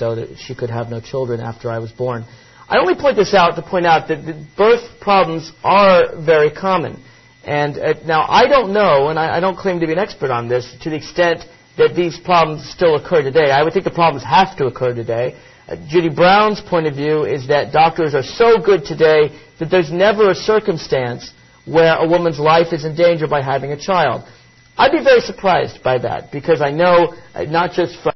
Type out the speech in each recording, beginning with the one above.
so that she could have no children after I was born. I only point this out to point out that the birth problems are very common. And now, I don't know, and I don't claim to be an expert on this, to the extent that these problems still occur today. I would think the problems have to occur today. Judy Brown's point of view is that doctors are so good today that there's never a circumstance where a woman's life is in danger by having a child. I'd be very surprised by that, because I know, not just from...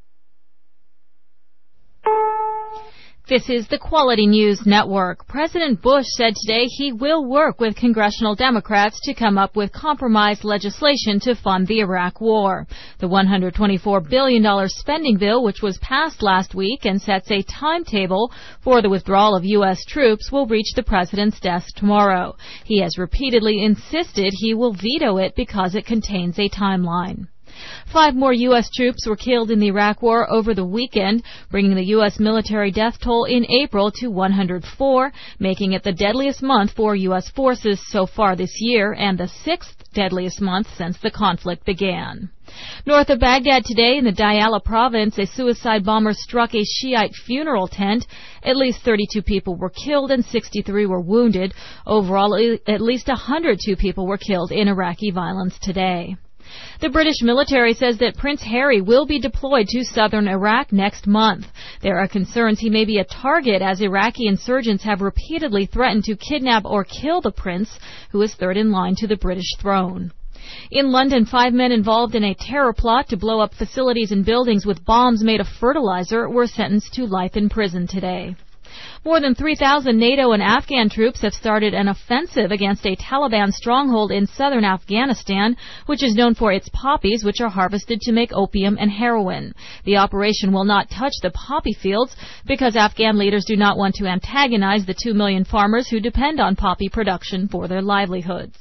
This is the Quality News Network. President Bush said today he will work with congressional Democrats to come up with compromise legislation to fund the Iraq War. The $124 billion spending bill, which was passed last week and sets a timetable for the withdrawal of U.S. troops, will reach the president's desk tomorrow. He has repeatedly insisted he will veto it because it contains a timeline. 5 more U.S. troops were killed in the Iraq War over the weekend, bringing the U.S. military death toll in April to 104, making it the deadliest month for U.S. forces so far this year and the 6th deadliest month since the conflict began. North of Baghdad today in the Diyala province, a suicide bomber struck a Shiite funeral tent. At least 32 people were killed and 63 were wounded. Overall, at least 102 people were killed in Iraqi violence today. The British military says that Prince Harry will be deployed to southern Iraq next month. There are concerns he may be a target, as Iraqi insurgents have repeatedly threatened to kidnap or kill the prince, who is third in line to the British throne. In London, 5 men involved in a terror plot to blow up facilities and buildings with bombs made of fertilizer were sentenced to life in prison today. More than 3,000 NATO and Afghan troops have started an offensive against a Taliban stronghold in southern Afghanistan, which is known for its poppies, which are harvested to make opium and heroin. The operation will not touch the poppy fields because Afghan leaders do not want to antagonize the 2 million farmers who depend on poppy production for their livelihoods.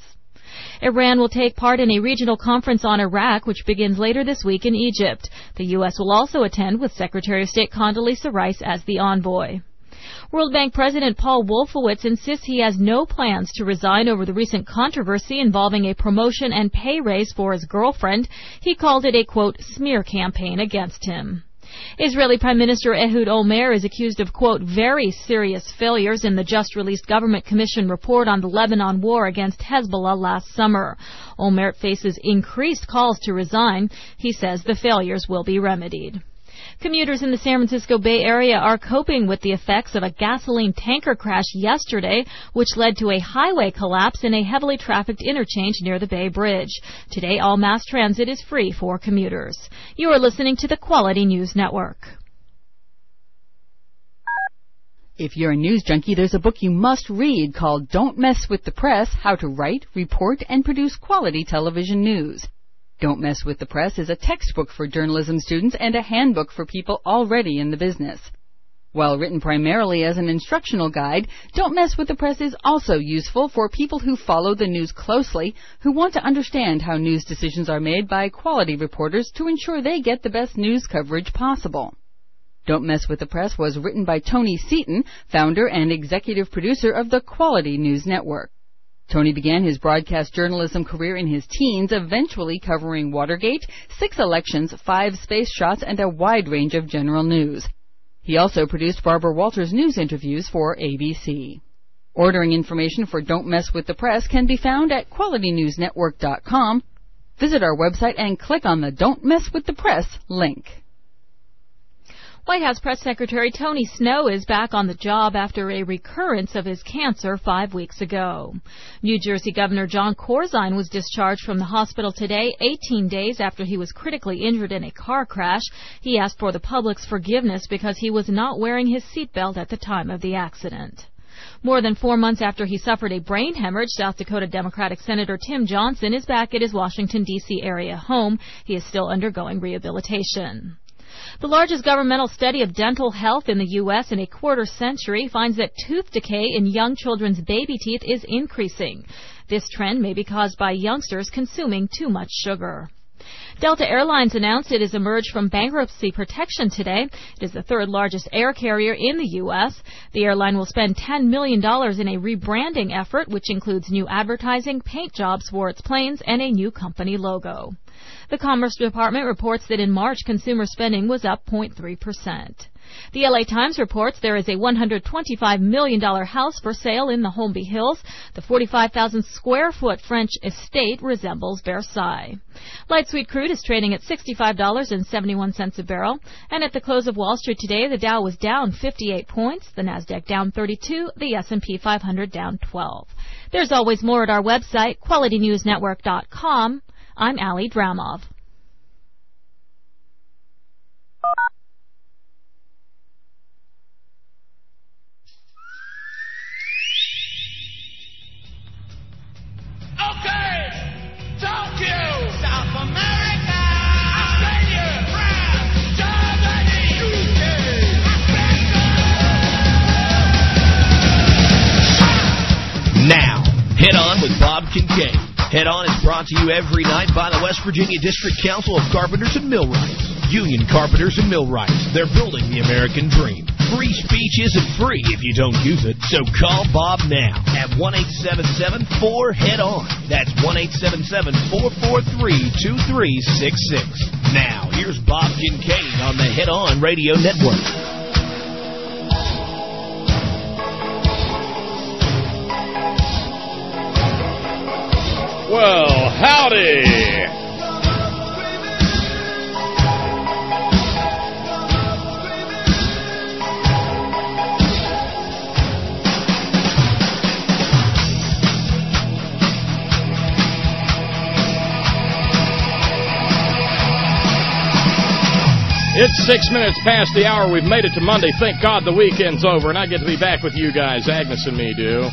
Iran will take part in a regional conference on Iraq, which begins later this week in Egypt. The U.S. will also attend with Secretary of State Condoleezza Rice as the envoy. World Bank President Paul Wolfowitz insists he has no plans to resign over the recent controversy involving a promotion and pay raise for his girlfriend. He called it a, quote, smear campaign against him. Israeli Prime Minister Ehud Olmert is accused of, quote, very serious failures in the just-released Government Commission report on the Lebanon war against Hezbollah last summer. Olmert faces increased calls to resign. He says the failures will be remedied. Commuters in the San Francisco Bay Area are coping with the effects of a gasoline tanker crash yesterday, which led to a highway collapse in a heavily trafficked interchange near the Bay Bridge. Today, all mass transit is free for commuters. You are listening to the Quality News Network. If you're a news junkie, there's a book you must read called Don't Mess with the Press: How to Write, Report, and Produce Quality Television News. Don't Mess with the Press is a textbook for journalism students and a handbook for people already in the business. While written primarily as an instructional guide, Don't Mess with the Press is also useful for people who follow the news closely, who want to understand how news decisions are made by quality reporters to ensure they get the best news coverage possible. Don't Mess with the Press was written by Tony Seaton, founder and executive producer of the Quality News Network. Tony began his broadcast journalism career in his teens, eventually covering Watergate, 6 elections, 5 space shots, and a wide range of general news. He also produced Barbara Walters' news interviews for ABC. Ordering information for Don't Mess with the Press can be found at QualityNewsNetwork.com. Visit our website and click on the Don't Mess with the Press link. White House Press Secretary Tony Snow is back on the job after a recurrence of his cancer 5 weeks ago. New Jersey Governor John Corzine was discharged from the hospital today, 18 days after he was critically injured in a car crash. He asked for the public's forgiveness because he was not wearing his seatbelt at the time of the accident. More than 4 months after he suffered a brain hemorrhage, South Dakota Democratic Senator Tim Johnson is back at his Washington, D.C. area home. He is still undergoing rehabilitation. The largest governmental study of dental health in the U.S. in a quarter century finds that tooth decay in young children's baby teeth is increasing. This trend may be caused by youngsters consuming too much sugar. Delta Airlines announced it has emerged from bankruptcy protection today. It is the third largest air carrier in the U.S. The airline will spend $10 million in a rebranding effort, which includes new advertising, paint jobs for its planes, and a new company logo. The Commerce Department reports that in March, consumer spending was up 0.3%. The LA Times reports there is a $125 million house for sale in the Holmby Hills. The 45,000 square foot French estate resembles Versailles. Light sweet crude is trading at $65.71 a barrel. And at the close of Wall Street today, the Dow was down 58 points, the Nasdaq down 32, the S&P 500 down 12. There's always more at our website, QualityNewsNetwork.com. I'm Ali Dramov. Okay, Tokyo, South America, Australia, France, Germany, UK, Africa. Now, Head On with Bob Kincaid. Head On is brought to you every night by the West Virginia District Council of Carpenters and Millwrights. Union Carpenters and Millwrights. They're building the American dream. Free speech isn't free if you don't use it, so call Bob now at 1-877-4-HEAD-ON. That's 1-877-443-2366. Now, here's Bob Kincaid on the Head On Radio Network. Well, howdy. It's 6 minutes past the hour. We've made it to Monday. Thank God the weekend's over, and I get to be back with you guys. Agnes and me do.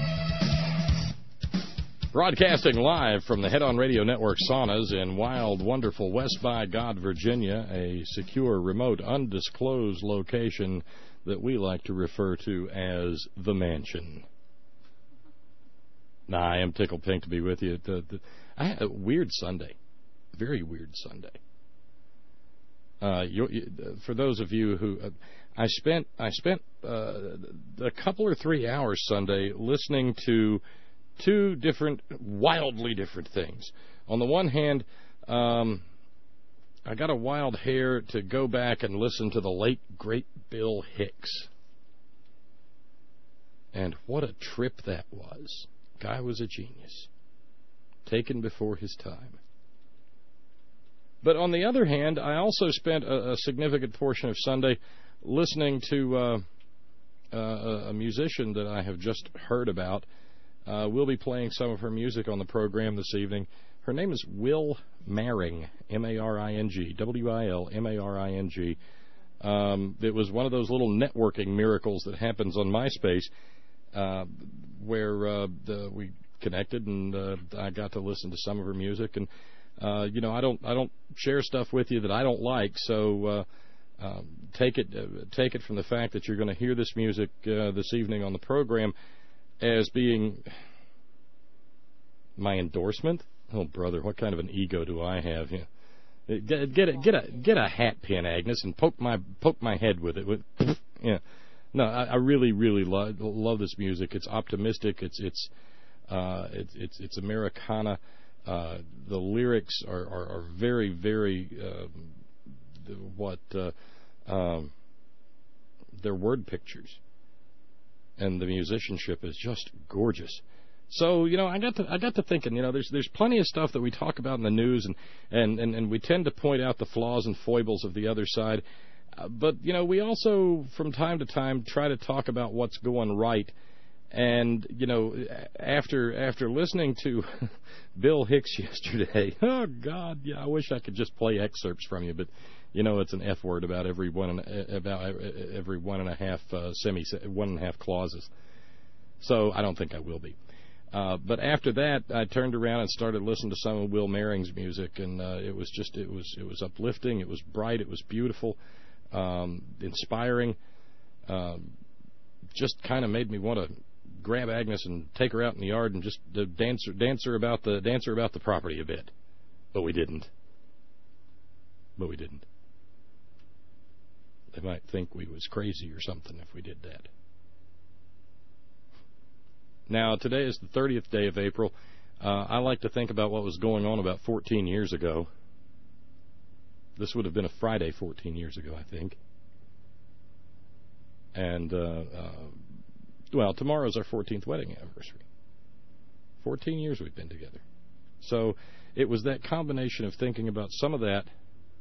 Broadcasting live from the Head On Radio Network saunas in wild, wonderful West by God, Virginia, a secure, remote, undisclosed location that we like to refer to as the Mansion. I am tickled pink to be with you. I had a weird Sunday. Very weird Sunday. For those of you who... I spent a couple or 3 hours Sunday listening to two wildly different things. On the one hand, I got a wild hair to go back and listen to the late, great Bill Hicks. And what a trip that was. Guy was a genius. Taken before his time. But on the other hand, I also spent a significant portion of Sunday listening to a musician that I have just heard about. We'll be playing some of her music on the program this evening. Her name is Will Maring, M-A-R-I-N-G, W-I-L-M-A-R-I-G. It was one of those little networking miracles that happens on MySpace where we connected and I got to listen to some of her music. And, I don't share stuff with you that I don't like, so take it from the fact that you're going to hear this music this evening on the program as being my endorsement. Oh, brother, what kind of an ego do I have? Get a hat pin, Agnes, and poke my head with it. Yeah, no, I really love this music. It's optimistic. It's Americana. The lyrics are very they're word pictures. And the musicianship is just gorgeous. So, I got to thinking, there's plenty of stuff that we talk about in the news, and we tend to point out the flaws and foibles of the other side. But, we also, from time to time, try to talk about what's going right. And, after listening to Bill Hicks yesterday, oh, God, yeah, I wish I could just play excerpts from you, but, it's an F word about every one and a half clauses. So I don't think I will be. But after that, I turned around and started listening to some of Will Maring's music, and it was uplifting, it was bright, it was beautiful, inspiring. Just kind of made me want to grab Agnes and take her out in the yard and just dance her about the property a bit. But we didn't. They might think we was crazy or something if we did that. Now, today is the 30th day of April. I like to think about what was going on about 14 years ago. This would have been a Friday 14 years ago, I think. And, well, tomorrow's our 14th wedding anniversary. 14 years we've been together. So it was that combination of thinking about some of that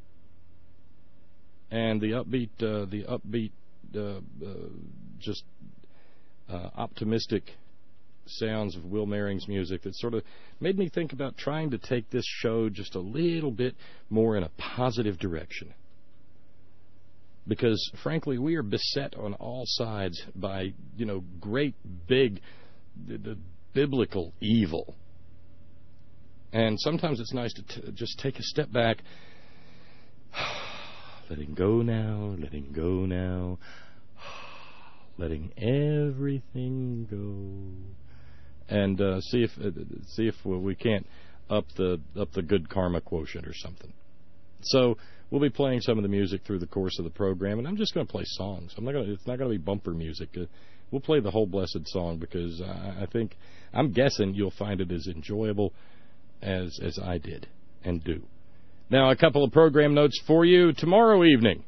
and the upbeat, just optimistic sounds of Will Merring's music that sort of made me think about trying to take this show just a little bit more in a positive direction. Because, frankly, we are beset on all sides by, great, big, biblical evil. And sometimes it's nice to just take a step back. Letting go now, letting go now. Letting everything go. And see if we can't up the good karma quotient or something. So we'll be playing some of the music through the course of the program, and I'm just going to play songs. It's not going to be bumper music. We'll play the whole blessed song because I'm guessing you'll find it as enjoyable as I did and do. Now, a couple of program notes for you. Tomorrow evening,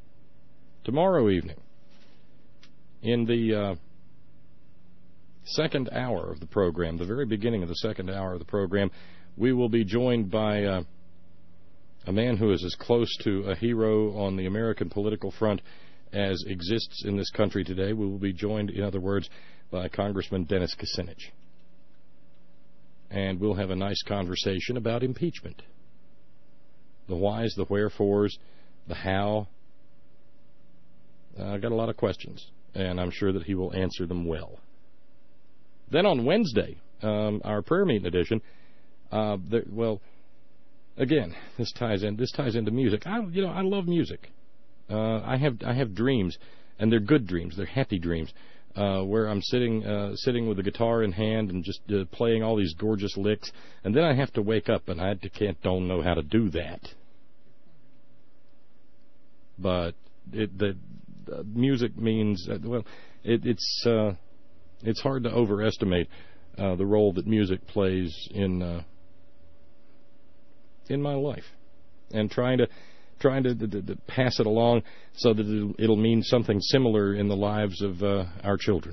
in the second hour of the program, the very beginning of the second hour of the program, we will be joined by a man who is as close to a hero on the American political front as exists in this country today. We will be joined, in other words, by Congressman Dennis Kucinich. And we'll have a nice conversation about impeachment. The whys, the wherefores, the how. I've got a lot of questions, and I'm sure that he will answer them well. Then on Wednesday, our prayer meeting edition, again, this ties into music. I love music. I have dreams, and they're good dreams. They're happy dreams, where I'm sitting with the guitar in hand and just playing all these gorgeous licks, and then I have to wake up, and I don't know how to do that. But the music means it's hard to overestimate the role that music plays in my life, and trying to pass it along so that it'll mean something similar in the lives of our children.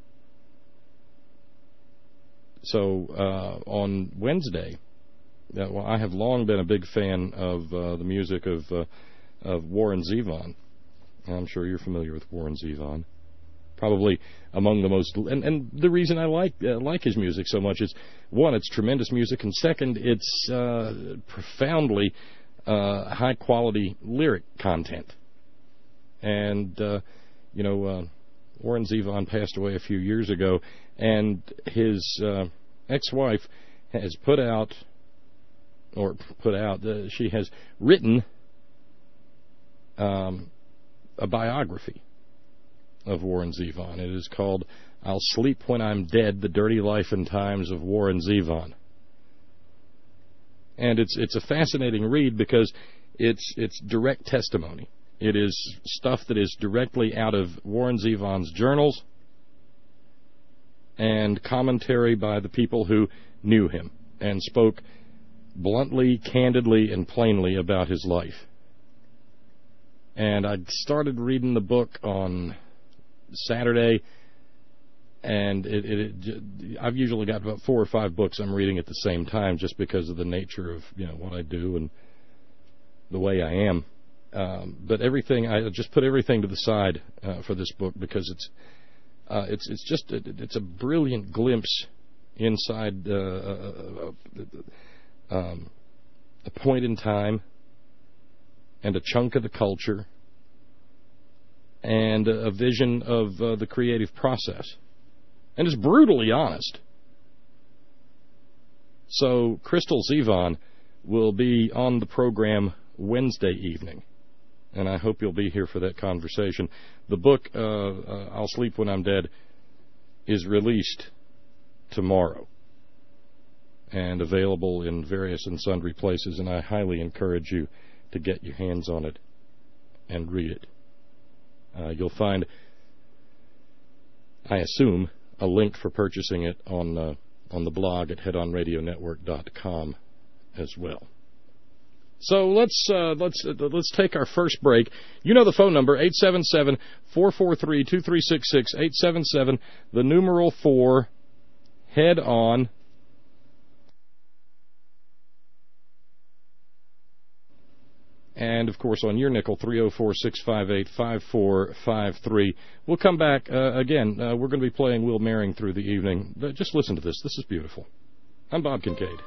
So on Wednesday, I have long been a big fan of the music of Warren Zevon. I'm sure you're familiar with Warren Zevon. Probably among the most, and the reason I like his music so much is, one, it's tremendous music, and second, it's profoundly high quality lyric content. And Warren Zevon passed away a few years ago, and his ex-wife has she has written a biography of Warren Zevon. It is called I'll Sleep When I'm Dead, The Dirty Life and Times of Warren Zevon. And it's a fascinating read because it's direct testimony. It is stuff that is directly out of Warren Zevon's journals and commentary by the people who knew him and spoke bluntly, candidly, and plainly about his life. And I started reading the book on Saturday, and I've usually got about 4 or 5 books I'm reading at the same time, just because of the nature of what I do and the way I am. But I just put everything to the side for this book because it's a brilliant glimpse inside a point in time and a chunk of the culture and a vision of the creative process. And it's brutally honest. So Crystal Zevon will be on the program Wednesday evening, and I hope you'll be here for that conversation. The book, I'll Sleep When I'm Dead, is released tomorrow and available in various and sundry places, and I highly encourage you to get your hands on it and read it. You'll find, I assume, a link for purchasing it on on the blog at headonradionetwork.com as well. So let's take our first break. You know the phone number, 877-443-2366, 877, the numeral 4, Head On. And, of course, on your nickel, 304-658-5453. We'll come back again. We're going to be playing Will Mehring through the evening. But just listen to this. This is beautiful. I'm Bob Kincaid.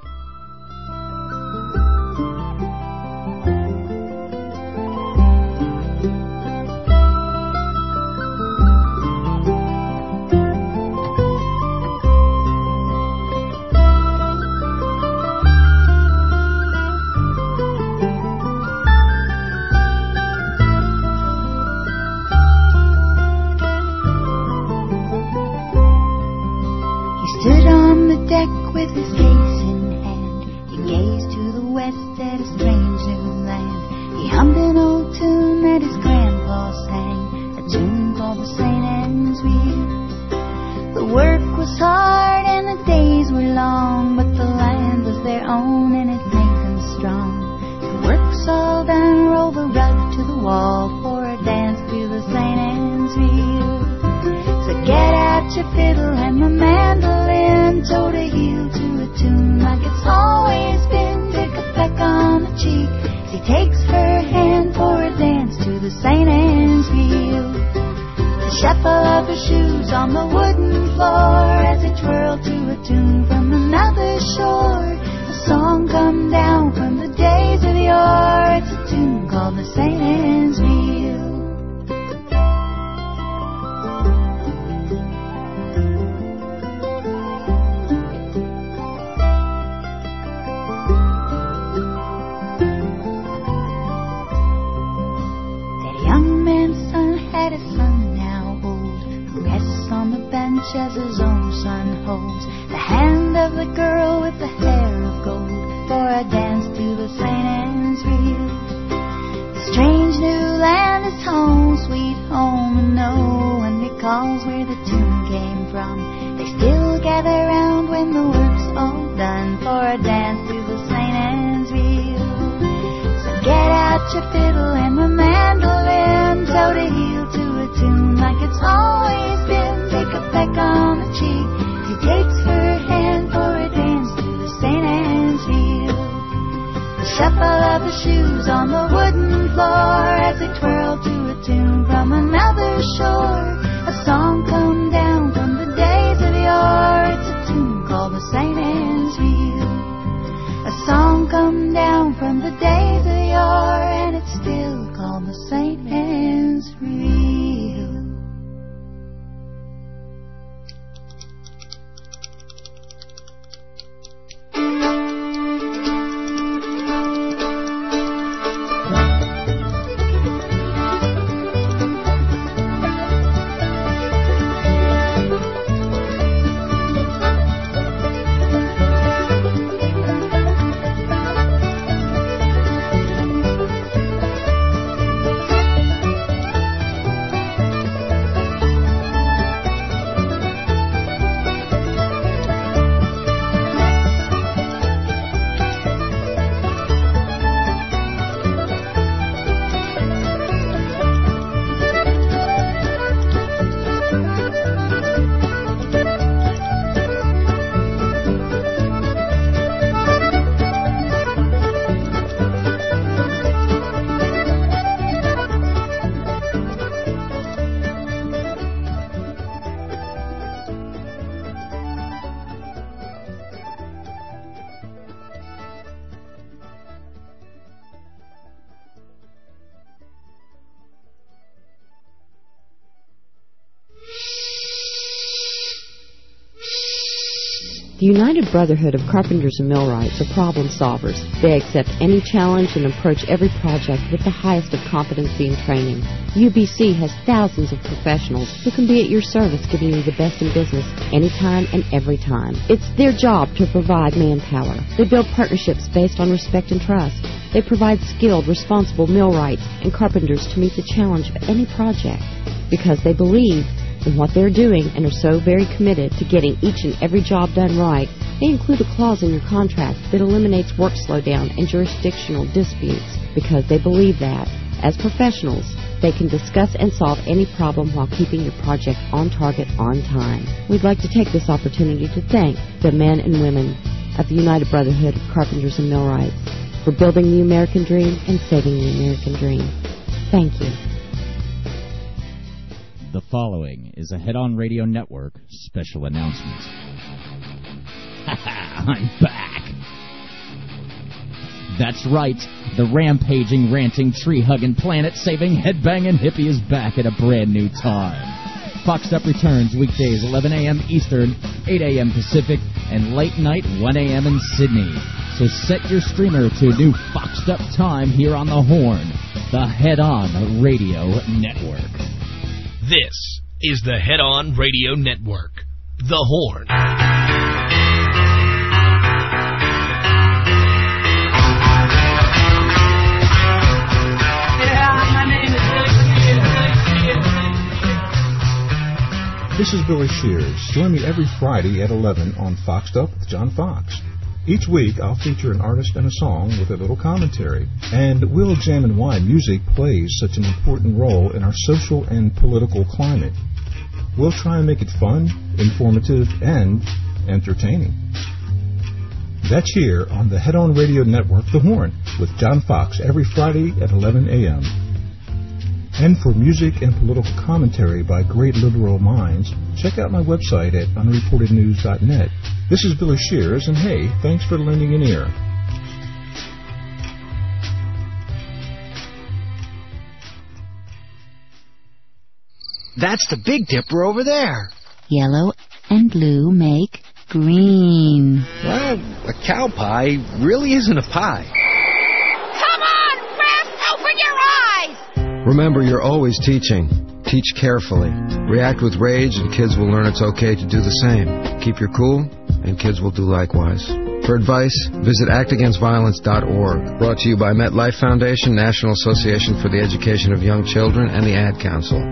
With his case in hand, he gazed to the west at a strange new land. He hummed an old tune that his grandpa sang, a tune called the St. Anne's Wheel. The work was hard and the days were long, but the land was their own and it made them strong. The work's all done, roll the rug to the wall for a dance to the St. Anne's Wheel. So get out your fiddle and the mandolin, toe to heel to a tune like it's always been. Take a peck on the cheek as he takes her hand for a dance to the St. Anne's Wheel. The shuffle of her shoes on the wooden floor as they twirl to a tune from another shore. A song come down from the days of yore. It's a tune called the St. Anne's Wheel. As his own son holds the hand of the girl with the hair of gold for a dance to the St. Anne's Wheel. The strange new land is home, sweet home, and no one recalls where the tune came from. They still gather round when the work's all done for a dance to the St. Anne's Wheel. So get out your fiddle and the mandolin, toe to heel to a tune like it's always been. Take a peck on the cheek, he takes her hand for a dance to the St. Anne's Wheel. The shuffle of the shoes on the wooden floor as they twirl to a tune from another shore. A song come down from the days of yore. It's a tune called the St. Anne's Wheel. A song come down from the days of yore, and it's still called the St. Anne's Wheel. The United Brotherhood of Carpenters and Millwrights are problem solvers. They accept any challenge and approach every project with the highest of competency and training. UBC has thousands of professionals who can be at your service, giving you the best in business anytime and every time. It's their job to provide manpower. They build partnerships based on respect and trust. They provide skilled, responsible millwrights and carpenters to meet the challenge of any project because they believe in what they're doing and are so very committed to getting each and every job done right, they include a clause in your contract that eliminates work slowdown and jurisdictional disputes because they believe that, as professionals, they can discuss and solve any problem while keeping your project on target on time. We'd like to take this opportunity to thank the men and women of the United Brotherhood of Carpenters and Millwrights for building the American dream and saving the American dream. Thank you. The following is a Head-On Radio Network special announcement. I'm back. That's right. The rampaging, ranting, tree-hugging, planet-saving, headbanging hippie is back at a brand new time. Foxed Up returns weekdays 11 a.m. Eastern, 8 a.m. Pacific, and late night 1 a.m. in Sydney. So set your streamer to a new Foxed Up time here on the Horn, the Head-On Radio Network. This is the Head-On Radio Network, the Horn. This is Billy Shears. Join me every Friday at 11 on Foxed Up with John Fox. Each week, I'll feature an artist and a song with a little commentary, and we'll examine why music plays such an important role in our social and political climate. We'll try and make it fun, informative, and entertaining. That's here on the Head-On Radio Network, The Horn, with John Fox every Friday at 11 a.m. And for music and political commentary by great liberal minds, check out my website at unreportednews.net. This is Billy Shears, and hey, thanks for lending an ear. That's the Big Dipper over there. Yellow and blue make green. Well, a cow pie really isn't a pie. Come on, Beth! Open your eyes! Remember, you're always teaching. Teach carefully. React with rage, and kids will learn it's okay to do the same. Keep your cool, and kids will do likewise. For advice, visit actagainstviolence.org. Brought to you by MetLife Foundation, National Association for the Education of Young Children, and the Ad Council.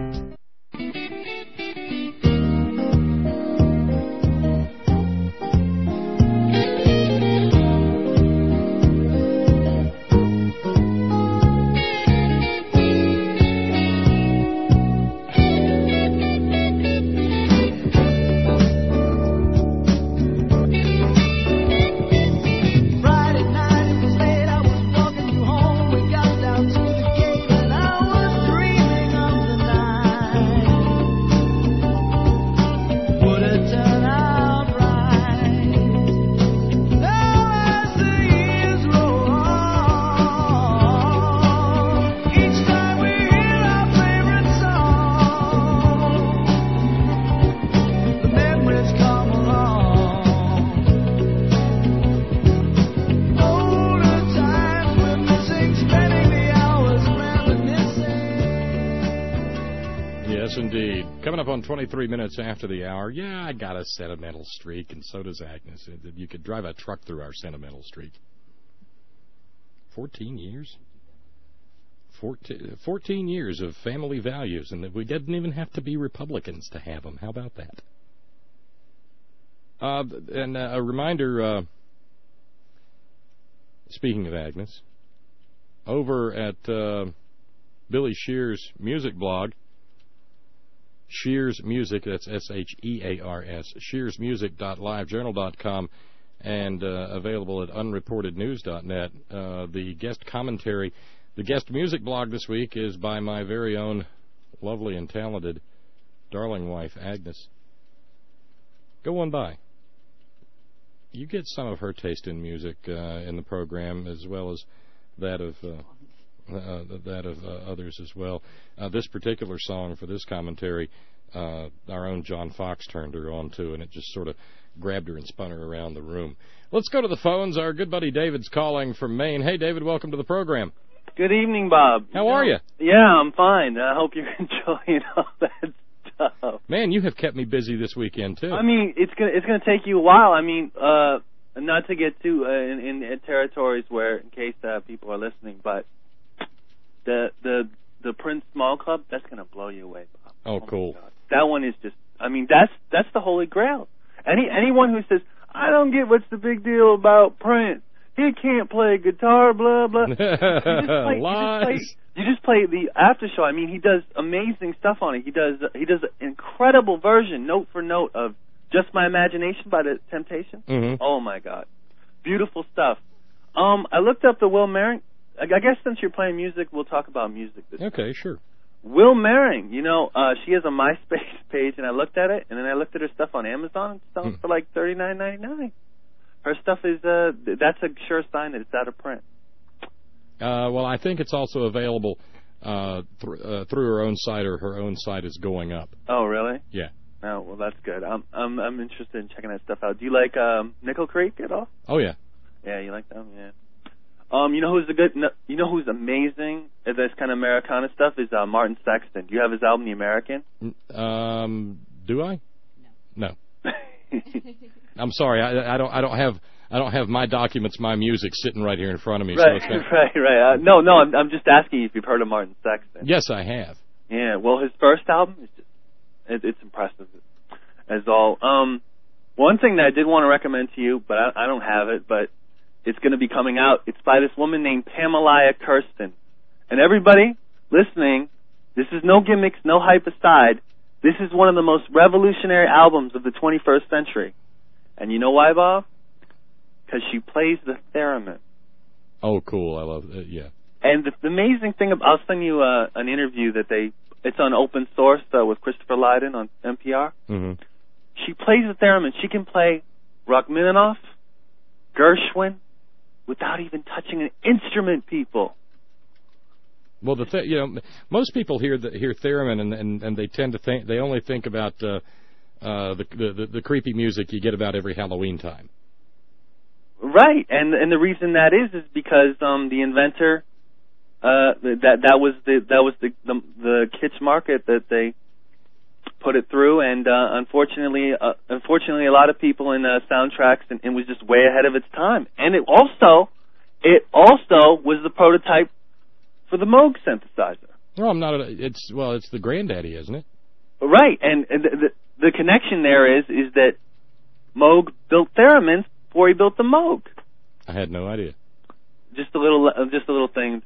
Coming up on 23 minutes after the hour, yeah, I got a sentimental streak, and so does Agnes. You could drive a truck through our sentimental streak. 14 years? 14 years of family values, and we didn't even have to be Republicans to have them. How about that? And a reminder, speaking of Agnes, over at Billy Shears' music blog, Shears Music, that's S-H-E-A-R-S, shearsmusic.livejournal.com, and available at unreportednews.net. The guest commentary, the guest music blog this week is by my very own lovely and talented darling wife, Agnes. Go on by. You get some of her taste in music in the program, as well as that of others as well. This particular song for this commentary, our own John Fox turned her on to, and it just sort of grabbed her and spun her around the room. Let's go to the phones. Our good buddy David's calling from Maine. Hey, David, welcome to the program. Good evening, Bob. How are you? Yeah, I'm fine. I hope you're enjoying all that stuff. Man, you have kept me busy this weekend, too. I mean, it's gonna take you a while. I mean, not to get too in territories where, in case people are listening, but the Prince Small Club, that's gonna blow you away, Bob. Oh, cool. That one is just, I mean, that's the holy grail. Anyone who says, I don't get what's the big deal about Prince, he can't play guitar, blah, blah. You just play the after show. I mean, he does amazing stuff on it. He does an incredible version, note for note, of Just My Imagination by The Temptations. Mm-hmm. Oh, my God. Beautiful stuff. I looked up the Will Merring. I guess since you're playing music, we'll talk about music this Okay, week. sure. Will Merring, you know, she has a MySpace page, and I looked at it, and then I looked at her stuff on Amazon. It's selling for like $39.99. Her stuff is, that's a sure sign that it's out of print. Well, I think it's also available through her own site, or her own site is going up. Oh, really? Yeah. Oh, well, that's good. I'm interested in checking that stuff out. Do you like Nickel Creek at all? Oh, yeah. Yeah, you like them? Yeah. You know who's amazing at this kind of Americana stuff is Martin Sexton. Do you have his album The American? Do I? No. I'm sorry. I don't have my documents, my music sitting right here in front of me. Right, so right. No. I'm just asking you if you've heard of Martin Sexton. Yes, I have. Yeah. Well, his first album is just it's impressive as all. One thing that I did want to recommend to you, but I don't have it, but it's going to be coming out. It's by this woman named Pamela Kirsten. And everybody listening, this is no gimmicks, no hype aside. This is one of the most revolutionary albums of the 21st century. And you know why, Bob? Because she plays the theremin. Oh, cool. I love it. Yeah. And the amazing thing, I'll send you an interview that it's on open source with Christopher Lydon on NPR. Mm-hmm. She plays the theremin. She can play Rachmaninoff, Gershwin, without even touching an instrument, people. Well, most people hear theremin and they tend to think, they only think about the creepy music you get about every Halloween time. Right, and the reason that is because the inventor that was the kitsch market that they put it through, and unfortunately a lot of people in soundtracks and was just way ahead of its time. And it also was the prototype for the Moog synthesizer. No, it's the granddaddy, isn't it? Right, and the connection there is that Moog built theremins before he built the Moog. I had no idea. Just a little thing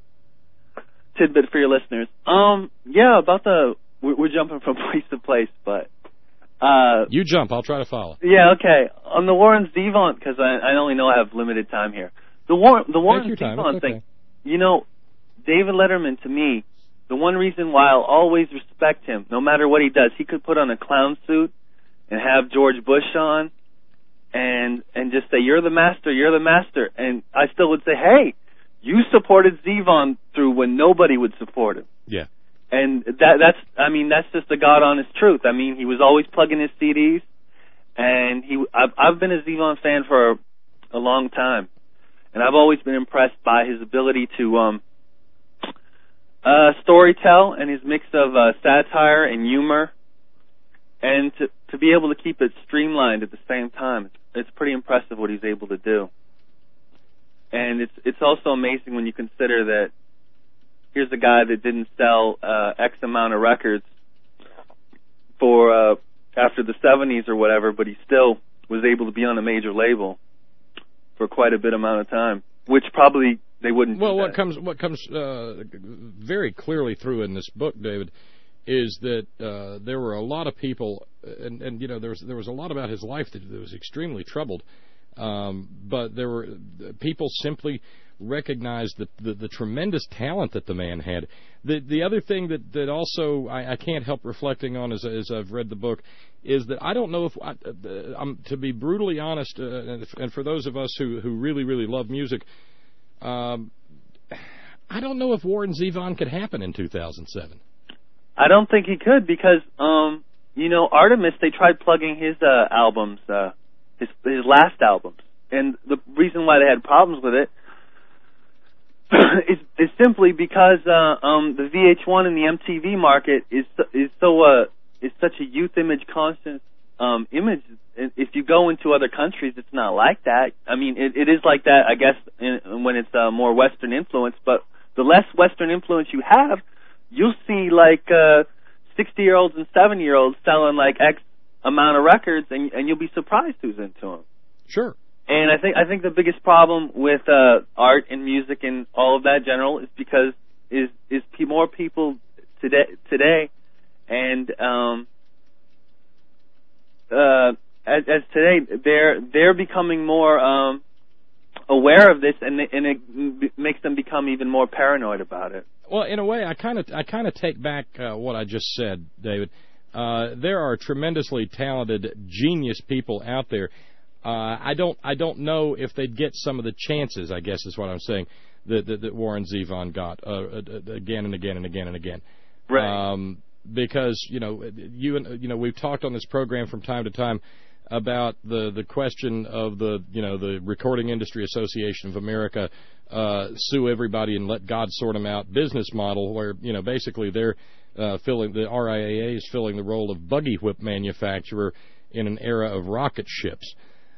tidbit for your listeners. Yeah, about we're jumping from place to place, but you jump, I'll try to follow. Yeah, okay. On the Warren Zevon, because I only know I have limited time here. The Warren Zevon thing. You know, David Letterman, to me, the one reason why I'll always respect him, no matter what he does, he could put on a clown suit and have George Bush on and just say, you're the master. And I still would say, hey, you supported Zevon through when nobody would support him. Yeah. And that's just the God-honest truth. I mean, he was always plugging his CDs, and I've been a Zevon fan for a long time, and I've always been impressed by his ability to storytell and his mix of satire and humor, and to be able to keep it streamlined at the same time. It's pretty impressive what he's able to do. And it's also amazing when you consider that here's a guy that didn't sell X amount of records for after the 70s or whatever, but he still was able to be on a major label for quite a bit amount of time, which probably they wouldn't. Well, what comes very clearly through in this book, David, is that there were a lot of people, and you know, there was a lot about his life that was extremely troubled, but there were people simply recognized the tremendous talent that the man had. The other thing that also I can't help reflecting on as I've read the book is that I don't know if to be brutally honest, and for those of us who really really love music, I don't know if Warren Zevon could happen in 2007. I don't think he could because you know, Artemis, they tried plugging his albums, his last albums, and the reason why they had problems with it is simply because the VH1 and the MTV market is such a youth image conscious image. If you go into other countries, it's not like that. I mean, it is like that, I guess, when it's more Western influence. But the less Western influence you have, you'll see like 60-year-olds and 70-year-olds selling like X amount of records, and you'll be surprised who's into them. Sure. And I think the biggest problem with art and music and all of that general is because more people today and as today they're becoming more aware of this, and it makes them become even more paranoid about it. Well, in a way, I kind of take back what I just said, David. There are tremendously talented, genius people out there. I don't know if they'd get some of the chances, I guess is what I'm saying, that Warren Zevon got again and again and again and again. Right. Because we've talked on this program from time to time about the question of the Recording Industry Association of America sue everybody and let God sort them out business model, where basically they're filling, the RIAA is filling the role of buggy whip manufacturer in an era of rocket ships.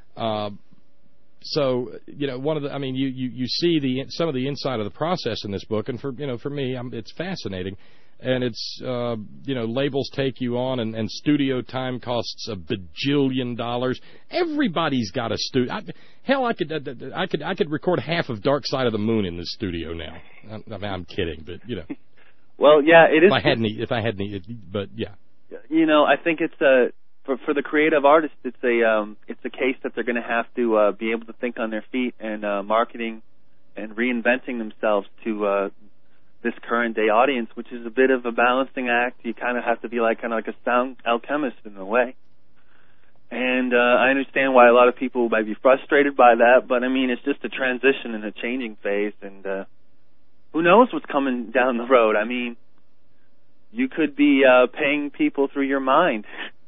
So one of the, you see some of the inside of the process in this book, and for me, it's fascinating. And it's labels take you on, and studio time costs $1 bajillion. Everybody's got a studio. Hell, I could record half of Dark Side of the Moon in this studio now. I'm kidding, but Well, yeah, it is. If I had any, but yeah. I think it's for the creative artists, it's a case that they're going to have to be able to think on their feet, and marketing and reinventing themselves to this current day audience, which is a bit of a balancing act. You kind of have to be like a sound alchemist in a way. And I understand why a lot of people might be frustrated by that, but it's just a transition and a changing phase, and who knows what's coming down the road. You could be paying people through your mind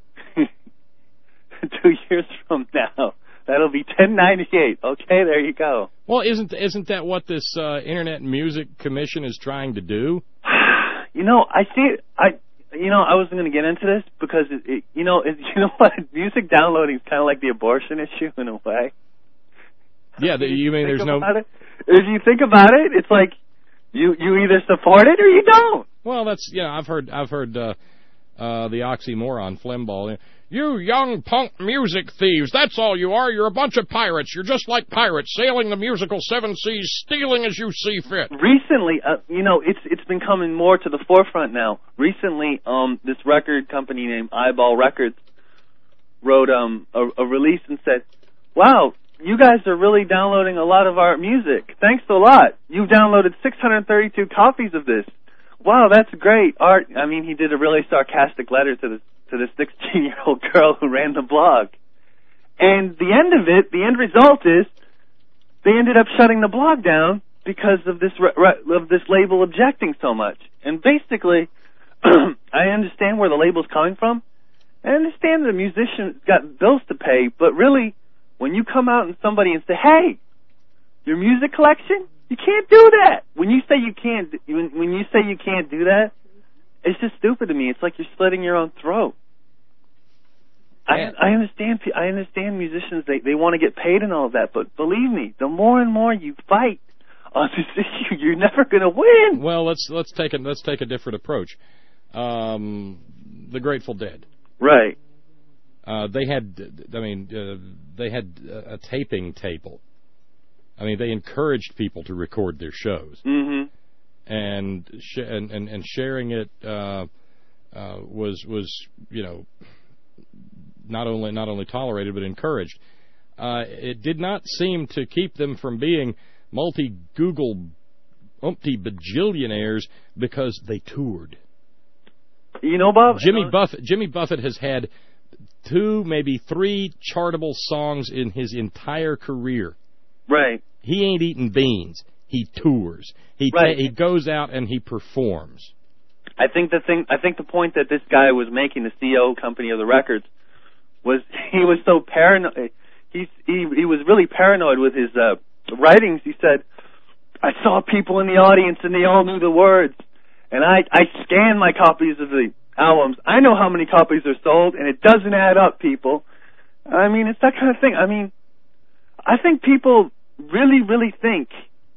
2 years from now. That'll be 1098. Okay, there you go. Well, isn't that what this Internet Music Commission is trying to do? I see it. I wasn't going to get into this because what? Music downloading is kind of like the abortion issue in a way. Yeah, you mean there's no. If you think about it, it's like you either support it or you don't. Well, that's I've heard the oxymoron phlegmball. You young punk music thieves, that's all you are. You're a bunch of pirates. You're just like pirates, sailing the musical seven seas, stealing as you see fit. Recently, it's been coming more to the forefront now. Recently, this record company named Eyeball Records wrote a release and said, wow, you guys are really downloading a lot of our music. Thanks a lot. You've downloaded 632 copies of this. Wow, that's great. Art. He did a really sarcastic letter to this 16-year-old girl who ran the blog. And the end result is they ended up shutting the blog down because of this label objecting so much. And basically, I understand where the label's coming from. I understand the musician's got bills to pay, but really, when you come out and somebody and say, hey, your music collection, you can't do that. When you say you can't do that, it's just stupid to me. It's like you're slitting your own throat. I understand musicians, they want to get paid and all of that, but believe me, the more and more you fight on this issue, you're never going to win. Well, let's take a different approach. The Grateful Dead. Right. They had a taping table. They encouraged people to record their shows. Mm-hmm. And sharing it was not only tolerated but encouraged. It did not seem to keep them from being multi-Google umpty bajillionaires because they toured. Bob, Jimmy Buffett has had 2, maybe 3 chartable songs in his entire career. Right. He ain't eating beans. He tours. He goes out and he performs. I think the point that this guy was making, the CEO company of the records, was he was so paranoid. He was really paranoid with his writings. He said, I saw people in the audience and they all knew the words. And I scanned my copies of the albums. I know how many copies are sold, and it doesn't add up, people. It's that kind of thing. I think people really, really think,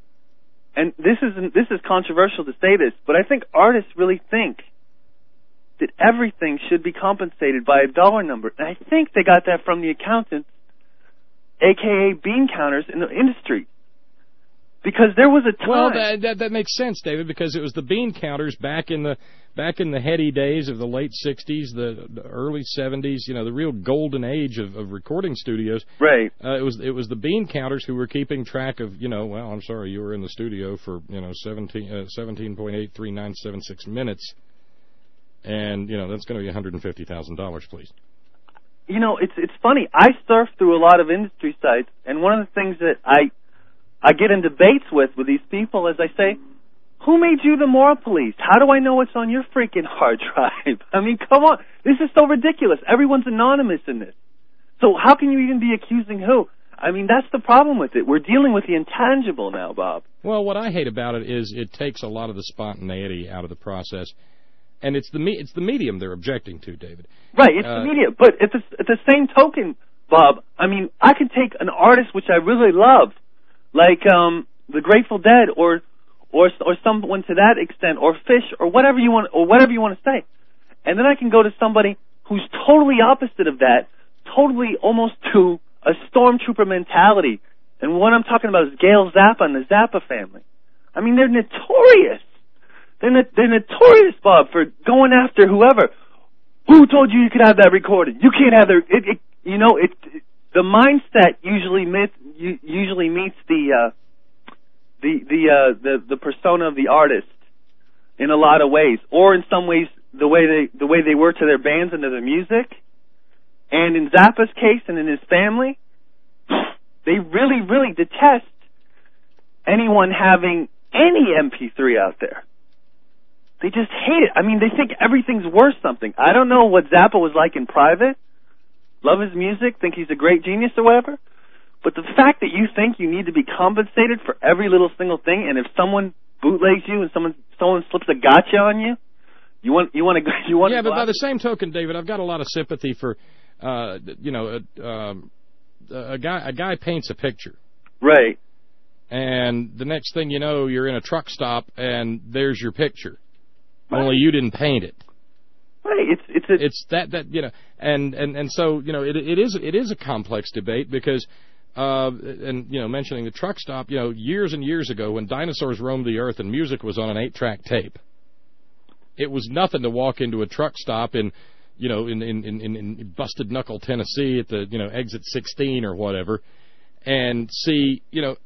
and this is controversial to say this, but I think artists really think that everything should be compensated by a dollar number. And I think they got that from the accountants, a.k.a. bean counters in the industry. Because there was a time... Well, that makes sense, David, because it was the bean counters back in the heady days of the late 60s, the early 70s, you know, the real golden age of recording studios. Right. It was the bean counters who were keeping track of, you know, well, I'm sorry, you were in the studio for, you know, 17.83976 minutes, and, you know, that's going to be $150,000, please. You know, it's funny. I surf through a lot of industry sites, and one of the things that I get in debates with these people is I say, who made you the moral police? How do I know what's on your freaking hard drive? I mean, come on. This is so ridiculous. Everyone's anonymous in this. So how can you even be accusing who? I mean, that's the problem with it. We're dealing with the intangible now, Bob. Well, what I hate about it is it takes a lot of the spontaneity out of the process, and it's the medium they're objecting to, David. Right, it's the media. But at the same token, Bob, I mean, I can take an artist which I really love, like the Grateful Dead or someone to that extent, or Fish, or whatever you want to say, and then I can go to somebody who's totally opposite of that, totally almost to a stormtrooper mentality. And what I'm talking about is Gail Zappa and the Zappa family. I mean, they're notorious. They're notorious, Bob, for going after whoever. Who told you could have that recorded? You can't have the mindset usually meets the persona of the artist in a lot of ways, or in some ways the way they were to their bands and to their music. And in Zappa's case and in his family, they really, really detest anyone having any MP3 out there. They just hate it. I mean, they think everything's worth something. I don't know what Zappa was like in private. Love his music, think he's a great genius or whatever. But the fact that you think you need to be compensated for every little single thing, and if someone bootlegs you and someone slips a gotcha on you, you want to. Yeah, but by the same token, David, I've got a lot of sympathy for, a guy paints a picture. Right. And the next thing you know, you're in a truck stop and there's your picture. Right. Only you didn't paint it. Right. It's that you know, and so you know, it is a complex debate because. And, you know, mentioning the truck stop, you know, years and years ago when dinosaurs roamed the earth and music was on an 8-track tape, it was nothing to walk into a truck stop in Busted Knuckle, Tennessee at the, you know, exit 16 or whatever and see, you know,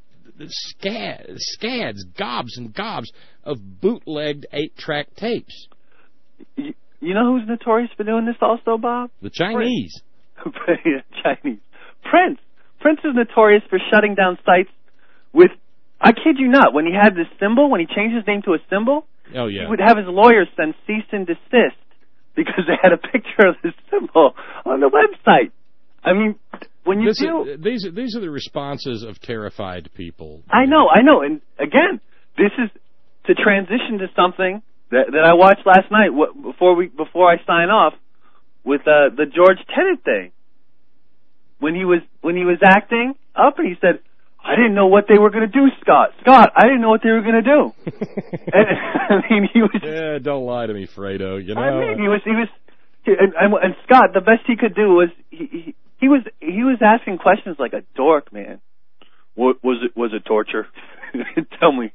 scads, gobs and gobs of bootlegged 8-track tapes. You know who's notorious for doing this also, Bob? The Chinese. Chinese. Prince is notorious for shutting down sites with, I kid you not, when he had this symbol, when he changed his name to a symbol, oh, yeah. He would have his lawyers send cease and desist because they had a picture of his symbol on the website. I mean, when you these are the responses of terrified people. I know. And again, this is to transition to something that I watched last night before I sign off with the George Tenet thing. When he was acting up, and he said, "I didn't know what they were going to do, Scott. I didn't know what they were going to do." I mean, he was. Yeah, don't lie to me, Fredo. You know. I mean, he was, and Scott. The best he could do was he was asking questions like a dork, man. Was it torture? Tell me,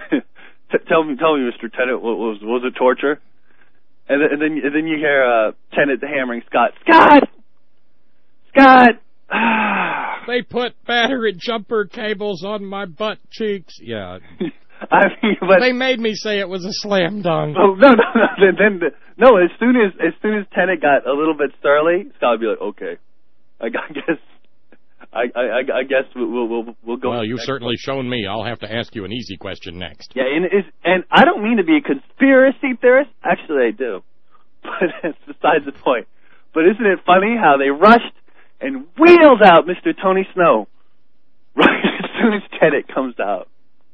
Mr. Tenet. Was it torture? And then you hear Tenet hammering Scott. Scott. They put battery jumper cables on my butt cheeks. Yeah. I mean, but they made me say it was a slam dunk. Oh, no. As soon as Tenet got a little bit surly, Scott would be like, okay, I guess we'll go. Well, you've certainly shown me. I'll have to ask you an easy question next. Yeah, and I don't mean to be a conspiracy theorist. Actually, I do, but that's besides the point. But isn't it funny how they rushed and wheeled out Mr. Tony Snow right as soon as Tenet comes out?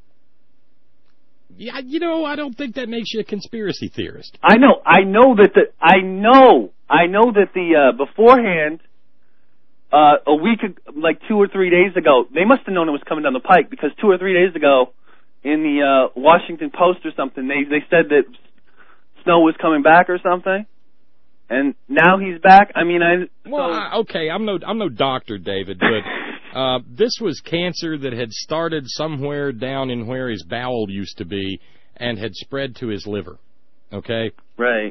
Yeah, you know, I don't think that makes you a conspiracy theorist. I know that beforehand, a week, like 2 or 3 days ago, they must have known it was coming down the pike because 2 or 3 days ago, in the Washington Post or something, they said that snow was coming back or something, and now he's back. I mean, okay, I'm no doctor, David, but this was cancer that had started somewhere down in where his bowel used to be and had spread to his liver. Okay? Right.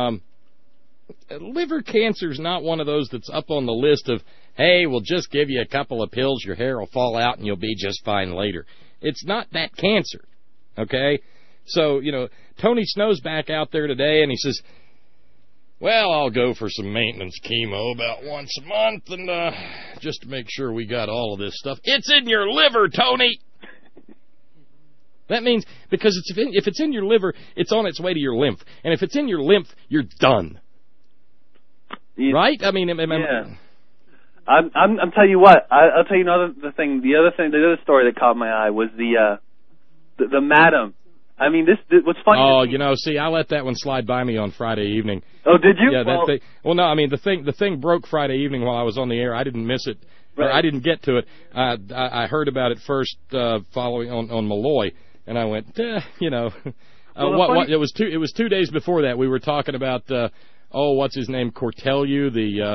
Liver cancer is not one of those that's up on the list of, hey, we'll just give you a couple of pills, your hair will fall out, and you'll be just fine later. It's not that cancer, okay? So, Tony Snow's back out there today, and he says, well, I'll go for some maintenance chemo about once a month, and just to make sure we got all of this stuff. It's in your liver, Tony! That means, because if it's in your liver, it's on its way to your lymph. And if it's in your lymph, you're done. Right? I mean, yeah. I'm telling you what. I'll tell you another thing. The other story that caught my eye was the madam. I mean, what's funny. Oh, see, I let that one slide by me on Friday evening. Oh, did you? Yeah, that thing. Well, no, I mean the thing broke Friday evening while I was on the air. I didn't miss it. Right. Or I didn't get to it. I heard about it first following on Malloy, and I went, what? It was 2 days before that. We were talking about. What's his name? Cortelyou,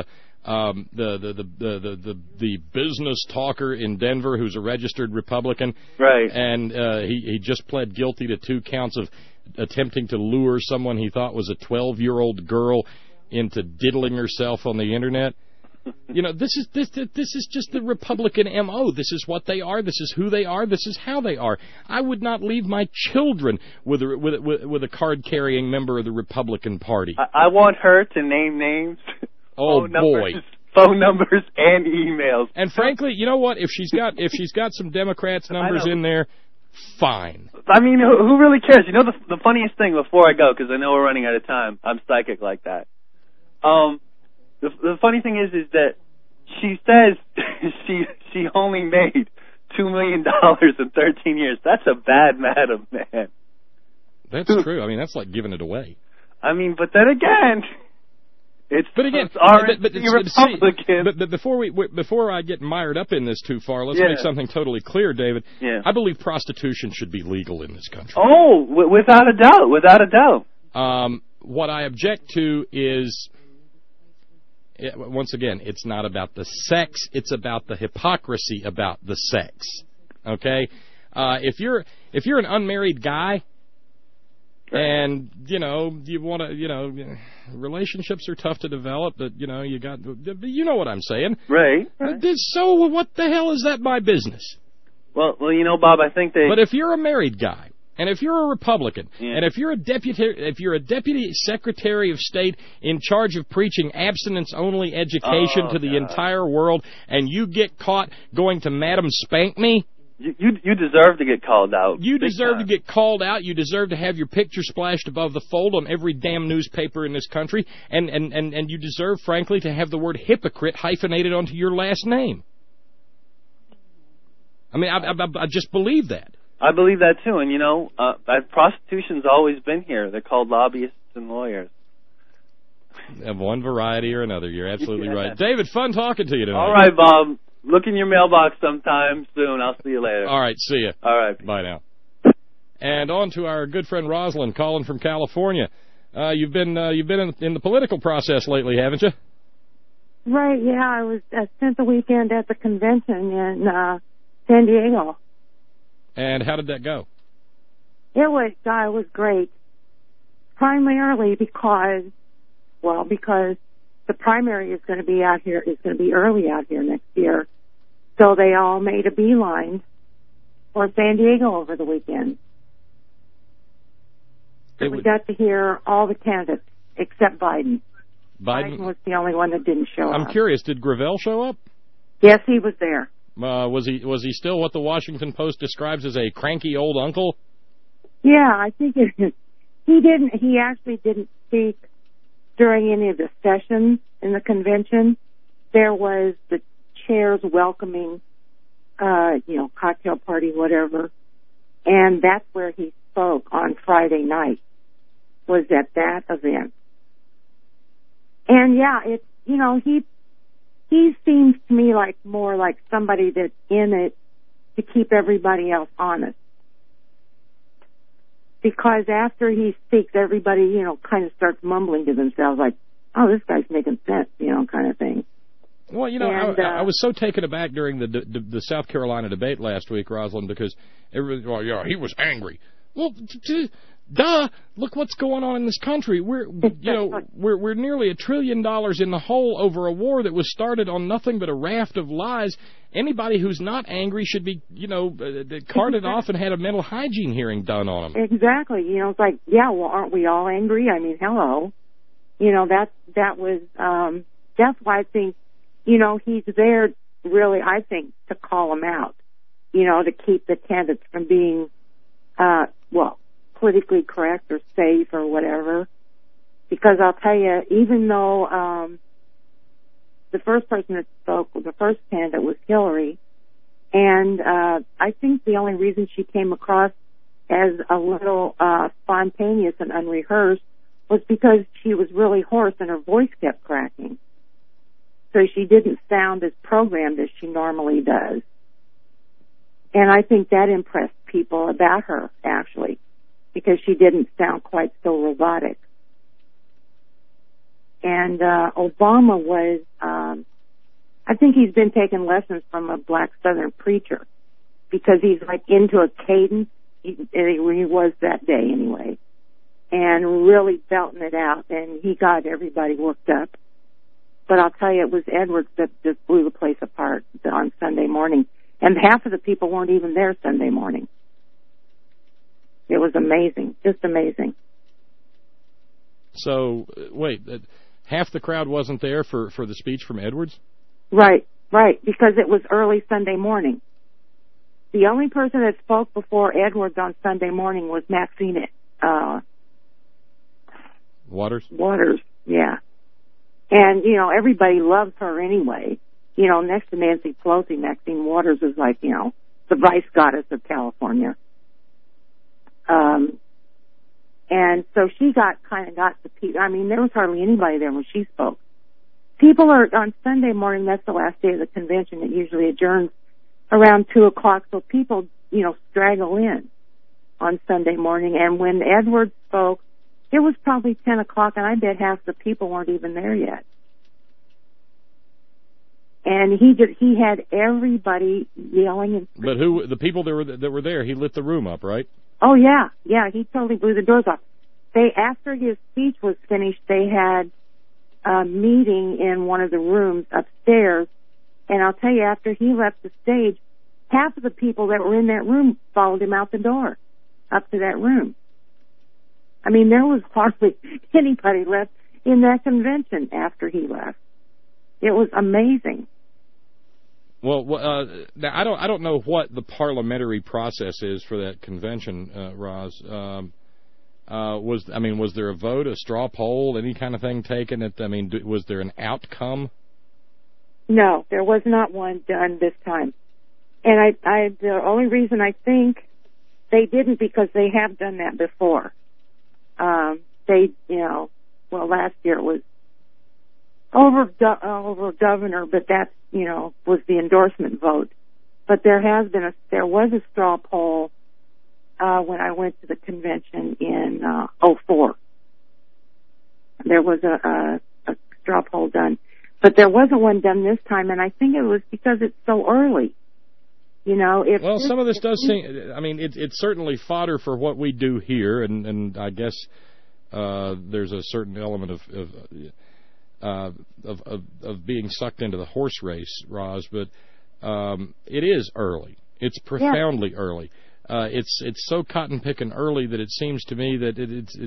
the business talker in Denver, who's a registered Republican. Right. And he just pled guilty to 2 counts of attempting to lure someone he thought was a 12-year-old girl into diddling herself on the internet. This is just the Republican MO. This is what they are. This is who they are. This is how they are. I would not leave my children with a card-carrying member of the Republican Party. I want her to name names. Oh boy. Phone numbers and emails. And frankly, you know what? If she's got some Democrats' numbers in there, fine. I mean, who really cares? The funniest thing before I go, because I know we're running out of time. I'm psychic like that. The funny thing is that she says she only made $2 million in 13 years. That's a bad madam, man. That's true. I mean, that's like giving it away. I mean, but then again, but before I get mired up in this too far, let's make something totally clear, David. Yeah. I believe prostitution should be legal in this country. Oh, without a doubt. What I object to is, once again, it's not about the sex, it's about the hypocrisy about the sex. Okay? If you're an unmarried guy, and you want to, relationships are tough to develop, but you know what I'm saying, right? So what the hell is that my business? Well, Bob, I think But if you're a married guy, and if you're a Republican, and if you're a deputy secretary of state in charge of preaching abstinence-only education to the entire world, and you get caught going to Madam Spank Me. You deserve to get called out. You deserve to get called out. You deserve to have your picture splashed above the fold on every damn newspaper in this country. And you deserve, frankly, to have the word hypocrite hyphenated onto your last name. I mean, I just believe that. I believe that, too. And, prostitution's always been here. They're called lobbyists and lawyers. Of one variety or another. You're absolutely right. David, fun talking to you tonight. All right, Bob. Look in your mailbox sometime soon. I'll see you later. All right, see you. All right. Bye now. And on to our good friend Rosalind calling from California. You've been in the political process lately, haven't you? Right, yeah. I spent the weekend at the convention in San Diego. And how did that go? It was great. Primarily because the primary is going to be early out here next year. So they all made a beeline for San Diego over the weekend. We got to hear all the candidates except Biden. Biden was the only one that didn't show up. I'm curious, did Gravel show up? Yes, he was there. Was he still what the Washington Post describes as a cranky old uncle? Yeah, I think he actually didn't speak during any of the sessions in the convention. There was the chairs welcoming, cocktail party, whatever. And that's where he spoke on Friday night, was at that event. And yeah, he seems to me more like somebody that's in it to keep everybody else honest. because after he speaks, everybody, kind of starts mumbling to themselves like, oh, this guy's making sense, kind of thing. Well, I was so taken aback during the South Carolina debate last week, Rosalind, because everybody, well, yeah, he was angry. Well, duh! Look what's going on in this country. We're nearly $1 trillion in the hole over a war that was started on nothing but a raft of lies. Anybody who's not angry should be, carted off and had a mental hygiene hearing done on them. Exactly. It's like, yeah, well, aren't we all angry? I mean, hello. That's why I think, he's there really, I think, to call them out, to keep the candidates from being, politically correct or safe or whatever. Because I'll tell you, even though the first person that spoke, the first candidate was Hillary, and I think the only reason she came across as a little spontaneous and unrehearsed was because she was really hoarse and her voice kept cracking. So she didn't sound as programmed as she normally does. And I think that impressed people about her, actually, because she didn't sound quite so robotic. And Obama was, I think he's been taking lessons from a black Southern preacher, because he's like into a cadence. He was that day anyway, and really belting it out, and he got everybody worked up. But I'll tell you, it was Edwards that just blew the place apart on Sunday morning. And half of the people weren't even there Sunday morning. It was amazing, just amazing. So, wait, half the crowd wasn't there for the speech from Edwards? Right, because it was early Sunday morning. The only person that spoke before Edwards on Sunday morning was Maxine Waters, yeah. And, everybody loves her anyway. Next to Nancy Pelosi, Maxine Waters is like, the vice goddess of California. And so she got the people. I mean, there was hardly anybody there when she spoke. People are, on Sunday morning, that's the last day of the convention. It usually adjourns around 2 o'clock, so people, straggle in on Sunday morning. And when Edwards spoke, it was probably 10 o'clock, and I bet half the people weren't even there yet. And he had everybody yelling. And but the people that were there, he lit the room up, right? Oh yeah, he totally blew the doors off. After his speech was finished, they had a meeting in one of the rooms upstairs, and I'll tell you, after he left the stage, half of the people that were in that room followed him out the door, up to that room. I mean, there was hardly anybody left in that convention after he left. It was amazing. Well, now I don't know what the parliamentary process is for that convention, Roz. Was there a vote, a straw poll, any kind of thing taken? Was there an outcome? No, there was not one done this time. And the only reason I think they didn't, because they have done that before. Last year it was over governor, but that, was the endorsement vote. But there was a straw poll, when I went to the convention in, 2004. There was a straw poll done, but there wasn't one done this time, and I think it was because it's so early. Some of this does seem, it's certainly fodder for what we do here, and I guess, there's a certain element of being sucked into the horse race, Roz, but it is early. It's profoundly early. It's so cotton picking early that it seems to me that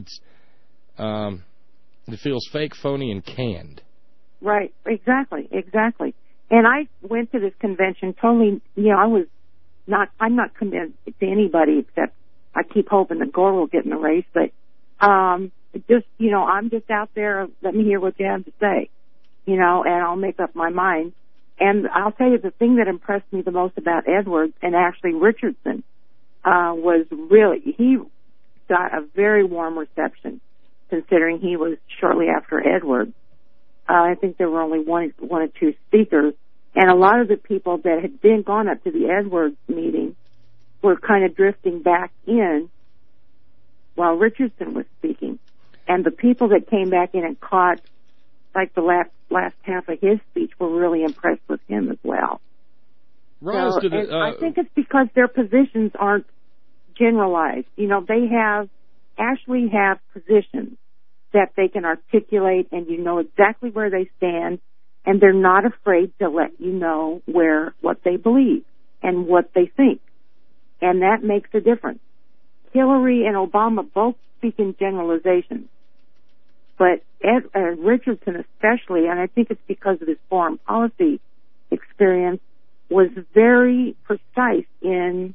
it feels fake, phony, and canned. Right, exactly. And I went to this convention totally, I'm not convinced to anybody except I keep hoping that Gore will get in the race, but I'm just out there, let me hear what you have to say, and I'll make up my mind. And I'll tell you, the thing that impressed me the most about Edwards, and actually Richardson, was really, he got a very warm reception, considering he was shortly after Edwards. I think there were only one or two speakers, and a lot of the people that had gone up to the Edwards meeting were kind of drifting back in, while Richardson was speaking. And the people that came back in and caught, like, the last half of his speech were really impressed with him as well. Roz, so, I think it's because their positions aren't generalized. You know, they actually have positions that they can articulate, and you know exactly where they stand, and they're not afraid to let you know what they believe and what they think. And that makes a difference. Hillary and Obama both speak in generalizations, but Richardson especially, and I think it's because of his foreign policy experience, was very precise in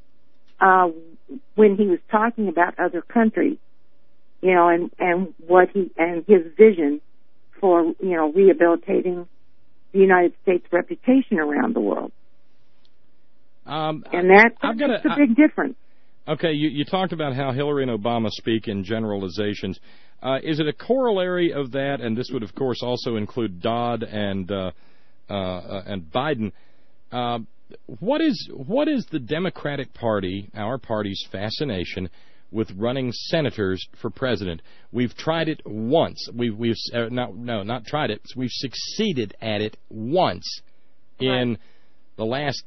when he was talking about other countries, you know, and what and his vision for, you know, rehabilitating the United States' reputation around the world. And that's a big difference. Okay, you talked about how Hillary and Obama speak in generalizations. Is it a corollary of that, and this would, of course, also include Dodd and Biden, what is the Democratic Party, our party's fascination with running senators for president? We've tried it once. We've not tried it. We've succeeded at it once in the last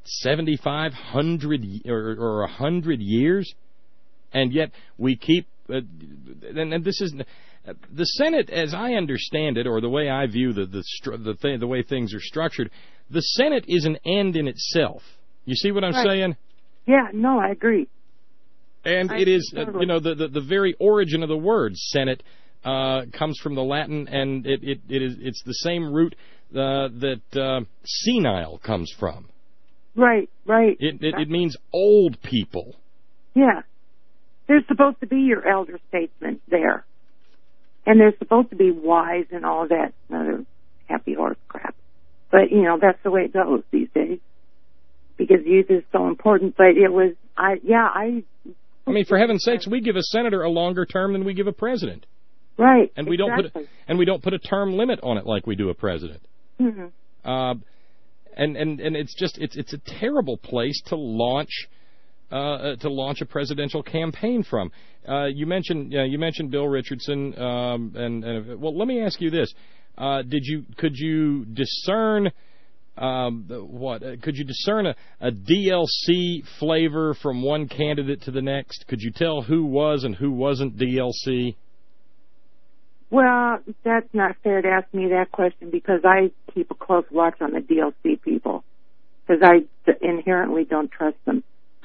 7,500 or 100 years, and yet we keep. And this is the Senate, as I understand it, or the way I view the way things are structured. The Senate is an end in itself. You see what I'm saying? Yeah, no, I agree. And it is, you know, the very origin of the word Senate comes from the Latin, and it's the same root that senile comes from. Right. It means old people. Yeah. They're supposed to be your elder statesmen there. And they're supposed to be wise and all that other happy horse crap. But, you know, that's the way it goes these days. Because youth is so important. But it was, I mean, for heaven's sakes, we give a senator a longer term than we give a president. Right. And we don't put a term limit on it like we do a president. Mm-hmm. And it's just it's a terrible place to launch a presidential campaign from. You mentioned Bill Richardson, and well, let me ask you this: could you discern Could you discern a DLC flavor from one candidate to the next? Could you tell who was and who wasn't DLC? Well, that's not fair to ask me that question because I keep a close watch on the DLC people because I inherently don't trust them.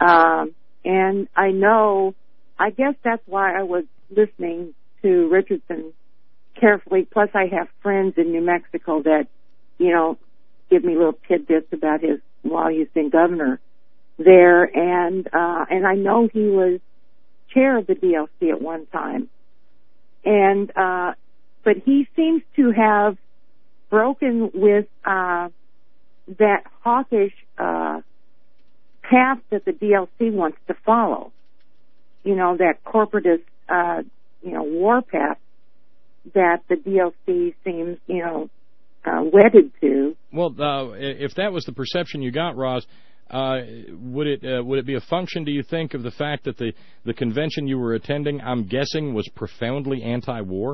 And I know, I guess that's why I was listening to Richardson carefully. Plus, I have friends in New Mexico that, you know, give me little tidbits about his while he's been governor there, and I know he was chair of the DLC at one time, and but he seems to have broken with that hawkish path that the DLC wants to follow. You know, that corporatist war path that the DLC seems wedded to. Well, if that was the perception you got, Roz, would it be a function, do you think, of the fact that the convention you were attending, I'm guessing, was profoundly anti-war?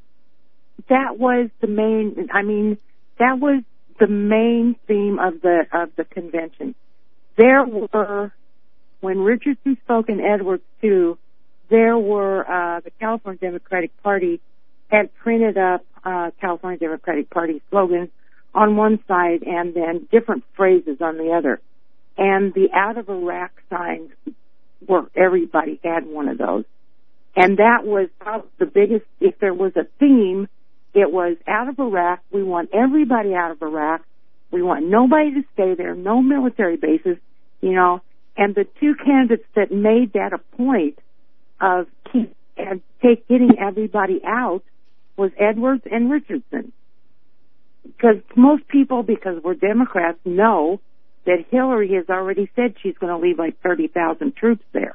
That was the main. I mean, that was the main theme of the convention. There were, when Richardson spoke and Edwards too, there were the California Democratic Party had printed up California Democratic Party slogans on one side and then different phrases on the other. And the Out of Iraq signs everybody had one of those. And that was probably the biggest, if there was a theme, it was out of Iraq. We want everybody out of Iraq. We want nobody to stay there, no military bases, and the two candidates that made that a point of getting everybody out was Edwards and Richardson. Because most people, because we're Democrats, know that Hillary has already said she's going to leave like 30,000 troops there.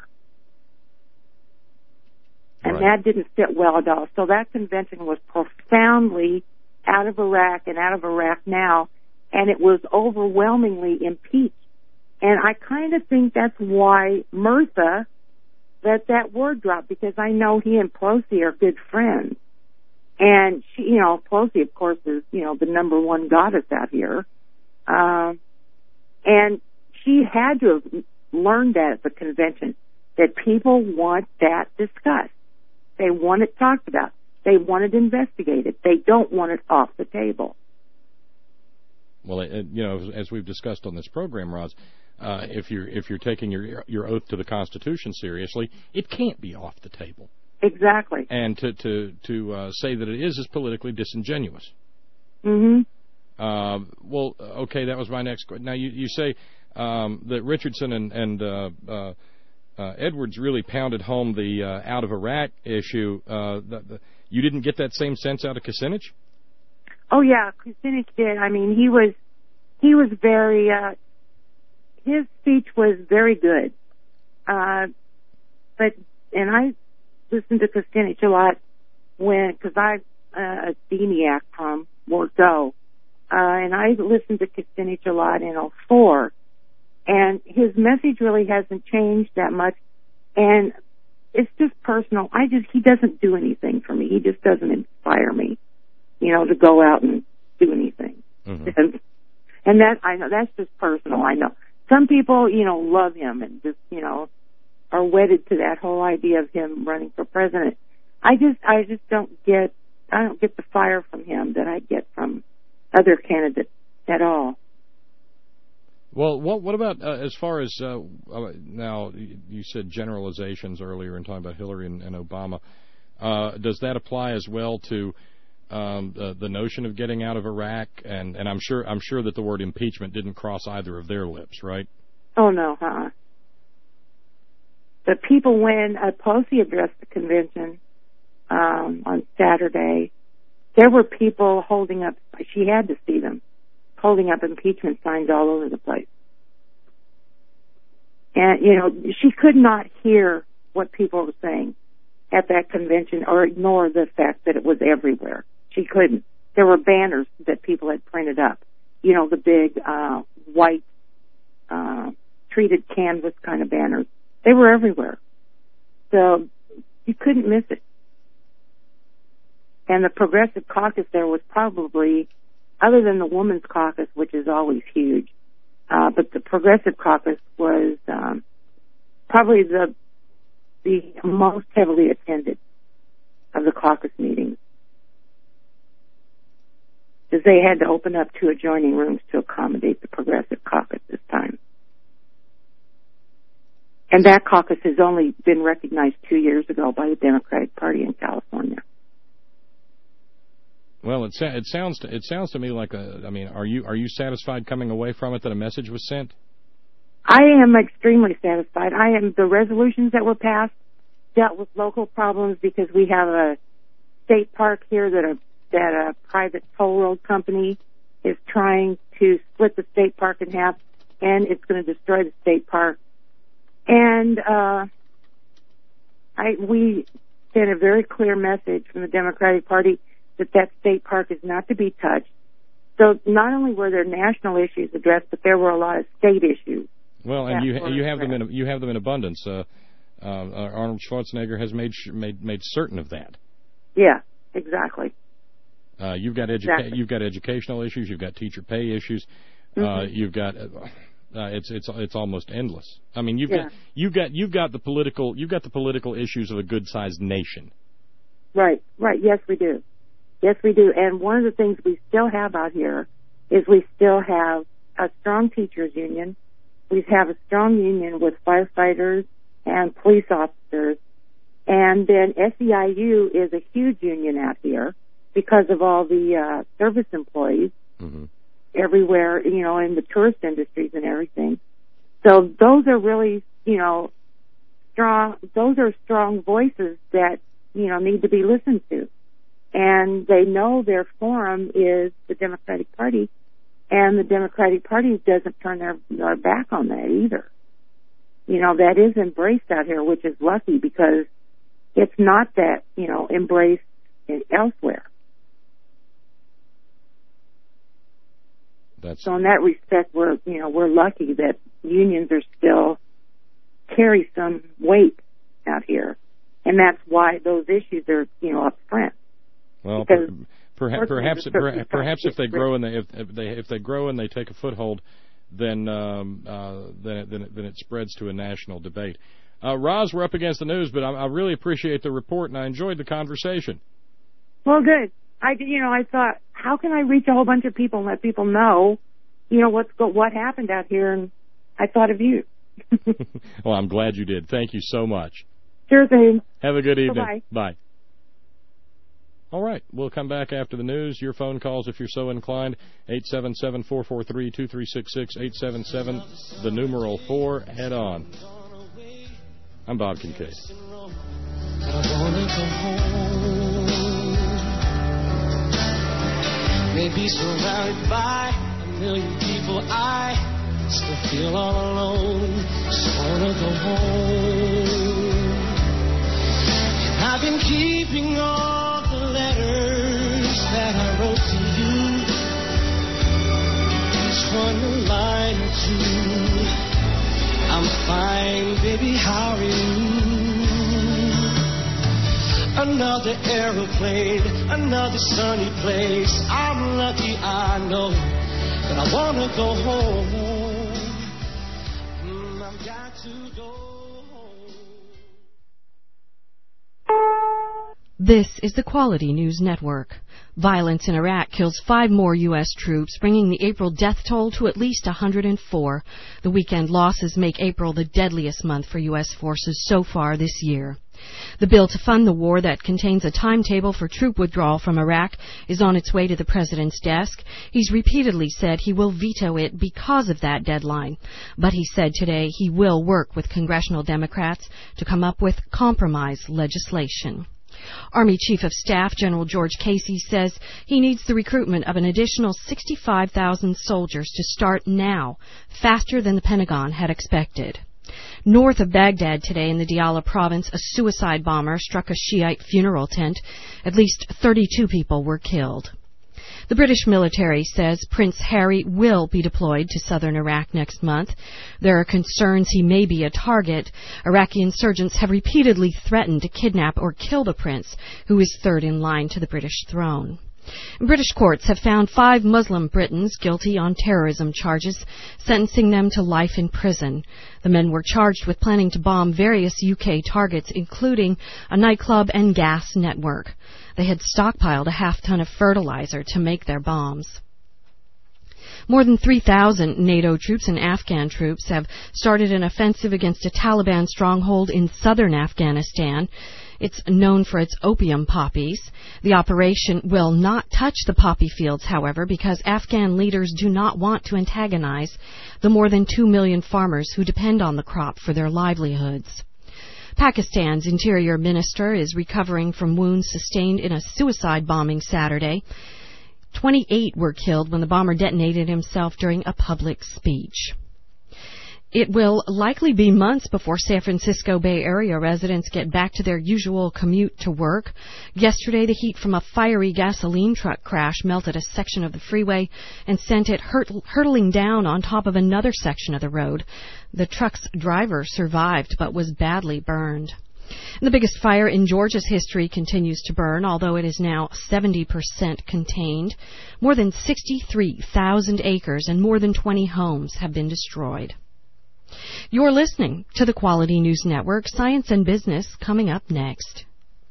And that didn't sit well at all. So that convention was profoundly out of Iraq and out of Iraq now, and it was overwhelmingly impeached. And I kind of think that's why Murtha let that word drop, because I know he and Pelosi are good friends. And she, Pelosi, of course, is, the number one goddess out here. And she had to have learned that at the convention, that people want that discussed. They want it talked about. They want it investigated. They don't want it off the table. Well, as we've discussed on this program, Roz, if you're taking your oath to the Constitution seriously, it can't be off the table. Exactly. And to say that it is politically disingenuous. Mm-hmm. Well, okay, that was my next question. Now, you say that Richardson and Edwards really pounded home the out of Iraq issue. You didn't get that same sense out of Kucinich? Oh yeah, Kucinich did. I mean, he was very. His speech was very good. And I listened to Kucinich a lot because I'm a Deniac from Bordeaux, and I listened to Kucinich a lot in 2004. And his message really hasn't changed that much, and it's just personal. He doesn't do anything for me. He just doesn't inspire me, to go out and do anything. Mm-hmm. And that, I know, that's just personal. I know some people, love him and just, are wedded to that whole idea of him running for president. I just don't get the fire from him that I get from other candidates at all. Well, what about as far as now? You said generalizations earlier in talking about Hillary and Obama. Does that apply as well to the notion of getting out of Iraq? And I'm sure that the word impeachment didn't cross either of their lips, right? Oh no, The people, when Pelosi addressed the convention on Saturday, there were people holding up. She had to see them. Holding up impeachment signs all over the place. And, she could not hear what people were saying at that convention or ignore the fact that it was everywhere. She couldn't. There were banners that people had printed up. The big white treated canvas kind of banners. They were everywhere. So you couldn't miss it. And the Progressive Caucus there was probably, other than the Women's Caucus, which is always huge, but the Progressive Caucus was probably the most heavily attended of the caucus meetings, because they had to open up 2 adjoining rooms to accommodate the Progressive Caucus this time. And that caucus has only been recognized 2 years ago by the Democratic Party in California. Well, it sounds to me like are you satisfied coming away from it that a message was sent? I am extremely satisfied. The resolutions that were passed dealt with local problems, because we have a state park here that a private toll road company is trying to split the state park in half, and it's going to destroy the state park. And we sent a very clear message from the Democratic Party that state park is not to be touched. So not only were there national issues addressed, but there were a lot of state issues. Well, and you have them in abundance. Arnold Schwarzenegger has made certain of that. Yeah, exactly. You've got educational issues. You've got teacher pay issues. Mm-hmm. You've got it's almost endless. I mean, you've got the political issues of a good-sized nation. Right. Yes, we do. And one of the things we still have out here is we still have a strong teachers union. We have a strong union with firefighters and police officers. And then SEIU is a huge union out here because of all the service employees everywhere, in the tourist industries and everything. So those are really, strong. Those are strong voices that, need to be listened to. And they know their forum is the Democratic Party, and the Democratic Party doesn't turn their back on that either. That is embraced out here, which is lucky, because it's not that, embraced elsewhere. So in that respect, we're lucky that unions are still carry some weight out here, and that's why those issues are, up front. Well, perhaps if they grow and if they grow and they take a foothold, then it spreads to a national debate. Roz, we're up against the news, but I really appreciate the report, and I enjoyed the conversation. Well, good. I thought, how can I reach a whole bunch of people and let people know, what happened out here, and I thought of you. Well, I'm glad you did. Thank you so much. Sure thing. Have a good evening. Bye-bye. Bye. All right, we'll come back after the news. Your phone calls, if you're so inclined, 877-443-2366, 877, the numeral 4, head on. I'm Bob Kincaid. Maybe surrounded by a million people, I still feel all alone. Just wanna go home. And I've been keeping all the letters that I wrote to you, each one a line or two. I'm fine, baby, how are you? Another aeroplane, another sunny place. I'm lucky, I know, but I wanna go home. I've got to go home. This is the Quality News Network. Violence in Iraq kills 5 more U.S. troops, bringing the April death toll to at least 104. The weekend losses make April the deadliest month for U.S. forces so far this year. The bill to fund the war that contains a timetable for troop withdrawal from Iraq is on its way to the president's desk. He's repeatedly said he will veto it because of that deadline. But he said today he will work with congressional Democrats to come up with compromise legislation. Army Chief of Staff General George Casey says he needs the recruitment of an additional 65,000 soldiers to start now, faster than the Pentagon had expected. North of Baghdad today in the Diyala province, a suicide bomber struck a Shiite funeral tent. At least 32 people were killed. The British military says Prince Harry will be deployed to southern Iraq next month. There are concerns he may be a target. Iraqi insurgents have repeatedly threatened to kidnap or kill the prince, who is third in line to the British throne. British courts have found 5 Muslim Britons guilty on terrorism charges, sentencing them to life in prison. The men were charged with planning to bomb various UK targets, including a nightclub and gas network. They had stockpiled a half-ton of fertilizer to make their bombs. More than 3,000 NATO troops and Afghan troops have started an offensive against a Taliban stronghold in southern Afghanistan. It's known for its opium poppies. The operation will not touch the poppy fields, however, because Afghan leaders do not want to antagonize the more than 2 million farmers who depend on the crop for their livelihoods. Pakistan's interior minister is recovering from wounds sustained in a suicide bombing Saturday. 28 were killed when the bomber detonated himself during a public speech. It will likely be months before San Francisco Bay Area residents get back to their usual commute to work. Yesterday, the heat from a fiery gasoline truck crash melted a section of the freeway and sent it hurtling down on top of another section of the road. The truck's driver survived but was badly burned. And the biggest fire in Georgia's history continues to burn, although it is now 70% contained. More than 63,000 acres and more than 20 homes have been destroyed. You're listening to the Quality News Network, Science and Business, coming up next.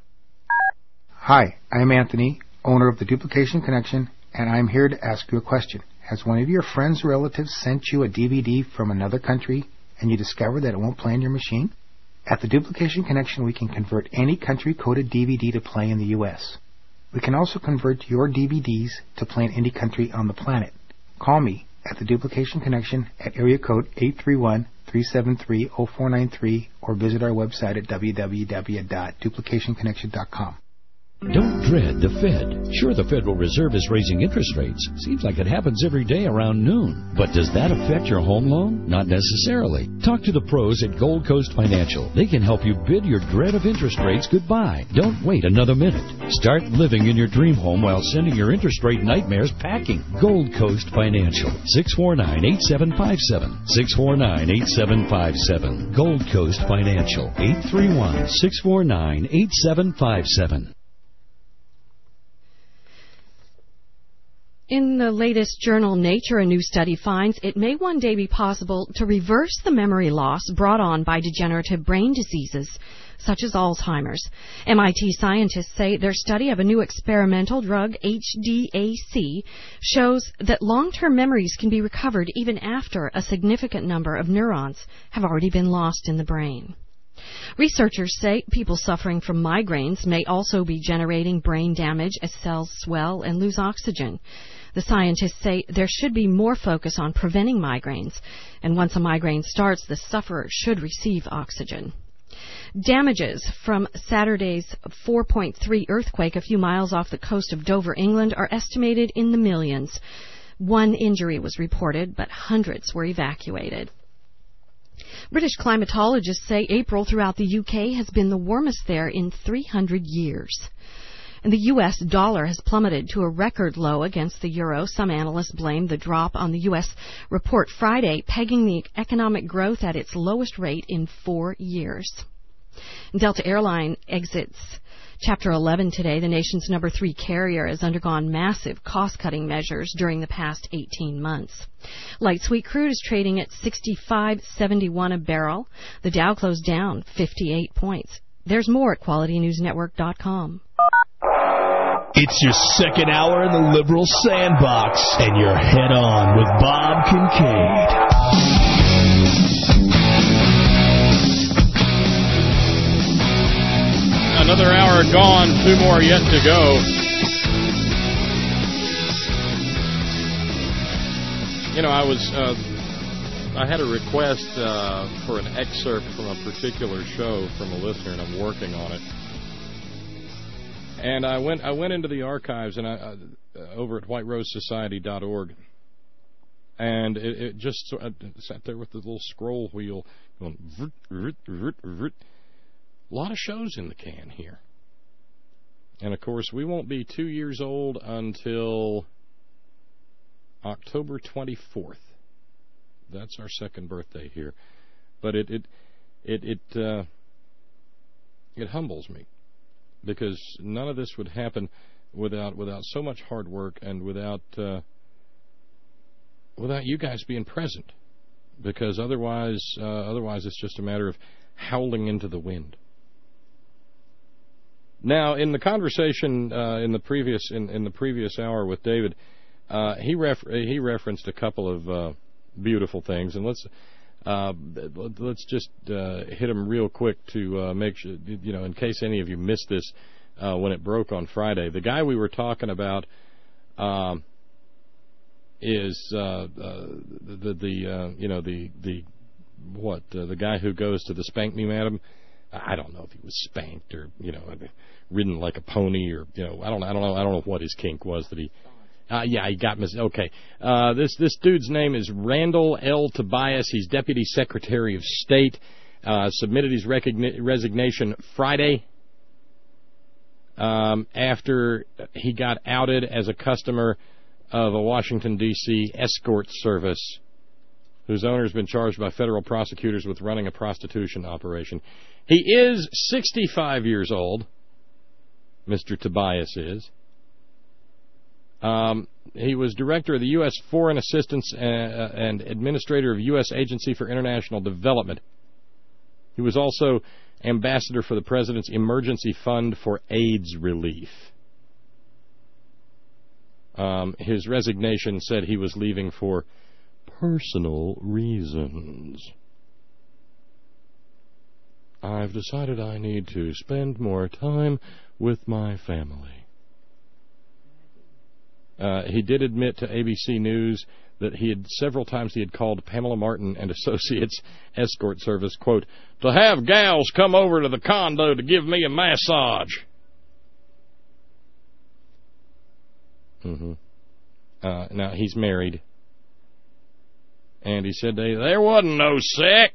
Hi, I'm Anthony, owner of the Duplication Connection, and I'm here to ask you a question. Has one of your friends or relatives sent you a DVD from another country and you discover that it won't play on your machine? At the Duplication Connection, we can convert any country-coded DVD to play in the U.S. We can also convert your DVDs to play in any country on the planet. Call me at the Duplication Connection at area code 831-373-0493 or visit our website at www.duplicationconnection.com. Don't dread the Fed. Sure, the Federal Reserve is raising interest rates. Seems like it happens every day around noon. But does that affect your home loan? Not necessarily. Talk to the pros at Gold Coast Financial. They can help you bid your dread of interest rates goodbye. Don't wait another minute. Start living in your dream home while sending your interest rate nightmares packing. Gold Coast Financial. 649-8757. 649-8757. Gold Coast Financial. 831-649-8757. In the latest journal Nature, a new study finds it may one day be possible to reverse the memory loss brought on by degenerative brain diseases, such as Alzheimer's. MIT scientists say their study of a new experimental drug, HDAC, shows that long-term memories can be recovered even after a significant number of neurons have already been lost in the brain. Researchers say people suffering from migraines may also be generating brain damage as cells swell and lose oxygen. The scientists say there should be more focus on preventing migraines, and once a migraine starts, the sufferer should receive oxygen. Damages from Saturday's 4.3 earthquake a few miles off the coast of Dover, England, are estimated in the millions. One injury was reported, but hundreds were evacuated. British climatologists say April throughout the UK has been the warmest there in 300 years. And the U.S. dollar has plummeted to a record low against the euro. Some analysts blame the drop on the U.S. report Friday, pegging the economic growth at its lowest rate in 4 years. Delta Airline exits Chapter 11 today. The nation's number 3 carrier has undergone massive cost-cutting measures during the past 18 months. Light sweet crude is trading at $65.71 a barrel. The Dow closed down 58 points. There's more at QualityNewsNetwork.com. It's your second hour in the liberal sandbox, and you're head on with Bob Kincaid. Another hour gone, 2 more yet to go. You know, I had a request for an excerpt from a particular show from a listener, and I'm working on it. And I went into the archives and over at whiterosesociety.org, and it just sat there with the little scroll wheel going. A lot of shows in the can here. And, of course, we won't be 2 years old until October 24th. That's our second birthday here. But it humbles me, because none of this would happen without so much hard work and without you guys being present. Because otherwise it's just a matter of howling into the wind. Now, in the conversation in the previous hour with David, he referenced a couple of beautiful things, and let's just hit them real quick to make sure, you know, in case any of you missed this when it broke on Friday. The guy we were talking about is the guy who goes to the Spank Me Madam. I don't know if he was spanked or, you know, ridden like a pony, or, you know, I don't know what his kink was that he. He got okay. This dude's name is Randall L. Tobias. He's Deputy Secretary of State. Submitted his resignation Friday after he got outed as a customer of a Washington, D.C. escort service whose owner has been charged by federal prosecutors with running a prostitution operation. He is 65 years old, Mr. Tobias is. He was director of the U.S. Foreign Assistance and administrator of U.S. Agency for International Development. He was also ambassador for the President's Emergency Fund for AIDS Relief. His resignation said he was leaving for personal reasons. I've decided I need to spend more time with my family. He did admit to ABC News that several times he had called Pamela Martin and Associates escort service, quote, to have gals come over to the condo to give me a massage. Mm-hmm. Now, he's married. And he said there wasn't no sex.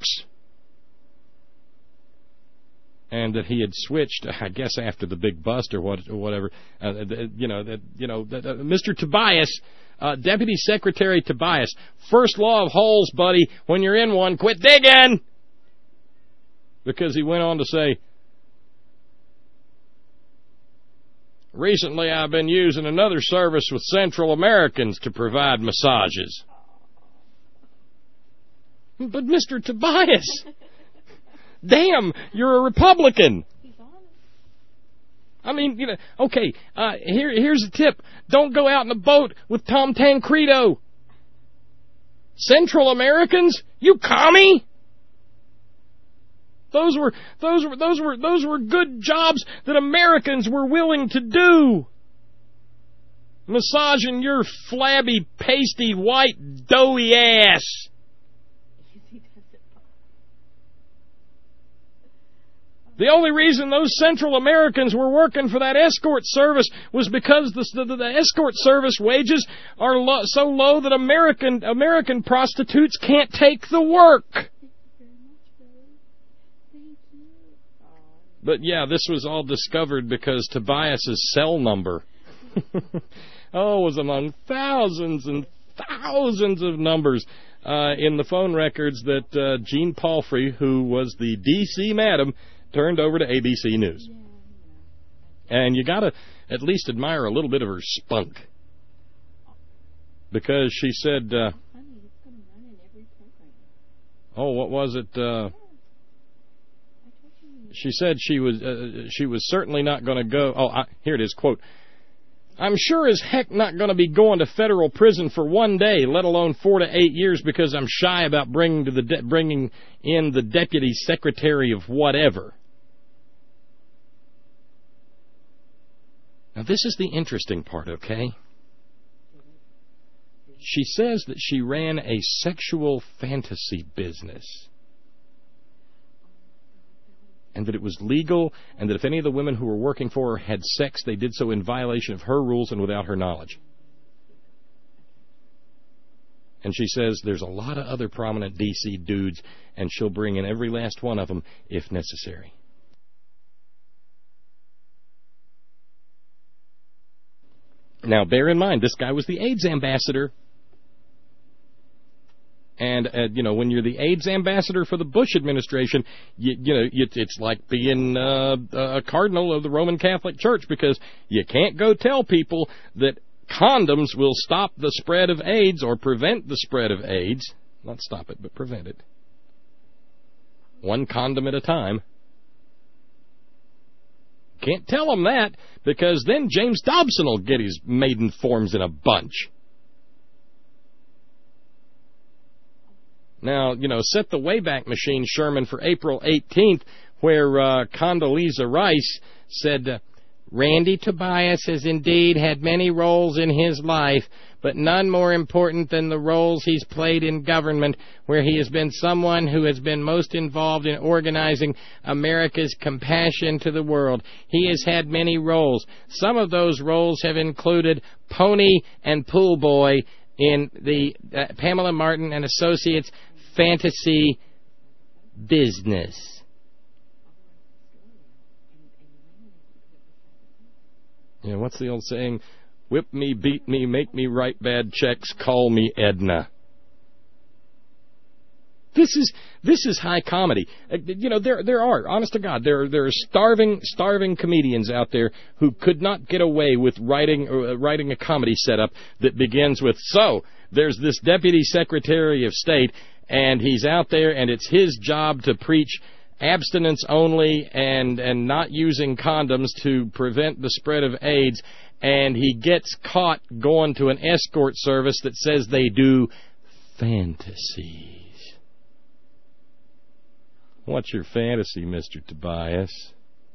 And that he had switched, I guess, after the big bust or whatever. Mr. Tobias, Deputy Secretary Tobias, first law of holes, buddy. When you're in one, quit digging. Because he went on to say, recently I've been using another service with Central Americans to provide massages. But Mr. Tobias, damn, you're a Republican. I mean, okay, here's a tip. Don't go out in a boat with Tom Tancredo. Central Americans? You commie? Those were good jobs that Americans were willing to do. Massaging your flabby, pasty, white, doughy ass. The only reason those Central Americans were working for that escort service was because the escort service wages are so low that American prostitutes can't take the work. But yeah, this was all discovered because Tobias's cell number was among thousands and thousands of numbers in the phone records that Jean Palfrey, who was the D.C. madam, turned over to ABC News. And you got to at least admire a little bit of her spunk. Because she said, what was it? She said she was certainly not going to go. Here it is, quote, I'm sure as heck not going to be going to federal prison for one day, let alone 4 to 8 years, because I'm shy about bringing in the deputy secretary of whatever. Now, this is the interesting part, okay? She says that she ran a sexual fantasy business, and that it was legal, and that if any of the women who were working for her had sex, they did so in violation of her rules and without her knowledge. And she says there's a lot of other prominent D.C. dudes, and she'll bring in every last one of them if necessary. Now, bear in mind, this guy was the AIDS ambassador. And, when you're the AIDS ambassador for the Bush administration, it's like being a cardinal of the Roman Catholic Church, because you can't go tell people that condoms will stop the spread of AIDS or prevent the spread of AIDS. Not stop it, but prevent it. One condom at a time. Can't tell them that, because then James Dobson will get his maiden forms in a bunch. Now, set the Wayback Machine, Sherman, for April 18th, where Condoleezza Rice said, Randy Tobias has indeed had many roles in his life, but none more important than the roles he's played in government, where he has been someone who has been most involved in organizing America's compassion to the world. He has had many roles. Some of those roles have included Pony and Pool Boy in the Pamela Martin and Associates fantasy business. What's the old saying? Whip me, beat me, make me write bad checks, call me Edna. This is high comedy. There are, honest to God, there are starving comedians out there who could not get away with writing a comedy setup that begins with, so there's this Deputy Secretary of State, and he's out there, and it's his job to preach abstinence only and not using condoms to prevent the spread of AIDS, and he gets caught going to an escort service that says they do fantasies. What's your fantasy, Mr. Tobias?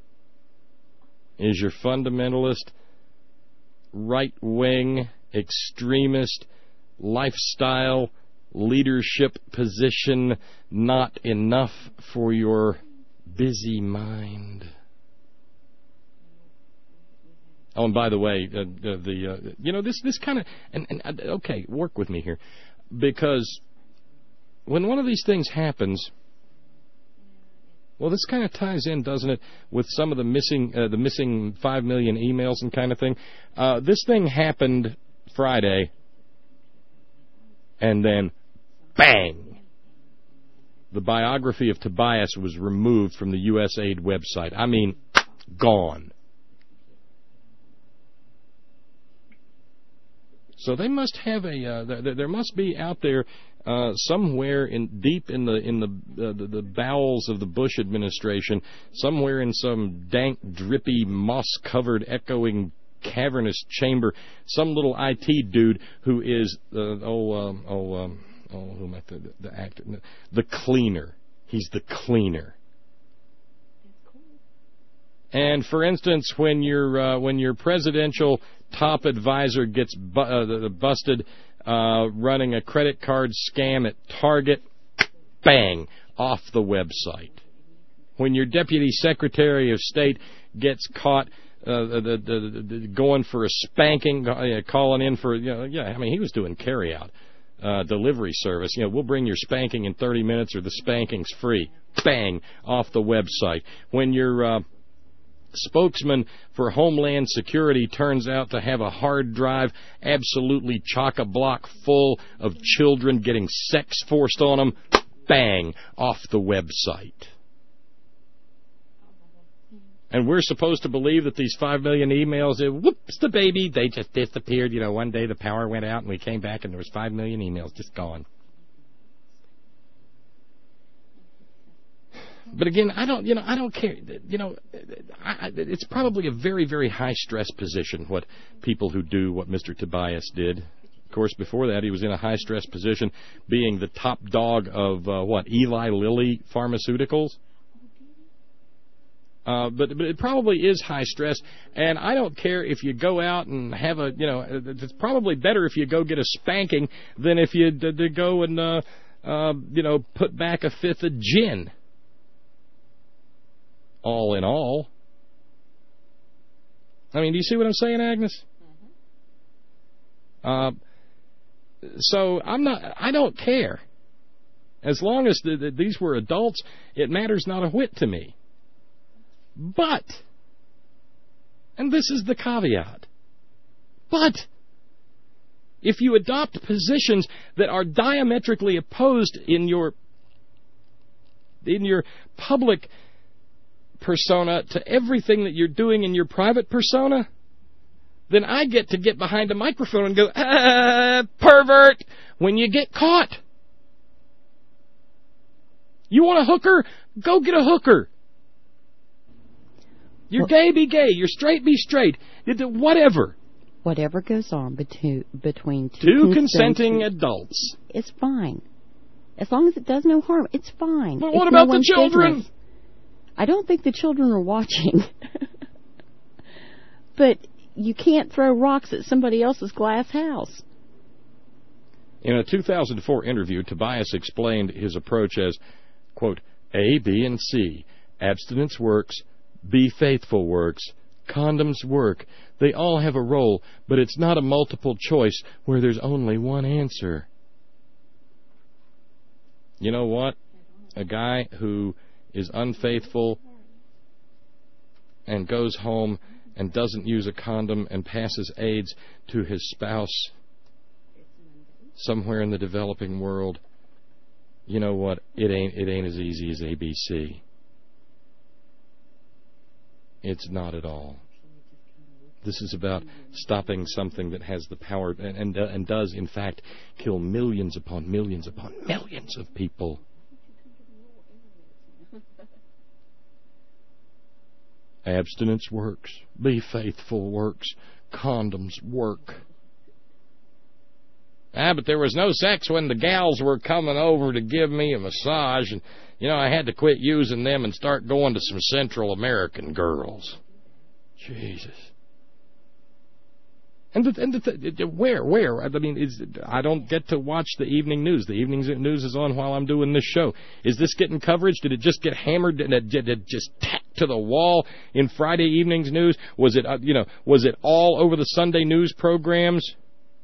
Is your fundamentalist, right-wing, extremist, lifestyle, leadership position not enough for your busy mind? Oh, and by the way, this kind of okay, work with me here, because when one of these things happens, well, this kind of ties in, doesn't it, with some of the missing 5 million emails and kind of thing. This thing happened Friday, and then, bang! The biography of Tobias was removed from the USAID website. I mean, gone. So they must have there must be out there somewhere deep in the bowels of the Bush administration, somewhere in some dank, drippy, moss-covered, echoing, cavernous chamber, some little IT dude who is who am I the actor? The cleaner. He's the cleaner. And for instance, when your presidential top advisor gets busted running a credit card scam at Target, bang, off the website. When your deputy secretary of state gets caught going for a spanking, calling in for, I mean, he was doing carry-out delivery service. We'll bring your spanking in 30 minutes or the spanking's free. Bang, off the website. When your spokesman for Homeland Security turns out to have a hard drive absolutely chock-a-block full of children getting sex forced on them, bang, off the website. And we're supposed to believe that these 5 million emails, whoops, the baby, they just disappeared. One day the power went out and we came back and there was 5 million emails just gone. But again, I don't care. It's probably a very, very high stress position, what people who do what Mr. Tobias did. Of course, before that, he was in a high stress position being the top dog of, Eli Lilly Pharmaceuticals. But it probably is high stress, and I don't care if you go out and have it's probably better if you go get a spanking than if you go and, put back a fifth of gin. All in all. I mean, do you see what I'm saying, Agnes? So I don't care. As long as these were adults, it matters not a whit to me. But, and this is the caveat, but if you adopt positions that are diametrically opposed in your public persona to everything that you're doing in your private persona, then I get to get behind a microphone and go, pervert, when you get caught. You want a hooker? Go get a hooker. You're gay, be gay. You're straight, be straight. Whatever. Whatever goes on between two consenting adults. It's fine. As long as it does no harm, it's fine. But what about the children? Business. I don't think the children are watching. But you can't throw rocks at somebody else's glass house. In a 2004 interview, Tobias explained his approach as, quote, A, B, and C. Abstinence works. Be faithful works. Condoms work. They all have a role, but it's not a multiple choice where there's only one answer. You know what? A guy who is unfaithful and goes home and doesn't use a condom and passes AIDS to his spouse somewhere in the developing world, you know what? It ain't as easy as ABC. It's not at all. This is about stopping something that has the power and does, in fact, kill millions upon millions upon millions of people. Abstinence works. Be faithful works. Condoms work. But there was no sex when the gals were coming over to give me a massage, and, I had to quit using them and start going to some Central American girls. Jesus. And where? I mean, I don't get to watch the evening news. The evening news is on while I'm doing this show. Is this getting coverage? Did it just get hammered and did it just tacked to the wall in Friday evening's news? Was it, was it all over the Sunday news programs?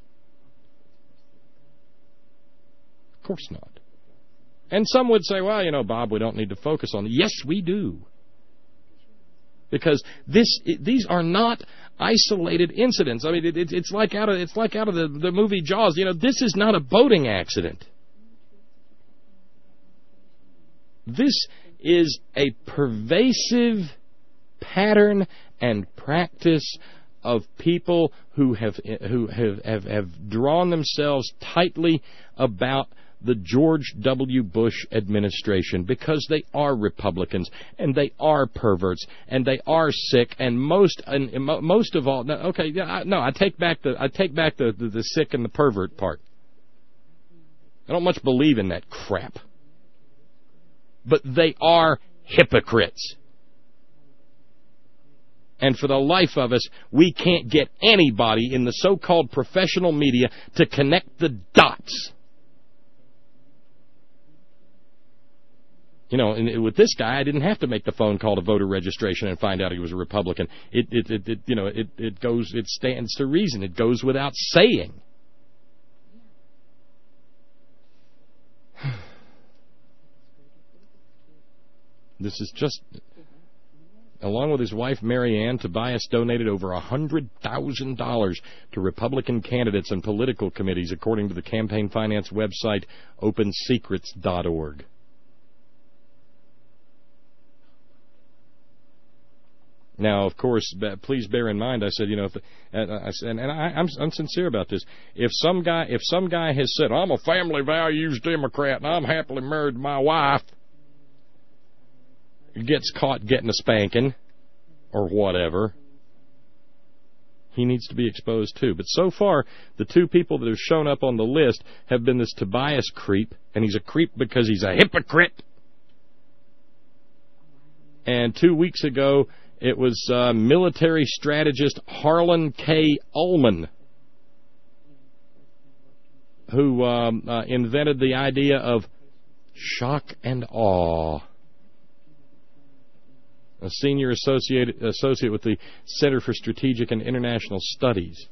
Of course not. And some would say, well, Bob, we don't need to focus on it. Yes, we do. Because these are not isolated incidents. I mean, it's like out of the movie Jaws. This is not a boating accident. This is a pervasive pattern and practice of people who have drawn themselves tightly about the George W. Bush administration because they are Republicans and they are perverts and they are sick and most of all, I take back the sick and the pervert part. I don't much believe in that crap. But they are hypocrites. And for the life of us, we can't get anybody in the so-called professional media to connect the dots. And with this guy, I didn't have to make the phone call to voter registration and find out he was a Republican. It stands to reason. It goes without saying. This is just, along with his wife Mary Ann, Tobias donated over $100,000 to Republican candidates and political committees, according to the campaign finance website OpenSecrets.org. Now, of course, please bear in mind, I said, I'm sincere about this. If some guy has said, I'm a family values Democrat and I'm happily married to my wife, gets caught getting a spanking or whatever, he needs to be exposed too. But so far, the two people that have shown up on the list have been this Tobias creep, and he's a creep because he's a hypocrite. And 2 weeks ago, it was military strategist Harlan K. Ullman who invented the idea of shock and awe. A senior associate with the Center for Strategic and International Studies.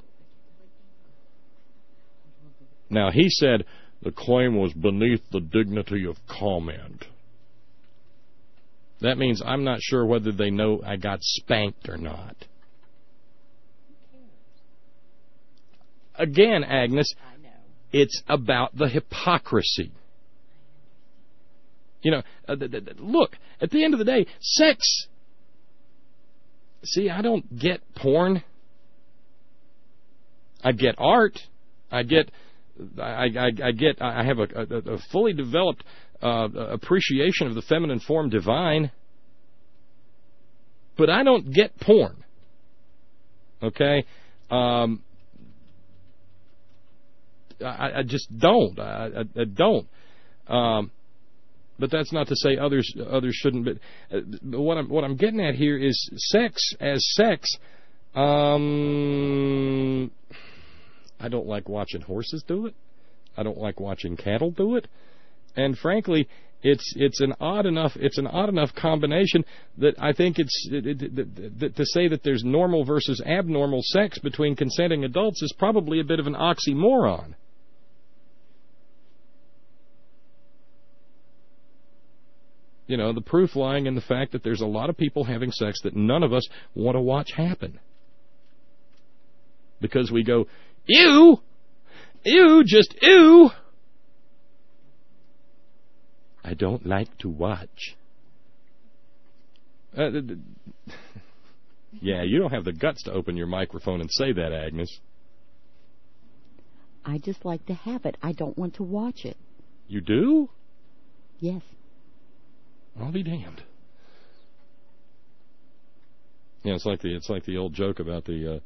Now, he said the claim was beneath the dignity of comment. That means I'm not sure whether they know I got spanked or not. Again, Agnes, it's about the hypocrisy. Look, at the end of the day, sex. See, I don't get porn. I get art. I have a fully developed appreciation of the feminine form divine, but I don't get porn. Okay, I just don't. I don't. But that's not to say others shouldn't. But what I'm getting at here is sex as sex. I don't like watching horses do it. I don't like watching cattle do it. And frankly, it's an odd enough combination that I think to say that there's normal versus abnormal sex between consenting adults is probably a bit of an oxymoron. The proof lying in the fact that there's a lot of people having sex that none of us want to watch happen. Because we go, ew, just ew. I don't like to watch. Yeah, you don't have the guts to open your microphone and say that, Agnes. I just like to have it. I don't want to watch it. You do? Yes. I'll be damned. Yeah, it's like the old joke about the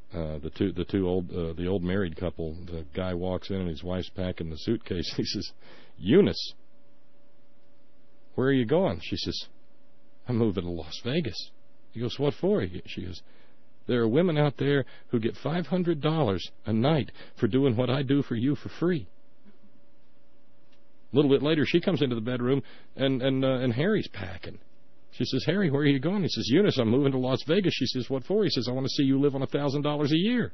old married couple. The guy walks in and his wife's packing the suitcase. He says, "Eunice, where are you going?" She says, "I'm moving to Las Vegas." He goes, "What for?" She goes, There are women out there who get $500 a night for doing what I do for you for free. A little bit later, she comes into the bedroom, and Harry's packing. She says, Harry, where are you going? He says, Eunice, I'm moving to Las Vegas. She says, what for? He says, I want to see you live on $1,000 a year.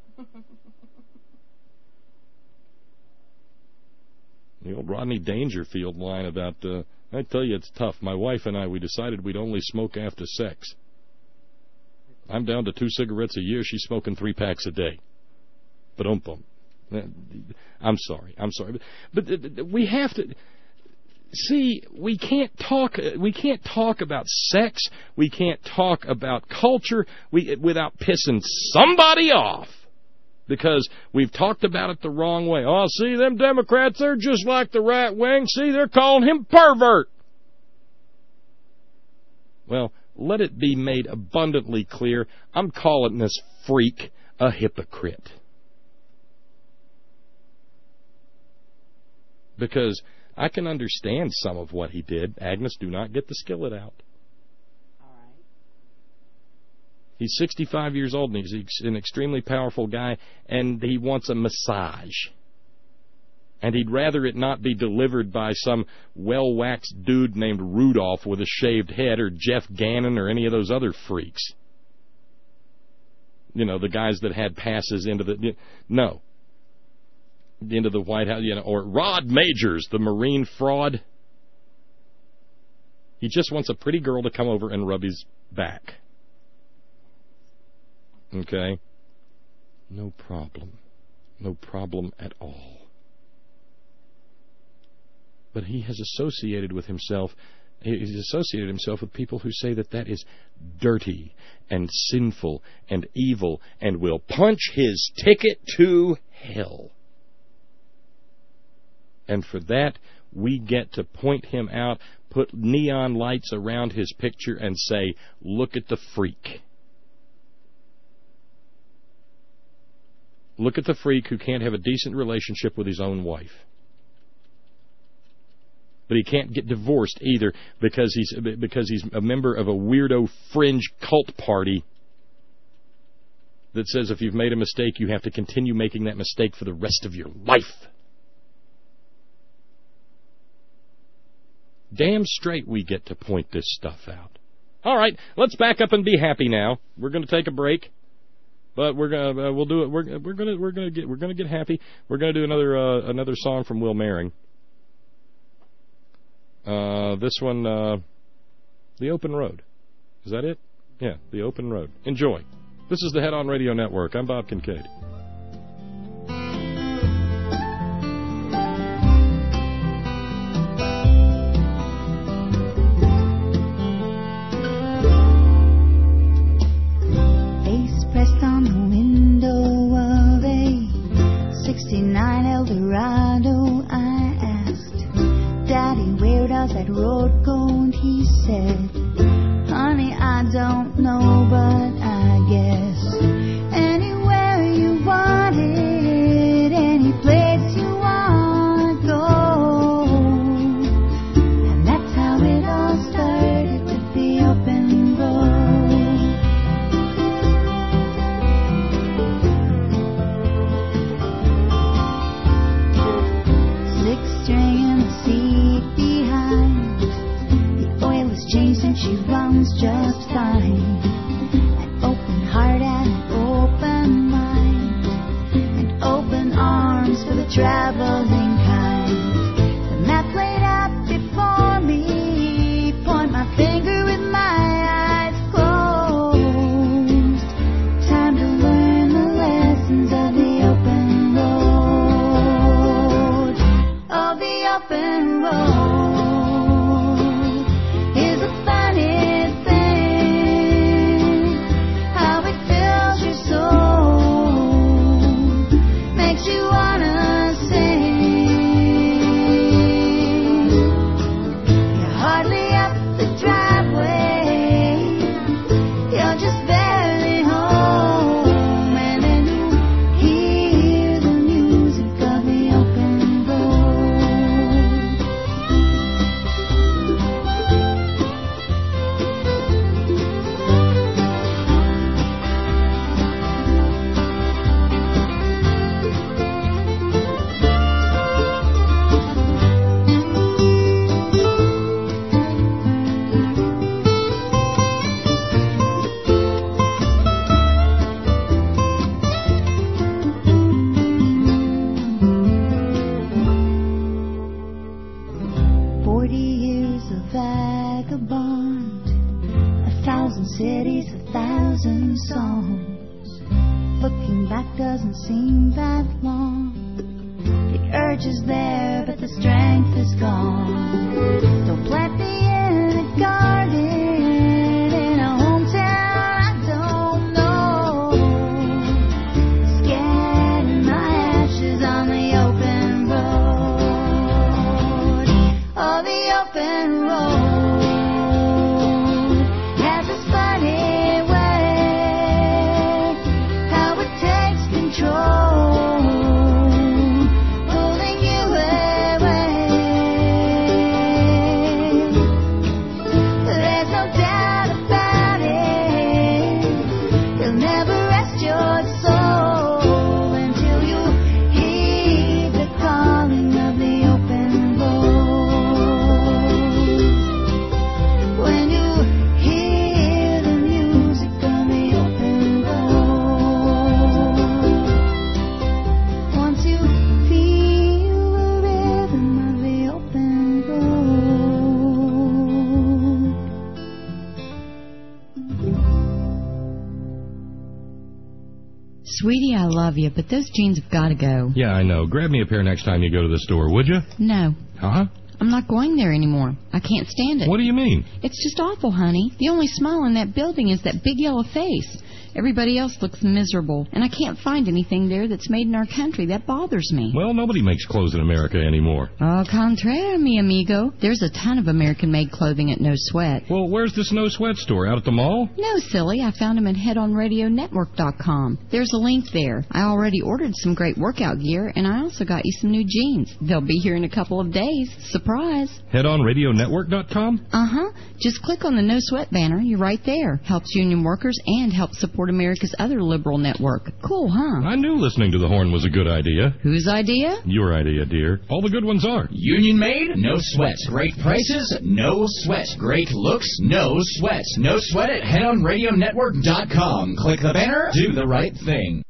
The old Rodney Dangerfield line about, I tell you, it's tough. My wife and I, we decided we'd only smoke after sex. I'm down to 2 cigarettes a year. She's smoking 3 packs a day. Ba-dum-bum. I'm sorry. But we have to... See, we can't talk about sex. We can't talk about culture without pissing somebody off. Because we've talked about it the wrong way. Oh, see, them Democrats, they're just like the right wing. See, they're calling him pervert. Well, let it be made abundantly clear, I'm calling this freak a hypocrite. Because I can understand some of what he did. Agnes, do not get the skillet out. He's 65 years old, and he's an extremely powerful guy, and he wants a massage. And he'd rather it not be delivered by some well-waxed dude named Rudolph with a shaved head, or Jeff Gannon, or any of those other freaks. You know, the guys that had passes into the... No. Into the White House, or Rod Majors, the Marine fraud. He just wants a pretty girl to come over and rub his back. Okay? No problem. No problem at all. But he has associated himself with people who say that is dirty and sinful and evil and will punch his ticket to hell. And for that, we get to point him out, put neon lights around his picture, and say, look at the freak. Look at the freak who can't have a decent relationship with his own wife. But he can't get divorced either because he's a member of a weirdo fringe cult party that says if you've made a mistake, you have to continue making that mistake for the rest of your life. Damn straight we get to point this stuff out. All right, let's back up and be happy now. We're going to take a break, but we'll do it. We're going to get happy. We're going to do another song from Will Merring. This one, The Open Road. Is that it? Yeah, The Open Road. Enjoy. This is the Head On Radio Network. I'm Bob Kincaid. Pressed on the window of a 69 Eldorado, I asked, Daddy, where does that road go? And he said, honey, I don't know, but I guess anywhere you want it, any place you want to go. And that's how it all started with the open road. Changed and she runs just fine. An open heart and an doesn't seem that long. The urge is there, but the strength is gone. Don't plant me in a garden in a hometown I don't know. Scattering my ashes on the open road. Oh, the open road. Sweetie, I love you, but those jeans have got to go. Yeah, I know. Grab me a pair next time you go to the store, would you? No. Huh? I'm not going there anymore. I can't stand it. What do you mean? It's just awful, honey. The only smile in that building is that big yellow face. Everybody else looks miserable, and I can't find anything there that's made in our country. That bothers me. Well, nobody makes clothes in America anymore. Au contraire, mi amigo. There's a ton of American-made clothing at No Sweat. Well, where's this No Sweat store? Out at the mall? No, silly. I found them at headonradionetwork.com. There's a link there. I already ordered some great workout gear, and I also got you some new jeans. They'll be here in a couple of days. Surprise. Headonradionetwork.com? Uh-huh. Just click on the No Sweat banner. You're right there. Helps union workers and helps support America's other liberal network. Cool, huh? I knew listening to the horn was a good idea. Whose idea? Your idea, dear. All the good ones are. Union made? No sweat. Great prices? No sweat. Great looks? No sweat. No sweat at headonradionetwork.com. Click the banner. Do the right thing.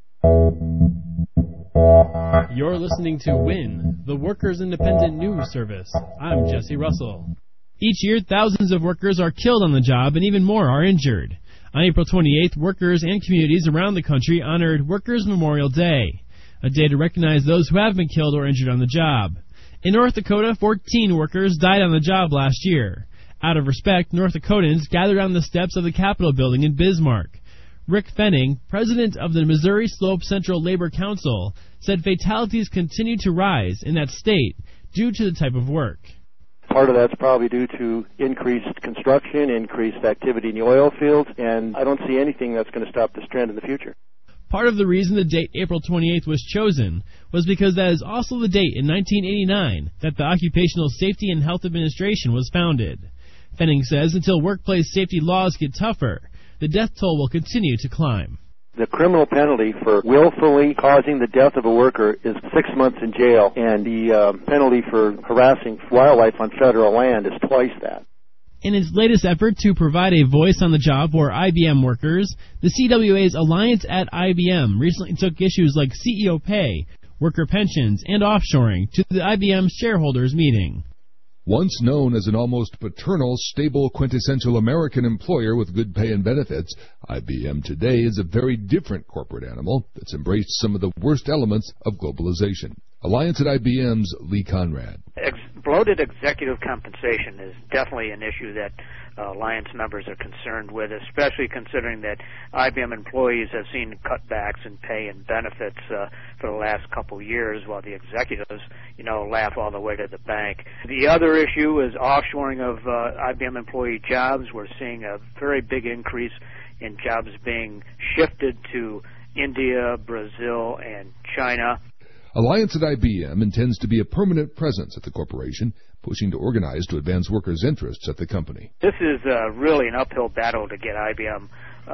You're listening to WIN, the Workers' Independent News Service. I'm Jesse Russell. Each year, thousands of workers are killed on the job and even more are injured. On April 28th, workers and communities around the country honored Workers' Memorial Day, a day to recognize those who have been killed or injured on the job. In North Dakota, 14 workers died on the job last year. Out of respect, North Dakotans gathered on the steps of the Capitol building in Bismarck. Rick Fenning, president of the Missouri Slope Central Labor Council, said fatalities continue to rise in that state due to the type of work. Part of that's probably due to increased construction, increased activity in the oil fields, and I don't see anything that's going to stop this trend in the future. Part of the reason the date April 28th was chosen was because that is also the date in 1989 that the Occupational Safety and Health Administration was founded. Fenning says until workplace safety laws get tougher, the death toll will continue to climb. The criminal penalty for willfully causing the death of a worker is 6 months in jail, and the penalty for harassing wildlife on federal land is twice that. In its latest effort to provide a voice on the job for IBM workers, the CWA's Alliance at IBM recently took issues like CEO pay, worker pensions, and offshoring to the IBM shareholders meeting. Once known as an almost paternal, stable, quintessential American employer with good pay and benefits, IBM today is a very different corporate animal that's embraced some of the worst elements of globalization. Alliance at IBM's Lee Conrad. Bloated executive compensation is definitely an issue that Alliance members are concerned with, especially considering that IBM employees have seen cutbacks in pay and benefits for the last couple of years, while the executives, laugh all the way to the bank. The other issue is offshoring of IBM employee jobs. We're seeing a very big increase in jobs being shifted to India, Brazil, and China. Alliance at IBM intends to be a permanent presence at the corporation, pushing to organize to advance workers' interests at the company. This is really an uphill battle to get IBM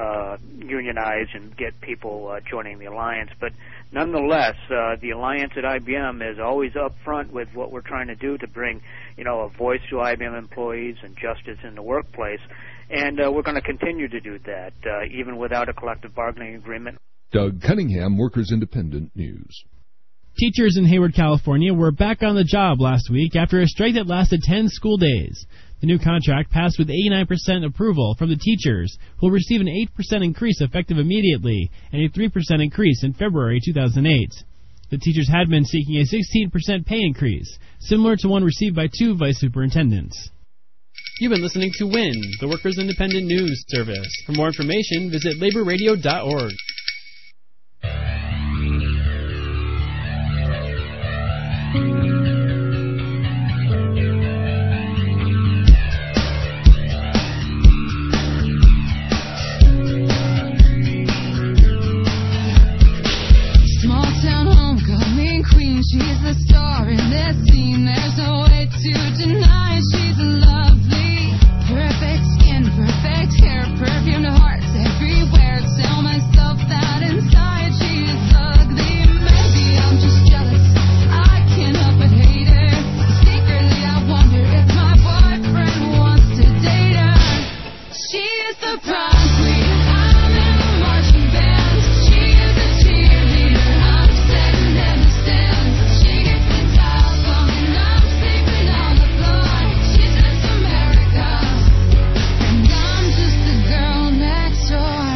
unionized and get people joining the Alliance. But nonetheless, the Alliance at IBM is always up front with what we're trying to do to bring, a voice to IBM employees and justice in the workplace. And we're going to continue to do that, even without a collective bargaining agreement. Doug Cunningham, Workers Independent News. Teachers in Hayward, California were back on the job last week after a strike that lasted 10 school days. The new contract passed with 89% approval from the teachers, who will receive an 8% increase effective immediately and a 3% increase in February 2008. The teachers had been seeking a 16% pay increase, similar to one received by 2 vice superintendents. You've been listening to WIN, the Workers' Independent News Service. For more information, visit laborradio.org. Small town homecoming queen, she's the star in this scene. There's no way to deny she's lovely. Perfect skin, perfect hair, perfumed hearts everywhere. Tell myself that inside she is ugly. Maybe I'm just jealous, I can't help but hate her. Secretly I wonder if my boyfriend wants to date her. She is the prom queen, I'm in the marching band. She is a cheerleader, I'm sitting in the stands. She gets the towels on and I'm sleeping on the floor. She's Miss America, and I'm just the girl next door.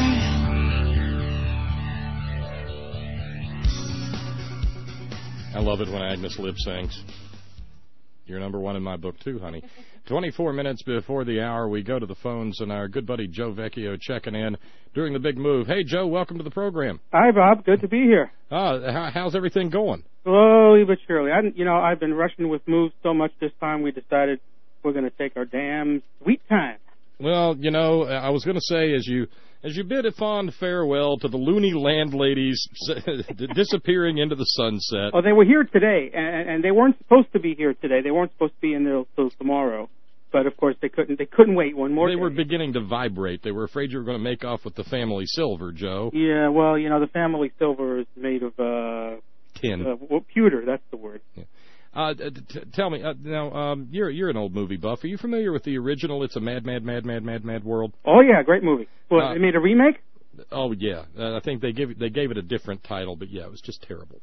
I love it when Agnes lip syncs. You're number one in my book, too, honey. 24 minutes before the hour, we go to the phones, and our good buddy Joe Vecchio checking in during the big move. Hey, Joe, welcome to the program. Hi, Bob. Good to be here. How's everything going? Slowly but surely. I've been rushing with moves so much this time, we decided we're going to take our damn sweet time. Well, I was going to say, as you bid a fond farewell to the loony landladies disappearing into the sunset. Oh, they were here today, and they weren't supposed to be here today. They weren't supposed to be in there till tomorrow. But of course they couldn't wait one more day. They were beginning to vibrate. They were afraid you were going to make off with the family silver, Joe. Yeah, well, the family silver is made of tin. Pewter, that's the word. Yeah. Tell me, now, you're an old movie buff. Are you familiar with the original It's a Mad, Mad, Mad, Mad, Mad, Mad World? Oh, yeah, great movie. Well, they made a remake? Oh, yeah. I think they gave it a different title, but yeah, it was just terrible.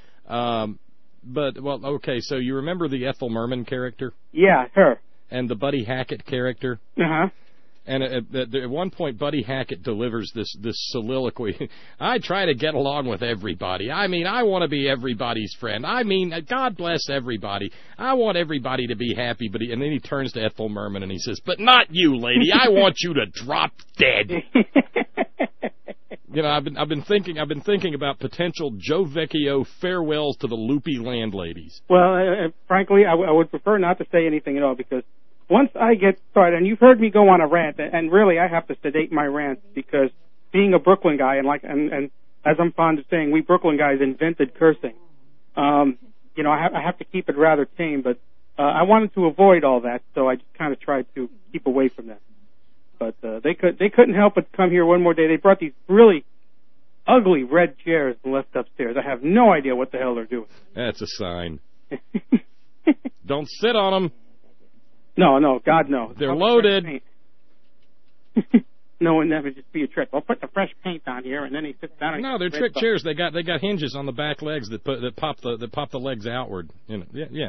Okay, so you remember the Ethel Merman character? Yeah, her. And the Buddy Hackett character? Uh-huh. And at one point, Buddy Hackett delivers this soliloquy. I try to get along with everybody. I mean, I want to be everybody's friend. I mean, God bless everybody. I want everybody to be happy. And then he turns to Ethel Merman and he says, "But not you, lady. I want you to drop dead." I've been thinking about potential Joe Vecchio farewells to the loopy landladies. Well, frankly, I would prefer not to say anything at all, because once I get started, and you've heard me go on a rant, and really I have to sedate my rants, because being a Brooklyn guy, and as I'm fond of saying, we Brooklyn guys invented cursing. I have to keep it rather tame, but I wanted to avoid all that, so I just kind of tried to keep away from that. But they couldn't help but come here one more day. They brought these really ugly red chairs and left upstairs. I have no idea what the hell they're doing. That's a sign. Don't sit on them. No, God, no. They're loaded. No, that would just be a trick. I'll put the fresh paint on here, and then he sits down. No, they're trick chairs. They got hinges on the back legs that pop the legs outward. Yeah.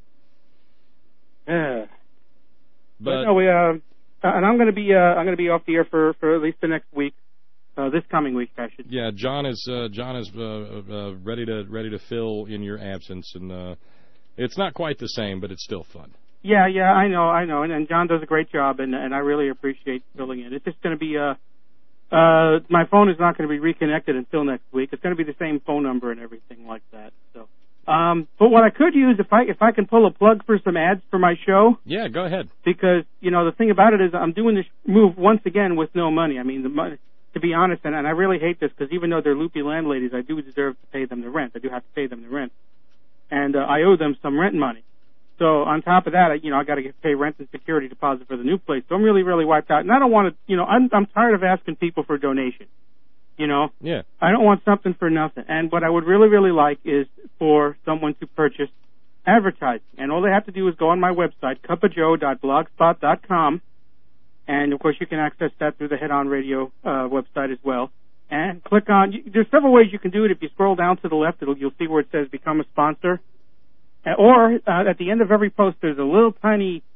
But no, and I'm going to be off the air for at least the next week. This coming week, I should. Yeah, John is ready to fill in your absence, and it's not quite the same, but it's still fun. Yeah, I know, and John does a great job, and I really appreciate filling in. It's just going to be my phone is not going to be reconnected until next week. It's going to be the same phone number and everything like that. So, but what I could use, if I can pull a plug for some ads for my show. Yeah, go ahead. Because the thing about it is I'm doing this move once again with no money. I mean, the money. To be honest, and I really hate this, because even though they're loopy landladies, I do deserve to pay them the rent. I do have to pay them the rent, and I owe them some rent money. So on top of that, I got to pay rent and security deposit for the new place. So I'm really, really wiped out, and I don't want to. I'm tired of asking people for donations. Yeah. I don't want something for nothing. And what I would really, really like is for someone to purchase advertising, and all they have to do is go on my website, cupofjoe.blogspot.com. And, of course, you can access that through the Head On Radio website as well. And click on – there's several ways you can do it. If you scroll down to the left, you'll see where it says Become a Sponsor. Or at the end of every post, there's a little tiny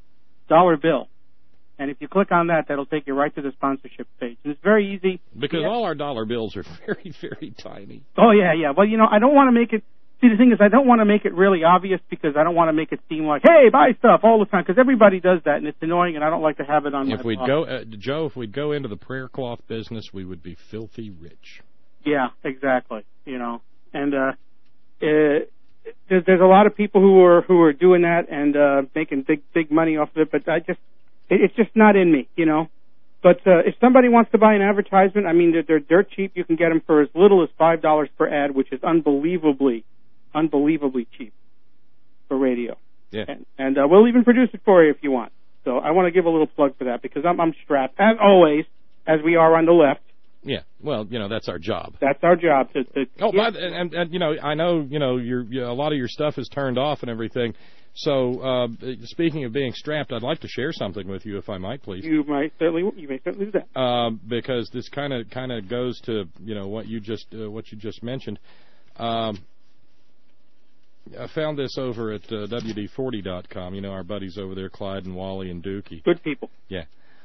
dollar bill. And if you click on that, that'll take you right to the sponsorship page. And it's very easy. Because all our dollar bills are very, very tiny. Oh, yeah. Well, I don't want to make it... See, the thing is, I don't want to make it really obvious because I don't want to make it seem like, hey, buy stuff all the time, because everybody does that, and it's annoying, and I don't like to have it on my blog. Joe, if we'd go into the prayer cloth business, we would be filthy rich. Yeah, exactly. And there's a lot of people who are doing that and making big money off of it, but it's just not in me, But if somebody wants to buy an advertisement, I mean, they're dirt cheap. You can get them for as little as $5 per ad, which is unbelievably cheap for radio. Yeah. And we'll even produce it for you if you want. So I want to give a little plug for that because I'm strapped, as always, as we are on the left. Yeah. Well, that's our job. That's our job. And I know, a lot of your stuff is turned off and everything. So, speaking of being strapped, I'd like to share something with you, if I might, please. You may certainly do that. Because this kind of goes to what you just mentioned. I found this over at WD40.com. Our buddies over there, Clyde and Wally and Dookie. Good people. Yeah.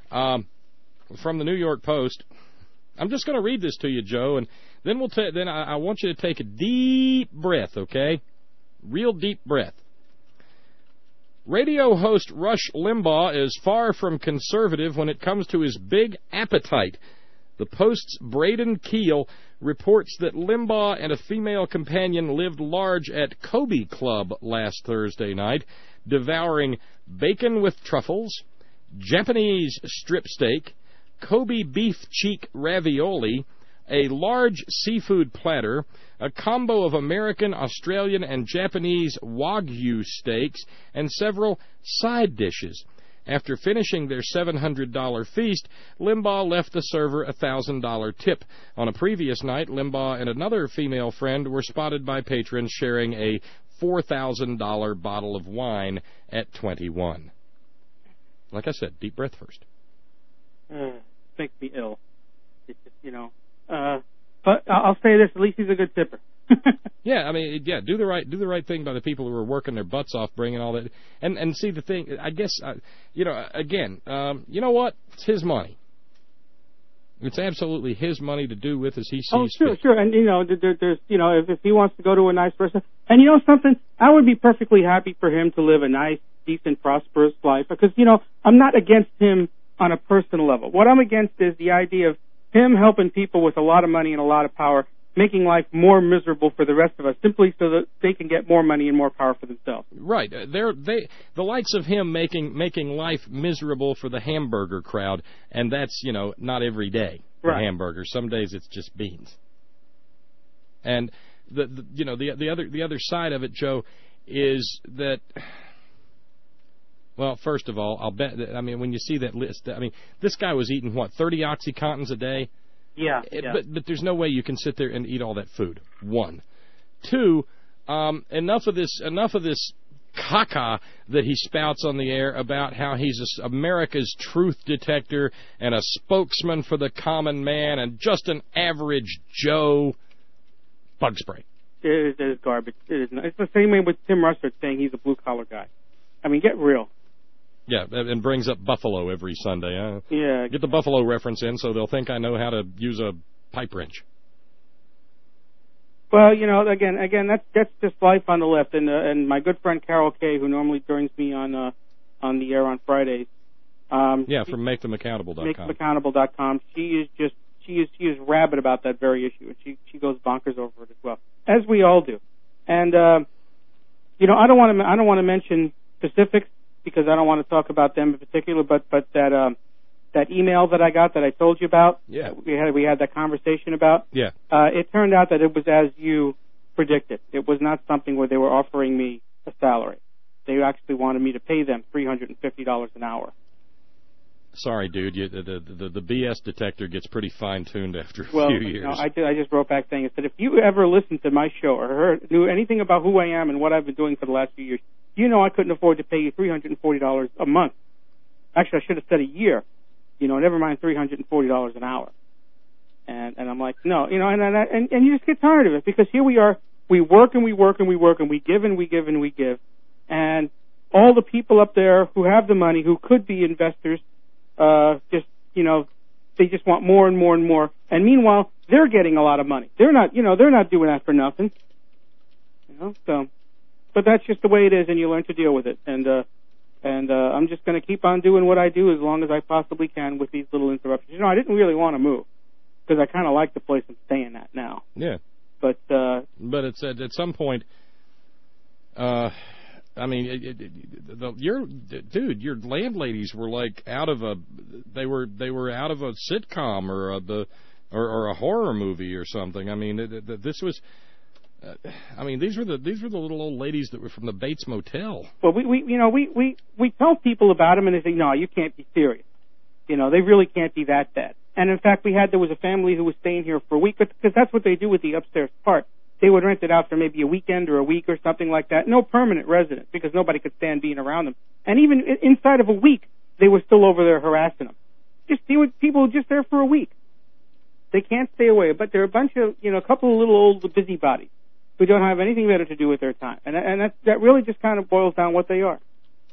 From the New York Post. I'm just going to read this to you, Joe, and then then I want you to take a deep breath, okay? Real deep breath. Radio host Rush Limbaugh is far from conservative when it comes to his big appetite. The Post's Braden Keel reports that Limbaugh and a female companion lived large at Kobe Club last Thursday night, devouring bacon with truffles, Japanese strip steak, Kobe beef cheek ravioli, a large seafood platter, a combo of American, Australian, and Japanese Wagyu steaks, and several side dishes. After finishing their $700 feast, Limbaugh left the server a $1,000 tip. On a previous night, Limbaugh and another female friend were spotted by patrons sharing a $4,000 bottle of wine at 21. Like I said, deep breath first. Makes me ill. It's just, but I'll say this: at least he's a good tipper. Yeah, I mean, do the right thing by the people who are working their butts off, bringing all that. And see, the thing, I guess, again, you know what? It's his money. It's absolutely his money to do with as he sees fit. Sure. And there's if he wants to go to a nice person, and something, I would be perfectly happy for him to live a nice, decent, prosperous life because I'm not against him on a personal level. What I'm against is the idea of him helping people with a lot of money and a lot of power, making life more miserable for the rest of us, simply so that they can get more money and more power for themselves. Right. The likes of him making life miserable for the hamburger crowd, and that's, not every day for hamburgers. Some days it's just beans. And the other side of it, Joe, is that, well, first of all, I'll bet that, when you see that list, this guy was eating 30 OxyContins a day? Yeah. But there's no way you can sit there and eat all that food. 1. 2, enough of this caca that he spouts on the air about how he's America's truth detector and a spokesman for the common man and just an average Joe. Bug spray. It is garbage. It's the same way with Tim Russert saying he's a blue-collar guy. Get real. Yeah, and brings up Buffalo every Sunday. Huh? Yeah. Get the Buffalo reference in so they'll think I know how to use a pipe wrench. Well, again, that's just life on the left. And my good friend Carol Kay, who normally joins me on the air on Fridays. From MakeThemAccountable.com. MakeThemAccountable.com. She is rabid about that very issue, and she goes bonkers over it as well, as we all do. And I don't want to mention specifics, because I don't want to talk about them in particular, but that email that I got that I told you about, we had that conversation about, it turned out that it was as you predicted. It was not something where they were offering me a salary. They actually wanted me to pay them $350 an hour. Sorry, dude. The BS detector gets pretty fine-tuned after a few years. I just wrote back saying, I said, if you ever listened to my show or knew anything about who I am and what I've been doing for the last few years, I couldn't afford to pay you $340 a month. Actually, I should have said a year. Never mind $340 an hour. And I'm like, no, and you just get tired of it because here we are, we work and we work and we work and we give and we give and we give, and all the people up there who have the money, who could be investors, just, you know, they just want more and more and more. And meanwhile, they're getting a lot of money. They're not, you know, they're not doing that for nothing. You know, so, but that's just the way it is, and you learn to deal with it. And I'm just going to keep on doing what I do as long as I possibly can with these little interruptions. You know, I didn't really want to move because I kind of like the place I'm staying at now. Yeah. But it's at some point, I mean, your landladies were like they were out of a sitcom or a horror movie or something. I mean, this was. I mean, these were the little old ladies that were from the Bates Motel. Well, we tell people about them, and they say, no, you can't be serious. You know, they really can't be that bad. And in fact, there was a family who was staying here for a week, because that's what they do with the upstairs part. They would rent it out for maybe a weekend or a week or something like that. No permanent residence, because nobody could stand being around them. And even inside of a week, they were still over there harassing them. Just people just there for a week. They can't stay away. But they're a bunch of, you know, a couple of little old busybodies who don't have anything better to do with their time. And that really just kind of boils down what they are.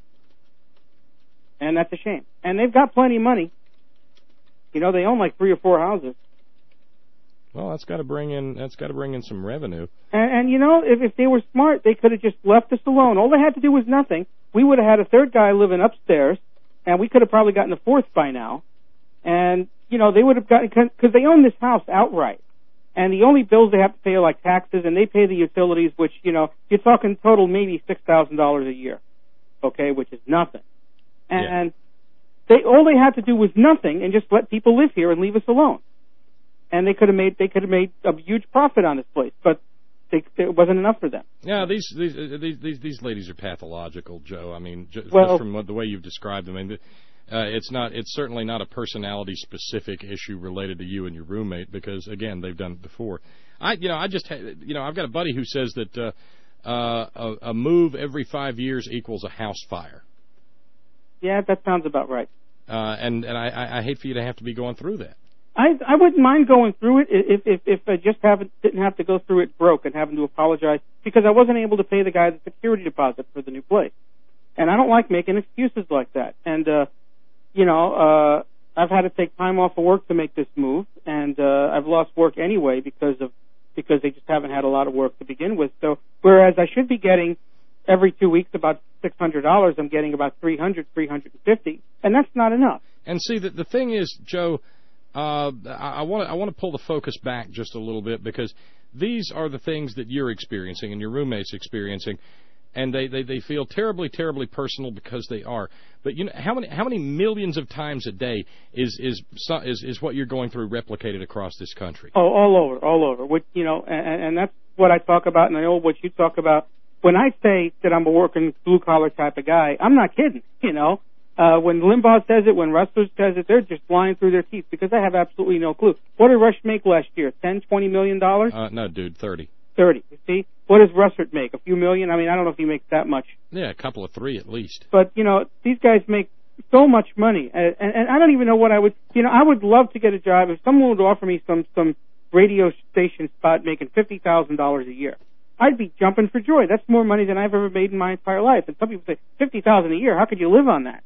And that's a shame. And they've got plenty of money. You know, they own like 3 or 4 houses. Well, that's got to bring in some revenue. And you know, if they were smart, they could have just left us alone. All they had to do was nothing. We would have had a third guy living upstairs, and we could have probably gotten a fourth by now. And you know, they would have gotten, because they own this house outright, and the only bills they have to pay are like taxes, and they pay the utilities, which, you know, you're talking total maybe $6,000 a year, okay, which is nothing. And all they had to do was nothing, and just let people live here and leave us alone. And they could have made a huge profit on this place, but it wasn't enough for them. Yeah, these ladies are pathological, Joe. I mean, just from the way you've described them. I mean, it's certainly not a personality specific issue related to you and your roommate, because again, they've done it before. I've got a buddy who says that a move every 5 years equals a house fire. Yeah, that sounds about right. And I hate for you to have to be going through that. I wouldn't mind going through it if I just didn't have to go through it broke and having to apologize because I wasn't able to pay the guy the security deposit for the new place. And I don't like making excuses like that. And I've had to take time off of work to make this move, and I've lost work anyway because they just haven't had a lot of work to begin with. So whereas I should be getting every 2 weeks about $600, I'm getting about $300, $350, and that's not enough. And see, the thing is, Joe, I want to pull the focus back just a little bit, because these are the things that you're experiencing and your roommate's experiencing, and they feel terribly, terribly personal because they are. But you know, how many millions of times a day is what you're going through replicated across this country? Oh, all over. What, you know, and that's what I talk about, and I know what you talk about. When I say that I'm a working blue collar type of guy, I'm not kidding. You know. When Limbaugh says it, when Rustler says it, they're just lying through their teeth because I have absolutely no clue. What did Rush make last year? $10-20 million? No, dude, 30. 30. You see? What does Russert make? A few million? I mean, I don't know if he makes that much. Yeah, a couple of 3 at least. But, you know, these guys make so much money. And I don't even know what I would, you know, I would love to get a job. If someone would offer me some radio station spot making $50,000 a year, I'd be jumping for joy. That's more money than I've ever made in my entire life. And some people say, $50,000 a year, how could you live on that?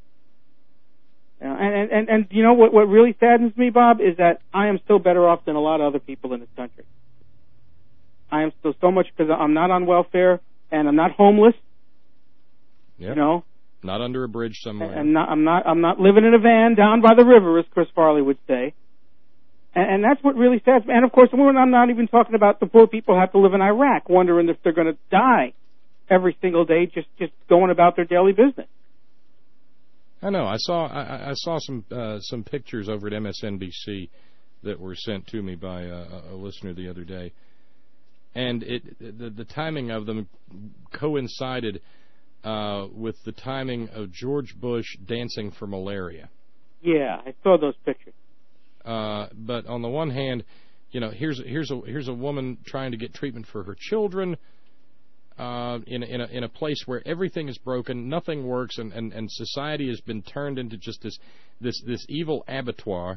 And you know what really saddens me, Bob, is that I am still better off than a lot of other people in this country. I am still so much, because I'm not on welfare and I'm not homeless. Yep. You know, not under a bridge somewhere. And I'm not living in a van down by the river, as Chris Farley would say. And that's what really saddens me. And of course, I'm not even talking about the poor people who have to live in Iraq, wondering if they're going to die every single day, just going about their daily business. I know. I saw some pictures over at MSNBC that were sent to me by a listener the other day, and the timing of them coincided with the timing of George Bush dancing for malaria. Yeah, I saw those pictures. But on the one hand, you know, here's a woman trying to get treatment for her children. In a place where everything is broken, nothing works, and society has been turned into just this evil abattoir.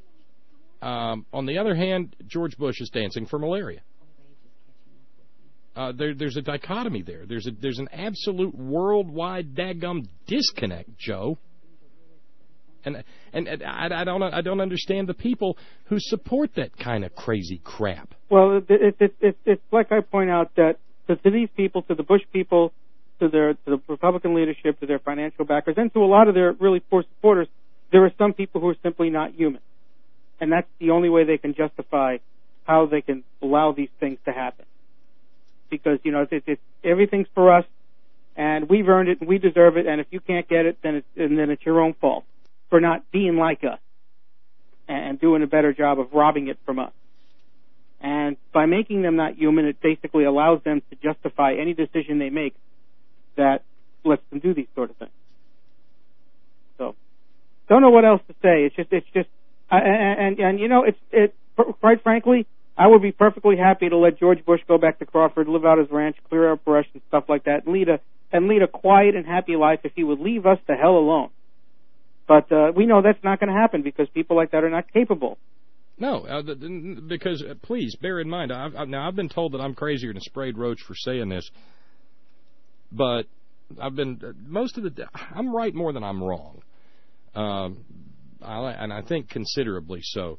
On the other hand, George Bush is dancing for malaria. There's a dichotomy there. There's an absolute worldwide daggum disconnect, Joe. And I don't understand the people who support that kind of crazy crap. Well, it's like I point out that to these people, to the Bush people, to the Republican leadership, to their financial backers, and to a lot of their really poor supporters, there are some people who are simply not human, and that's the only way they can justify how they can allow these things to happen. Because it's everything's for us, and we've earned it, and we deserve it. And if you can't get it, then it's your own fault for not being like us and doing a better job of robbing it from us. And by making them not human, it basically allows them to justify any decision they make that lets them do these sort of things. So, don't know what else to say. It's just, quite frankly, I would be perfectly happy to let George Bush go back to Crawford, live out his ranch, clear up brush and stuff like that, and lead a quiet and happy life if he would leave us the hell alone. But we know that's not going to happen because people like that are not capable. No, because please bear in mind, I've been told that I'm crazier than a sprayed roach for saying this, but I'm right more than I'm wrong, and I think considerably so.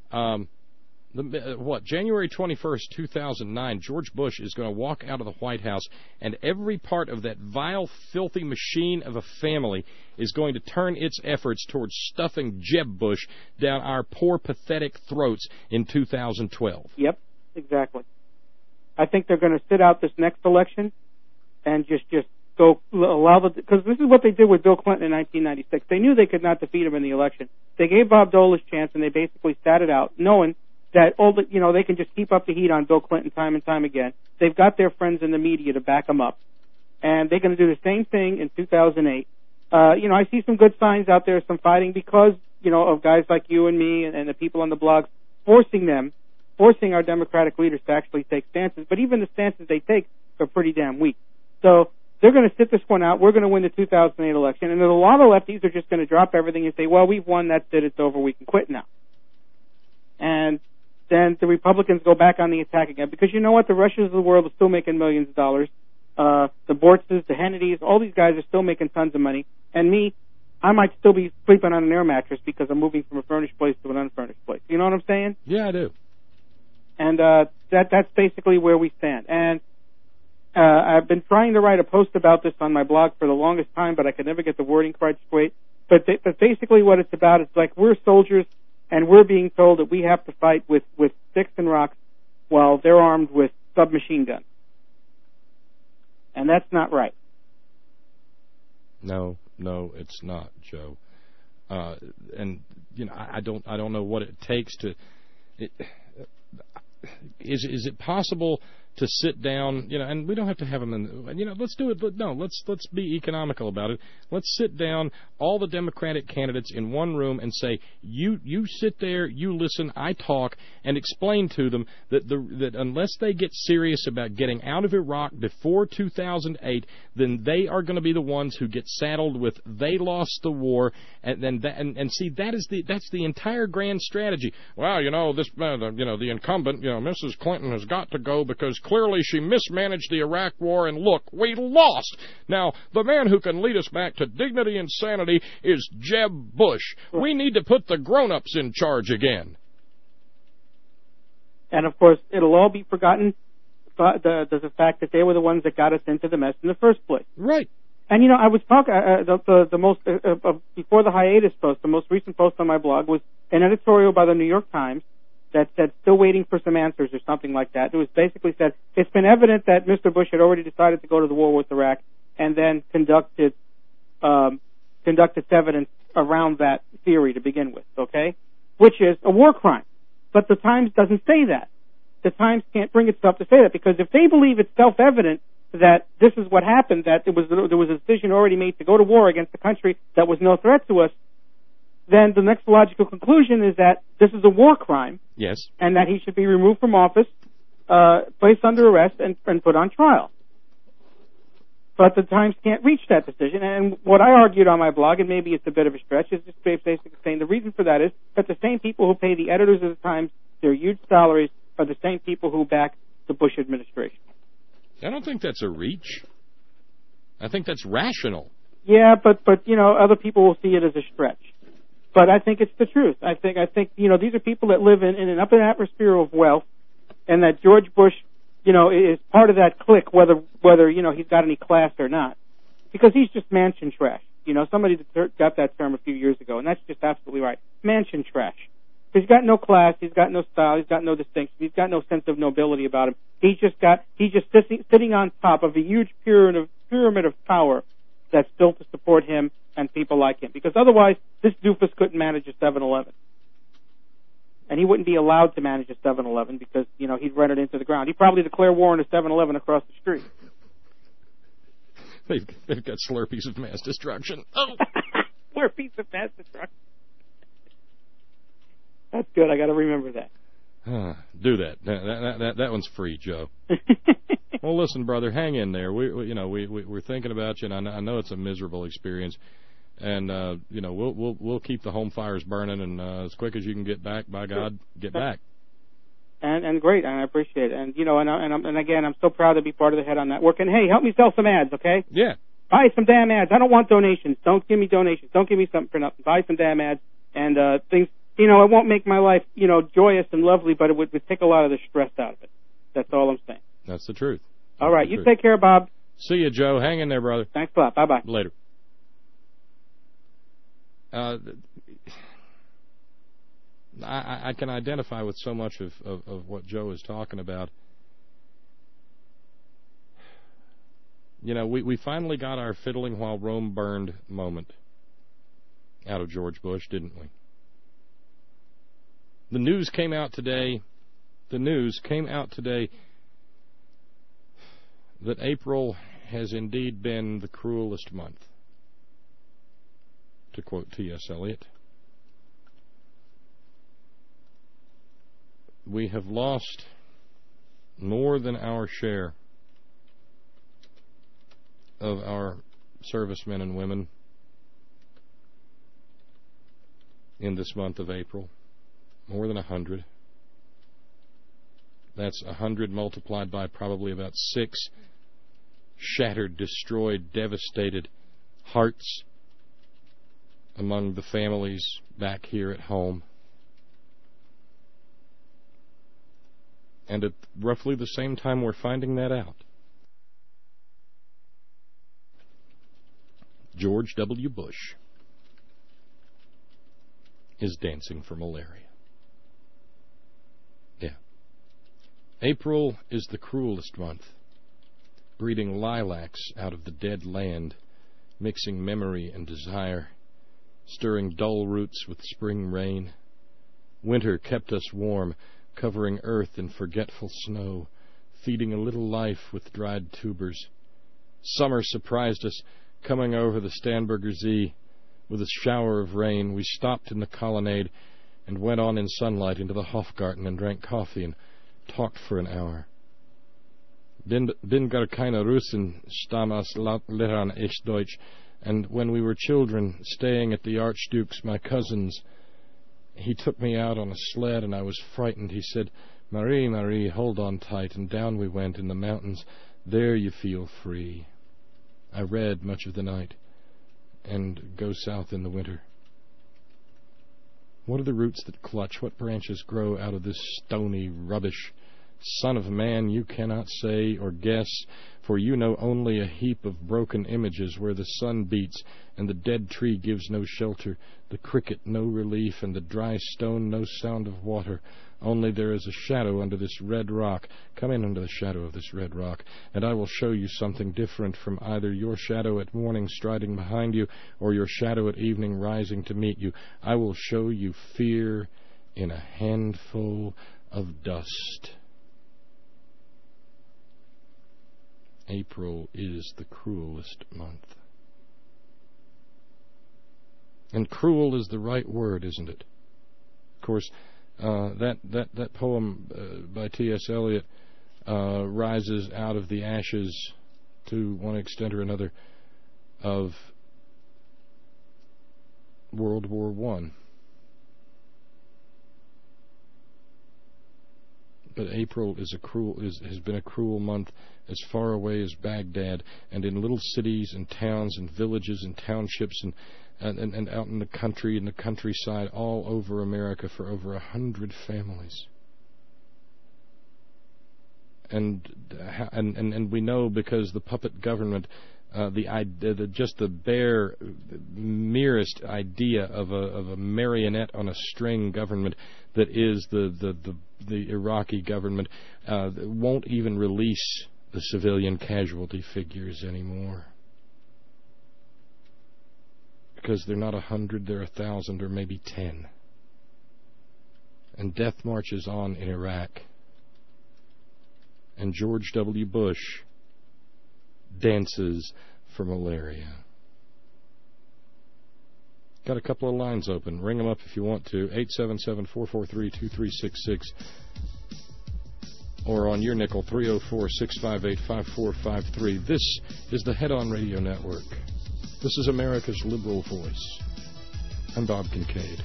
January 21st, 2009, George Bush is going to walk out of the White House, and every part of that vile, filthy machine of a family is going to turn its efforts towards stuffing Jeb Bush down our poor, pathetic throats in 2012. Yep, exactly. I think they're going to sit out this next election and just go allow because this is what they did with Bill Clinton in 1996. They knew they could not defeat him in the election. They gave Bob Dole his chance, and they basically sat it out, knowing that they can just keep up the heat on Bill Clinton time and time again. They've got their friends in the media to back them up, and they're going to do the same thing in 2008. I see some good signs out there, some fighting because of guys like you and me and the people on the blogs forcing our Democratic leaders to actually take stances. But even the stances they take are pretty damn weak. So they're going to sit this one out. We're going to win the 2008 election, and then a lot of lefties are just going to drop everything and say, "Well, we've won. That's it. It's over. We can quit now." And then the Republicans go back on the attack again. Because you know what? The Russians of the world are still making millions of dollars. The Bortzes, the Hannitys, all these guys are still making tons of money. And me, I might still be sleeping on an air mattress because I'm moving from a furnished place to an unfurnished place. You know what I'm saying? Yeah, I do. And that's basically where we stand. And I've been trying to write a post about this on my blog for the longest time, but I could never get the wording quite straight. But basically what it's about is like we're soldiers, and we're being told that we have to fight with sticks and rocks while they're armed with submachine guns. And that's not right. No, it's not, Joe. And I don't know what it takes to. Is it possible to sit down, and we don't have to have them in, let's do it, but no, let's be economical about it. Let's sit down, all the Democratic candidates in one room and say, you sit there, you listen, I talk, and explain to them that unless they get serious about getting out of Iraq before 2008, then they are going to be the ones who get saddled with they lost the war, and see that's the entire grand strategy. Well, the incumbent, Mrs. Clinton has got to go because clearly she mismanaged the Iraq war, and look, we lost. Now, the man who can lead us back to dignity and sanity is Jeb Bush. We need to put the grown-ups in charge again. And, of course, it'll all be forgotten, the fact that they were the ones that got us into the mess in the first place. Right. And, I was talking, before the hiatus post, the most recent post on my blog was an editorial by the New York Times that said still waiting for some answers or something like that. It was basically said it's been evident that Mr. Bush had already decided to go to the war with Iraq and then conducted evidence around that theory to begin with, okay? Which is a war crime. But the Times doesn't say that. The Times can't bring itself to say that because if they believe it's self-evident that this is what happened, that there was a decision already made to go to war against a country that was no threat to us, then the next logical conclusion is that this is a war crime. Yes. And that he should be removed from office, placed under arrest, and put on trial. But the Times can't reach that decision. And what I argued on my blog, and maybe it's a bit of a stretch, is just basically saying the reason for that is that the same people who pay the editors of the Times their huge salaries are the same people who back the Bush administration. I don't think that's a reach. I think that's rational. Yeah, but other people will see it as a stretch. But I think it's the truth. I think these are people that live in an upper atmosphere of wealth, and that George Bush, is part of that clique, whether he's got any class or not, because he's just mansion trash. Somebody got that term a few years ago, and that's just absolutely right. Mansion trash. He's got no class, he's got no style, he's got no distinction, he's got no sense of nobility about him. He's just sitting on top of a huge pyramid of power that's built to support him and people like him. Because otherwise, this doofus couldn't manage a 7-Eleven. And he wouldn't be allowed to manage a 7-Eleven because, he'd run it into the ground. He'd probably declare war on a 7-Eleven across the street. They've got Slurpees of mass destruction. Oh! Slurpees of mass destruction. That's good. I got to remember that. Do that. That one's free, Joe. Well, listen, brother, hang in there. We're thinking about you, and I know it's a miserable experience. And we'll keep the home fires burning, and as quick as you can get back, by God, get back. And great, and I appreciate it. And and again, I'm so proud to be part of the Head On Network. And hey, help me sell some ads, okay? Yeah. Buy some damn ads. I don't want donations. Don't give me donations. Don't give me something for nothing. Buy some damn ads and things. It won't make my life, joyous and lovely, but it would take a lot of the stress out of it. That's all I'm saying. That's the truth. All right, you take care, Bob. See you, Joe. Hang in there, brother. Thanks a lot. Bye-bye. Later. I can identify with so much of what Joe is talking about. We finally got our fiddling while Rome burned moment out of George Bush, didn't we? The news came out today that April has indeed been the cruelest month, to quote T.S. Eliot. We have lost more than our share of our servicemen and women in this month of April. More than 100. That's 100 multiplied by probably about 6 shattered, destroyed, devastated hearts among the families back here at home. And at roughly the same time we're finding that out, George W. Bush is dancing for malaria. Yeah. April is the cruelest month, breeding lilacs out of the dead land, mixing memory and desire, stirring dull roots with spring rain. Winter kept us warm, covering earth in forgetful snow, feeding a little life with dried tubers. Summer surprised us, coming over the Starnberger See with a shower of rain. We stopped in the colonnade and went on in sunlight into the Hofgarten and drank coffee and talked for an hour. Bin gar keine Russin, Stammas lernen ich Deutsch. And when we were children, staying at the Archduke's, my cousin's, he took me out on a sled and I was frightened. He said, Marie, Marie, hold on tight. And down we went in the mountains. There you feel free. I read much of the night and go south in the winter. What are the roots that clutch? What branches grow out of this stony rubbish? Son of man, you cannot say or guess, for you know only a heap of broken images where the sun beats and the dead tree gives no shelter, the cricket no relief, and the dry stone no sound of water. Only there is a shadow under this red rock. Come in under the shadow of this red rock, and I will show you something different from either your shadow at morning striding behind you or your shadow at evening rising to meet you. I will show you fear in a handful of dust. April is the cruelest month. And cruel is the right word, isn't it? Of course, that poem by T.S. Eliot rises out of the ashes, to one extent or another, of World War I. But April has been a cruel month as far away as Baghdad, and in little cities and towns and villages and townships and out in the country, in the countryside, all over America, for over 100 families. And we know, because the puppet government, just the bare, merest idea of a marionette on a string government that is the Iraqi government, won't even release the civilian casualty figures anymore. Because they're not 100, they're 1,000, or maybe 10. And death marches on in Iraq. And George W. Bush dances for malaria. Got a couple of lines open. Ring them up if you want to. 877-443-2366. Or on your nickel, 304-658-5453. This is the Head On Radio Network. This is America's liberal voice. I'm Bob Kincaid.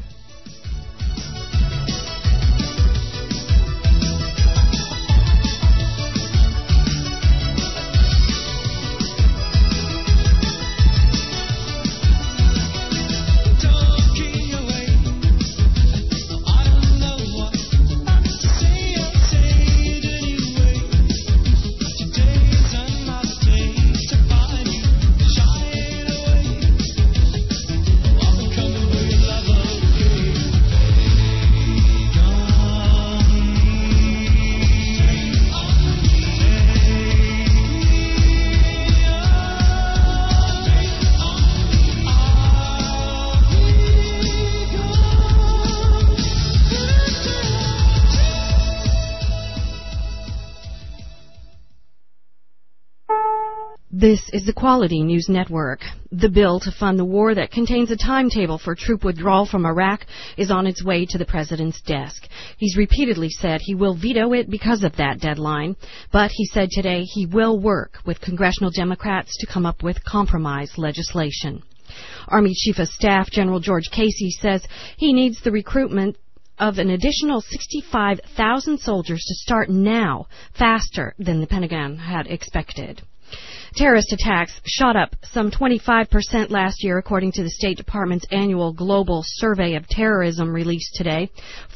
This is the Quality News Network. The bill to fund the war that contains a timetable for troop withdrawal from Iraq is on its way to the president's desk. He's repeatedly said he will veto it because of that deadline, but he said today he will work with congressional Democrats to come up with compromise legislation. Army Chief of Staff General George Casey says he needs the recruitment of an additional 65,000 soldiers to start now, faster than the Pentagon had expected. Terrorist attacks shot up some 25% last year, according to the State Department's annual Global Survey of Terrorism released today.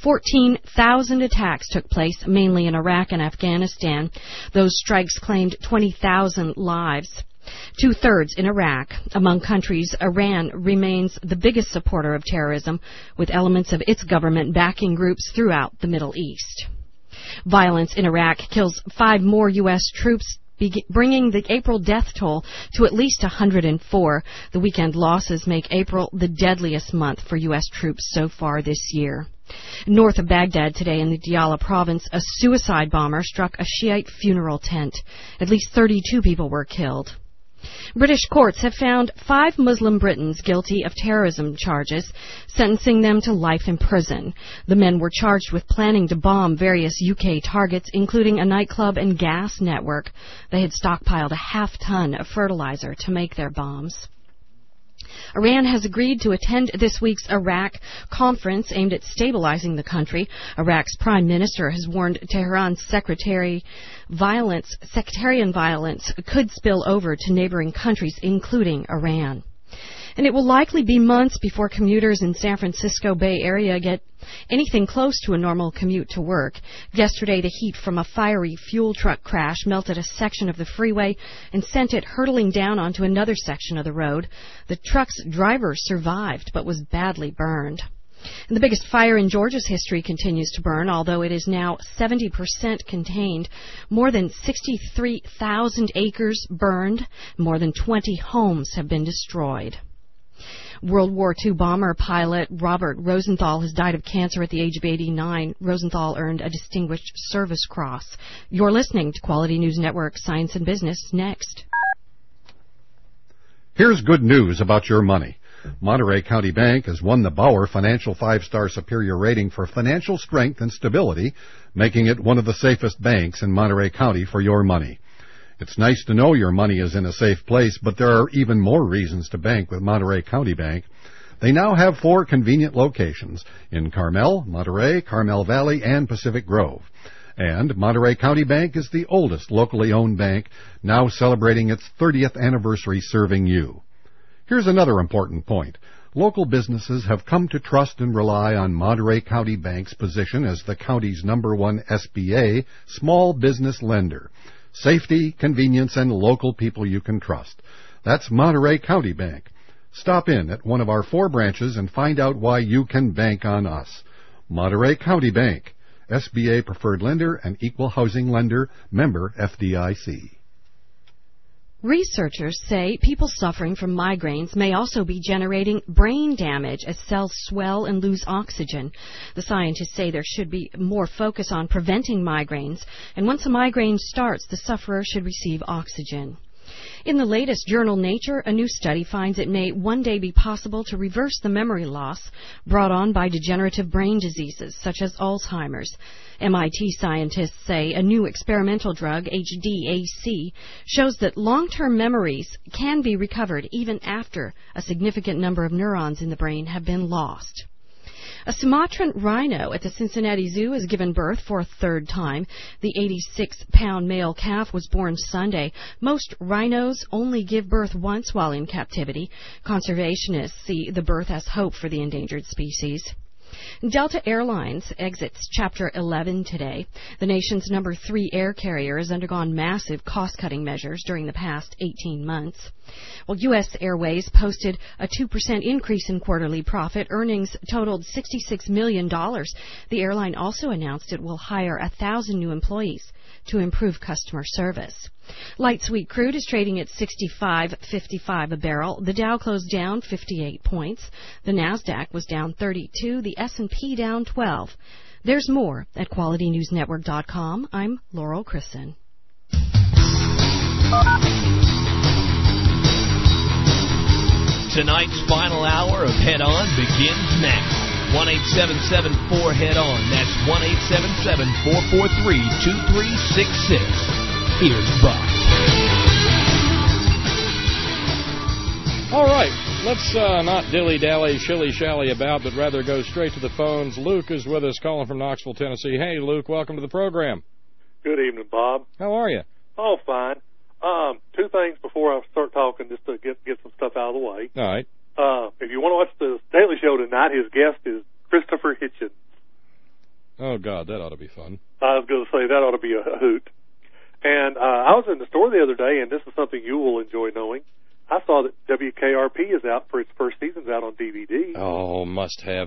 14,000 attacks took place, mainly in Iraq and Afghanistan. Those strikes claimed 20,000 lives. 2/3 in Iraq. Among countries, Iran remains the biggest supporter of terrorism, with elements of its government backing groups throughout the Middle East. Violence in Iraq kills 5 more U.S. troops, bringing the April death toll to at least 104. The weekend losses make April the deadliest month for U.S. troops so far this year. North of Baghdad today in the Diyala province, a suicide bomber struck a Shiite funeral tent. At least 32 people were killed. British courts have found 5 Muslim Britons guilty of terrorism charges, sentencing them to life in prison. The men were charged with planning to bomb various UK targets, including a nightclub and gas network. They had stockpiled a half-ton of fertilizer to make their bombs. Iran has agreed to attend this week's Iraq conference aimed at stabilizing the country. Iraq's prime minister has warned Tehran's sectarian violence could spill over to neighboring countries, including Iran. And it will likely be months before commuters in San Francisco Bay Area get anything close to a normal commute to work. Yesterday, the heat from a fiery fuel truck crash melted a section of the freeway and sent it hurtling down onto another section of the road. The truck's driver survived but was badly burned. And the biggest fire in Georgia's history continues to burn, although it is now 70% contained. More than 63,000 acres burned. More than 20 homes have been destroyed. World War II bomber pilot Robert Rosenthal has died of cancer at the age of 89. Rosenthal earned a Distinguished Service Cross. You're listening to Quality News Network, Science and Business. Next. Here's good news about your money. Monterey County Bank has won the Bauer Financial 5-Star Superior Rating for financial strength and stability, making it one of the safest banks in Monterey County for your money. It's nice to know your money is in a safe place, but there are even more reasons to bank with Monterey County Bank. They now have 4 convenient locations in Carmel, Monterey, Carmel Valley, and Pacific Grove. And Monterey County Bank is the oldest locally owned bank, now celebrating its 30th anniversary serving you. Here's another important point. Local businesses have come to trust and rely on Monterey County Bank's position as the county's #1 SBA small business lender. Safety, convenience, and local people you can trust. That's Monterey County Bank. Stop in at one of our 4 branches and find out why you can bank on us. Monterey County Bank, SBA preferred lender and equal housing lender, member FDIC. Researchers say people suffering from migraines may also be generating brain damage as cells swell and lose oxygen. The scientists say there should be more focus on preventing migraines, and once a migraine starts, the sufferer should receive oxygen. In the latest journal Nature, a new study finds it may one day be possible to reverse the memory loss brought on by degenerative brain diseases such as Alzheimer's. MIT scientists say a new experimental drug, HDAC, shows that long-term memories can be recovered even after a significant number of neurons in the brain have been lost. A Sumatran rhino at the Cincinnati Zoo has given birth for a 3rd time. The 86-pound male calf was born Sunday. Most rhinos only give birth once while in captivity. Conservationists see the birth as hope for the endangered species. Delta Airlines exits Chapter 11 today. The nation's number 3 air carrier has undergone massive cost-cutting measures during the past 18 months. Well, U.S. Airways posted a 2% increase in quarterly profit. Earnings totaled $66 million. The airline also announced it will hire 1,000 new employees to improve customer service. Light sweet crude is trading at $65.55 a barrel. The Dow closed down 58 points. The Nasdaq was down 32. The S&P down 12. There's more at QualityNewsNetwork.com. I'm Laurel Chrisson. Tonight's final hour of Head On begins now. 1-877-4-HEAD-ON. That's 1-877-443-2366. Here's Buck. All right, let's not dilly-dally, shilly-shally about, but rather go straight to the phones. Luke is with us, calling from Knoxville, Tennessee. Hey, Luke, welcome to the program. Good evening, Bob. How are you? Oh, fine. 2 things before I start talking, just to get some stuff out of the way. All right. If you want to watch the Daily Show tonight, his guest is Christopher Hitchens. Oh, God, that ought to be fun. I was going to say, that ought to be a hoot. And I was in the store the other day, and this is something you will enjoy knowing. I saw that WKRP is out for its first season's out on DVD. Oh, must have.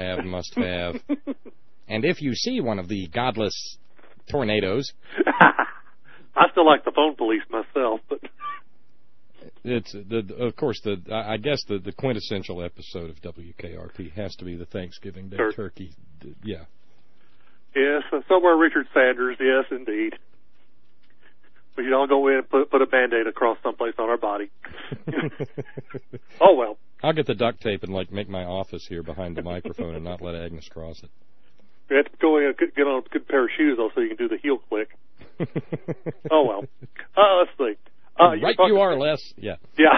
And if you see one of the godless tornadoes... I still like the phone police myself, but... It's, I guess the quintessential episode of WKRP has to be the Thanksgiving Day turkey. Yeah. Yes, somewhere Richard Sanders, yes, indeed. But you don't go in and put a Band-Aid across someplace on our body. Oh, well. I'll get the duct tape and, make my office here behind the microphone and not let Agnes cross it. You have to go in and get on a good pair of shoes, though, so you can do the heel click. Oh, well. Let's see. Right you are, Les. Yeah. Yeah.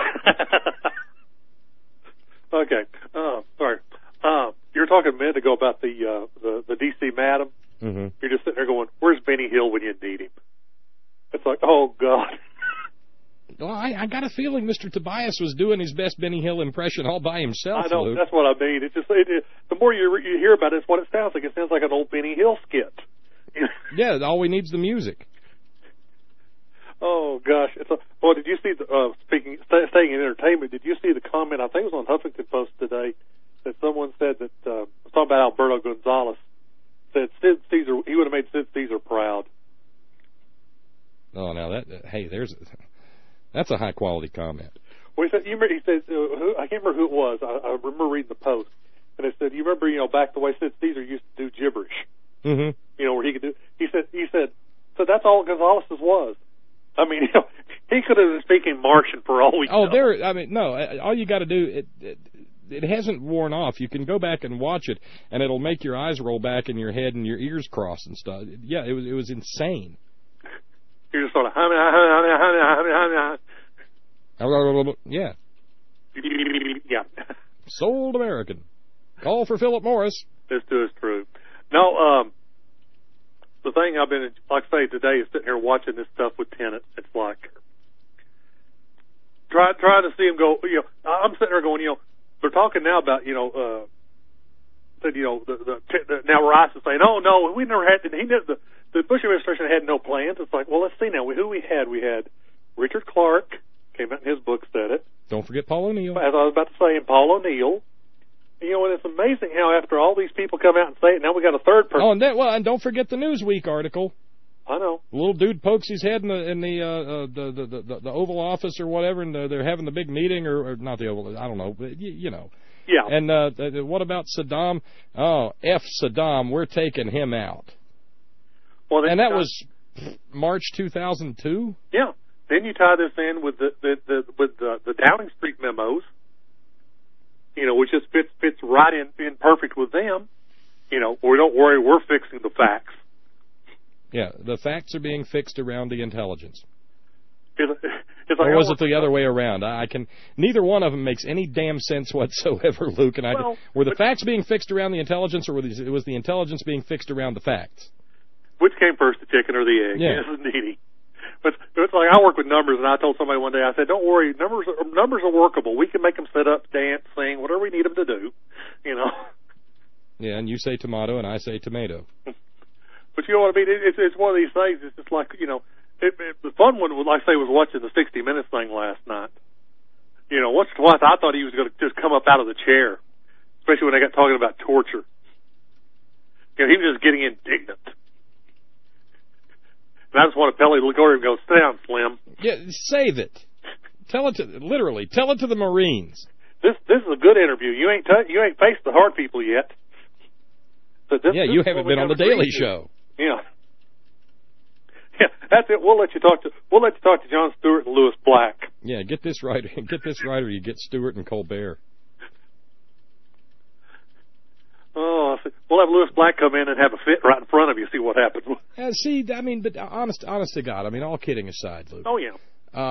Okay. Sorry. You were talking a minute ago about the D.C. Madam. Mm-hmm. You're just sitting there going, where's Benny Hill when you need him? It's like, oh, God. Well, I got a feeling Mr. Tobias was doing his best Benny Hill impression all by himself, I know, Luke. That's what I mean. It's just the more you hear about it, it's what it sounds like. It sounds like an old Benny Hill skit. Yeah, all we need is the music. Oh, gosh. Well, did you see, staying in entertainment, did you see the comment, I think it was on Huffington Post today, that someone said that, was talking about Alberto Gonzalez, said Sid Caesar, he would have made Sid Caesar proud. Oh, now that's a high-quality comment. Well, he said, I can't remember who it was. I remember reading the post, and it said, you remember, back the way Sid Caesar used to do gibberish. Mm-hmm. Where he could do. He said, so that's all Gonzalez's was. I mean, he could have been speaking Martian for all we know. All you got to do, it hasn't worn off. You can go back and watch it, and it'll make your eyes roll back in your head and your ears cross and stuff. Yeah, it was insane. You're just sort of, yeah. Yeah. Sold American. Call for Philip Morris. This too is true. No, the thing I've been, like I say today, is sitting here watching this stuff with tenants. It's like trying to see them go. You know, I'm sitting there going, you know, they're talking now about, you know, that, you know, now Rice is saying, oh no, we never had. The Bush administration had no plans. It's like, well, let's see now. Who we had? We had Richard Clark, came out in his book, said it. Don't forget Paul O'Neill. As I was about to say, and Paul O'Neill. You know, and it's amazing how after all these people come out and say it, now we got a third person. Oh, and don't forget the Newsweek article. I know. The little dude pokes his head in the Oval Office or whatever, and they're having the big meeting, or not the Oval. I don't know, but you know. Yeah. And what about Saddam? Oh, F Saddam, we're taking him out. Well, and that was March 2002. Yeah. Then you tie this in with the Downing Street memos. You know, which just fits right in perfect with them. You know, well, don't worry, we're fixing the facts. Yeah, the facts are being fixed around the intelligence. It's like, or was it the other way around? Neither one of them makes any damn sense whatsoever, Luke. And were the facts being fixed around the intelligence, or was the intelligence being fixed around the facts? Which came first, the chicken or the egg? Yeah. This is needy. But it's like I work with numbers, and I told somebody one day, I said, don't worry, numbers are workable. We can make them sit up, dance, sing, whatever we need them to do, you know. Yeah, and you say tomato, and I say tomato. But you know what I mean? It's one of these things. It's just like, you know, the fun one, like I say, was watching the 60 Minutes thing last night. You know, once or twice I thought he was going to just come up out of the chair, especially when they got talking about torture. You know, he was just getting indignant. And I just want to tell him to look over and go, sit down, Slim. Yeah, save it. Tell it to the Marines. This is a good interview. You ain't faced the hard people yet. So you haven't been on the Daily Show. Yeah. Yeah, that's it. We'll let you talk to Jon Stewart and Louis Black. Yeah, get this right. Or you get Stewart and Colbert. Oh, we'll have Louis Black come in and have a fit right in front of you. See what happens. See, I mean, but honest to God, I mean, all kidding aside, Luke. Oh yeah.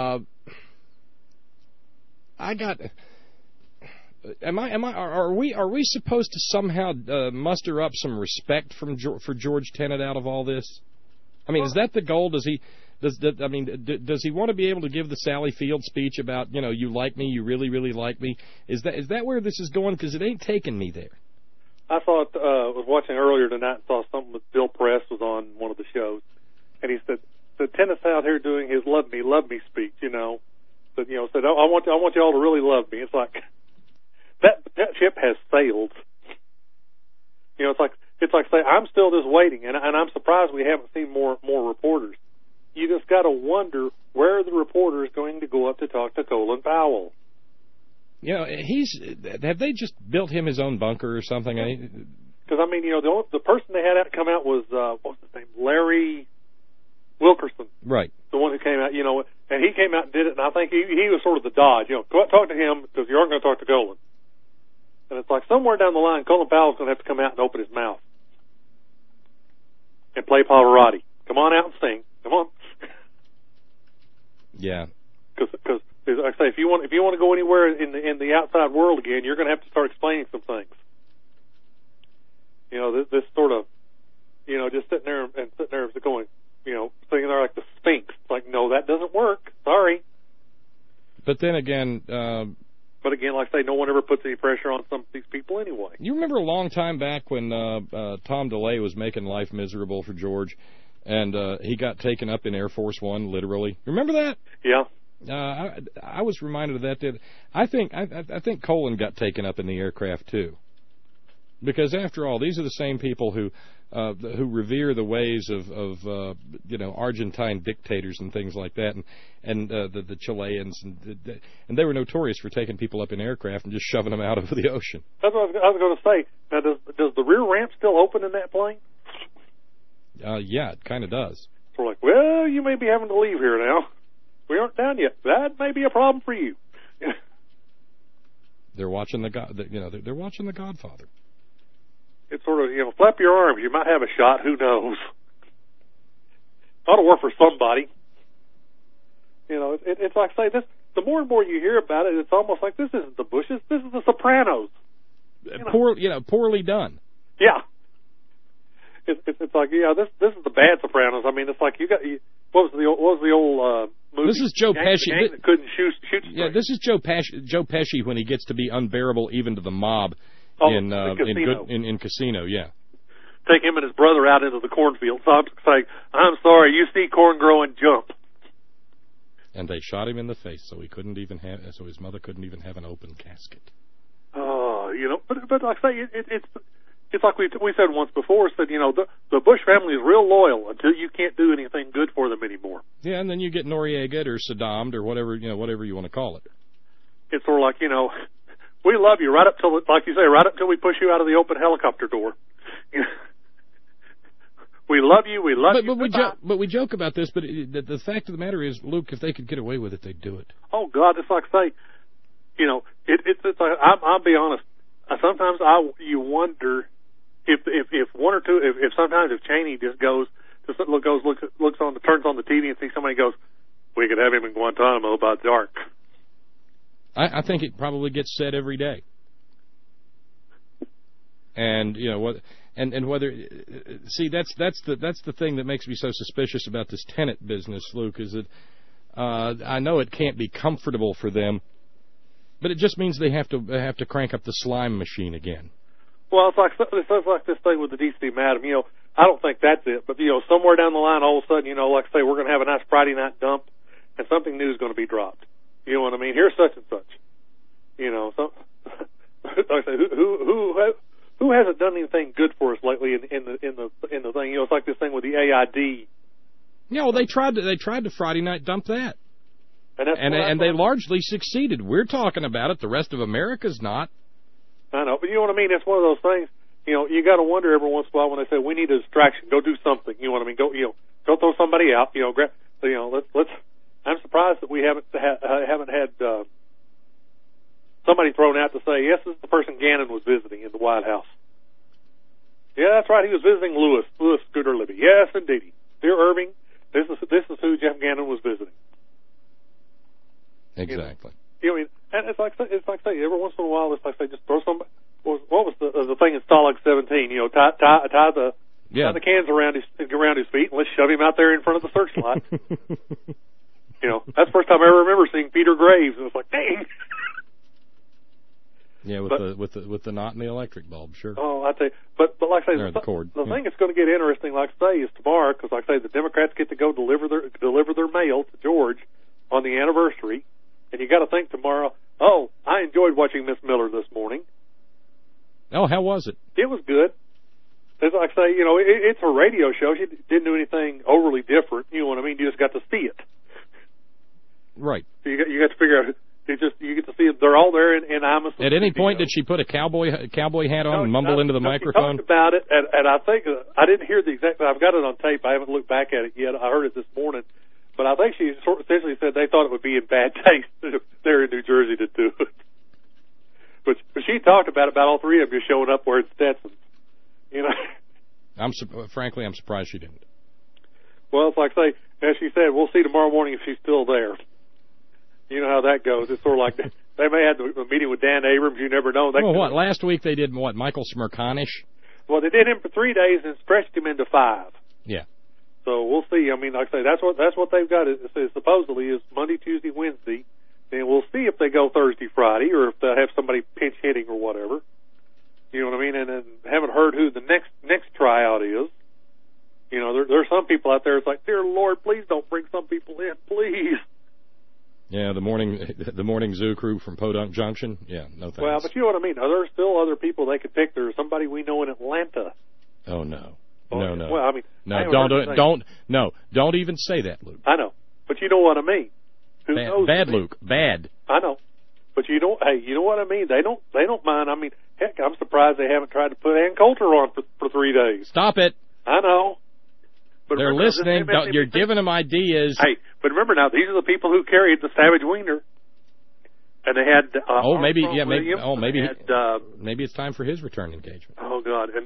Are we supposed to somehow muster up some respect for George Tenet out of all this? I mean, is that the goal? Does he want to be able to give the Sally Field speech about, you know, you like me, you really, really like me? Is that where this is going? Because it ain't taking me there. I thought was watching earlier tonight and saw something with Bill Press was on one of the shows, and he said Tenet's out here doing his love me speech, you know. Said I want you all to really love me. It's like that ship has sailed. You know, it's like say I'm still just waiting, and I'm surprised we haven't seen more reporters. You just got to wonder where the reporter is going to go up to talk to Colin Powell. You know, have they just built him his own bunker or something? Because I mean, you know, the person they had come out was what was his name, Larry Wilkerson, right? The one who came out, you know, and he came out and did it, and I think he was sort of the dodge. You know, go out and talk to him because you aren't going to talk to Colin. And it's like somewhere down the line, Colin Powell's going to have to come out and open his mouth and play Pavarotti. Come on out and sing. Come on. Yeah. Because like I say, if you want to go anywhere in the outside world again, you're going to have to start explaining some things. You know, this sort of, you know, just sitting there going, you know, sitting there like the Sphinx. It's like, no, that doesn't work. Sorry. But then again, like I say, no one ever puts any pressure on some of these people anyway. You remember a long time back when Tom DeLay was making life miserable for George, and he got taken up in Air Force One, literally. Remember that? Yeah. I was reminded of that. I think Colin got taken up in the aircraft too, because after all, these are the same people who revere the ways of you know, Argentine dictators and things like that, and the Chileans, and they were notorious for taking people up in aircraft and just shoving them out over the ocean. That's what I was going to say. Now, does the rear ramp still open in that plane? Yeah, it kind of does. So we're like, well, you may be having to leave here now. We aren't down yet. That may be a problem for you. They're watching they're watching The Godfather. It's sort of, you know, flap your arms. You might have a shot. Who knows? Ought to work for somebody. You know, it's like, say, this. The more and more you hear about it, it's almost like this isn't the Bushes. This is the Sopranos. Poorly done. Yeah. it's like, yeah, this is the bad Sopranos. I mean, it's like what was the old movie? This is Joe Pesci. The gang that couldn't shoot. Yeah, this is Joe Pesci when he gets to be unbearable even to the mob in Casino. Yeah. Take him and his brother out into the cornfield. So I'm saying, I'm sorry, you see corn growing, jump. And they shot him in the face, so so his mother couldn't even have an open casket. Oh, but like I say, it's like we said once before. Said the Bush family is real loyal until you can't do anything good for them anymore. Yeah, and then you get Noriega or Saddam or whatever you want to call it. It's sort of like we love you right up till, like you say, right up till we push you out of the open helicopter door. We love you. We love you. But we joke about this. But the fact of the matter is, Luke, if they could get away with it, they'd do it. Oh God, it's like say, it's like I'll be honest. Sometimes you wonder if one or two, if sometimes if Cheney just turns on the TV and sees somebody goes, we could have him in Guantanamo about dark. I think it probably gets said every day. And and whether that's the thing that makes me so suspicious about this tenant business, Luke, is that I know it can't be comfortable for them, but it just means they have to crank up the slime machine again. Well, it's like this thing with the DC Madam. I don't think that's it, but somewhere down the line, all of a sudden, like I say, we're going to have a nice Friday night dump, and something new is going to be dropped. You know what I mean? Here's such and such. So like I say, who hasn't done anything good for us lately in the thing? It's like this thing with the AID. Yeah, well, they tried to Friday night dump that, and they largely succeeded. We're talking about it. The rest of America's not. I know, but you know what I mean? That's one of those things. You got to wonder every once in a while when they say we need a distraction. Go do something. You know what I mean? Go throw somebody out. Let's. I'm surprised that we haven't had somebody thrown out to say, yes, this is the person Gannon was visiting in the White House. Yeah, that's right. He was visiting Louis Scooter Libby. Yes, indeed. Dear Irving, this is who Jeff Gannon was visiting. Exactly. And it's like say every once in a while, it's like say just throw somebody. What was the thing in Stalag 17? Tie the cans around his feet and let's shove him out there in front of the searchlight. That's the first time I ever remember seeing Peter Graves, and it's like, dang. Yeah, with the knot in the electric bulb, sure. Oh, I tell you, but like I say, the thing that's going to get interesting, like I say, is tomorrow, because like I say, the Democrats get to go deliver their mail to George on the anniversary, and you got to think tomorrow. Oh, I enjoyed watching Miss Miller this morning. Oh, how was it? It was good. It's like I say, it's a radio show. She didn't do anything overly different. You know what I mean? You just got to see it. Right. So you got to figure out. You get to see it. They're all there in Amos. At any point, did she put a cowboy hat on and mumble into the microphone? She talked about it, and I think I didn't hear the exact. I've got it on tape. I haven't looked back at it yet. I heard it this morning, but I think she essentially said they thought it would be in bad taste there in New Jersey to do it. But she talked about all three of them just showing up wearing Stetsons. Frankly, I'm surprised she didn't. Well, it's like say, as she said, we'll see tomorrow morning if she's still there. You know how that goes. It's sort of like they may have a meeting with Dan Abrams. You never know. What? Last week they did what? Michael Smerconish? Well, they did him for 3 days and stretched him into 5. Yeah. So we'll see. I mean, like I say, that's what they've got. It supposedly is Monday, Tuesday, Wednesday. And we'll see if they go Thursday, Friday, or if they have somebody pinch hitting or whatever. You know what I mean? And then haven't heard who the next tryout is. There's some people out there. It's like, dear Lord, please don't bring some people in, please. Yeah, the morning zoo crew from Podunk Junction. Yeah, no thanks. Well, but you know what I mean. There's still other people they could pick. There's somebody we know in Atlanta. Oh no. No. Well, I mean, don't even say that, Luke. I know, but you know what I mean. Who knows? Bad, Luke. Bad. I know, but you know what I mean. They don't mind. I mean, heck, I'm surprised they haven't tried to put Ann Coulter on for 3 days. Stop it. I know. But they're listening. You're giving them ideas. Hey, but remember now, these are the people who carried the Savage Wiener, and they had. Maybe it's time for his return engagement. Oh God, and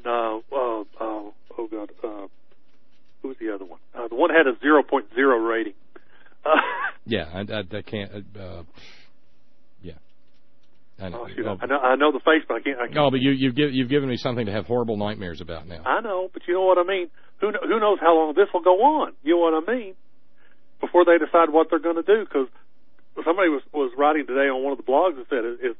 who's the other one? The one had a 0.0 rating. Yeah, I can't. Yeah. I know. Oh, shoot, I know the face, but I can't. No, but you've given me something to have horrible nightmares about now. I know, but you know what I mean. Who knows how long this will go on? You know what I mean? Before they decide what they're going to do, because somebody was writing today on one of the blogs and said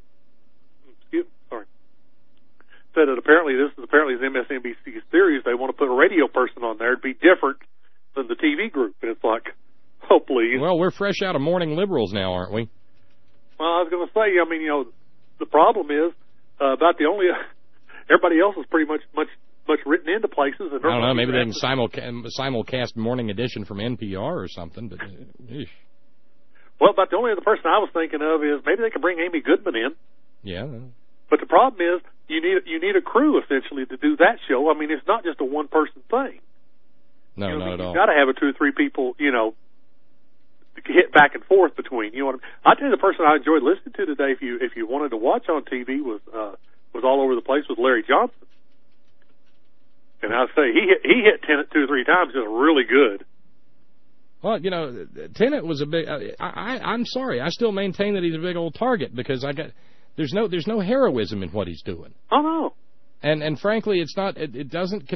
said that apparently this is MSNBC's theories. They want to put a radio person on there to be different than the TV group, and it's like, oh please. Well, we're fresh out of Morning Liberals now, aren't we? Well, I was going to say, I mean, you know, the problem is about the only everybody else is pretty much written into places. And I don't know. Maybe they can simulcast Morning Edition from NPR or something. But well, about the only other person I was thinking of is maybe they could bring Amy Goodman in. Yeah. But the problem is you need a crew essentially to do that show. I mean, it's not just a one person thing. No, you know, not at all. You've got to have 2 or 3 people, you know, hit back and forth between. You know what I mean? I'll tell you, the person I enjoyed listening to today, if you wanted to watch on TV, was all over the place with Larry Johnson. And I'd say he hit Tenet 2 or 3 times, just really good. Well, you know, Tenet was a big. I'm sorry, I still maintain that he's a big old target because there's no heroism in what he's doing. Oh no. And frankly, it's not. It doesn't.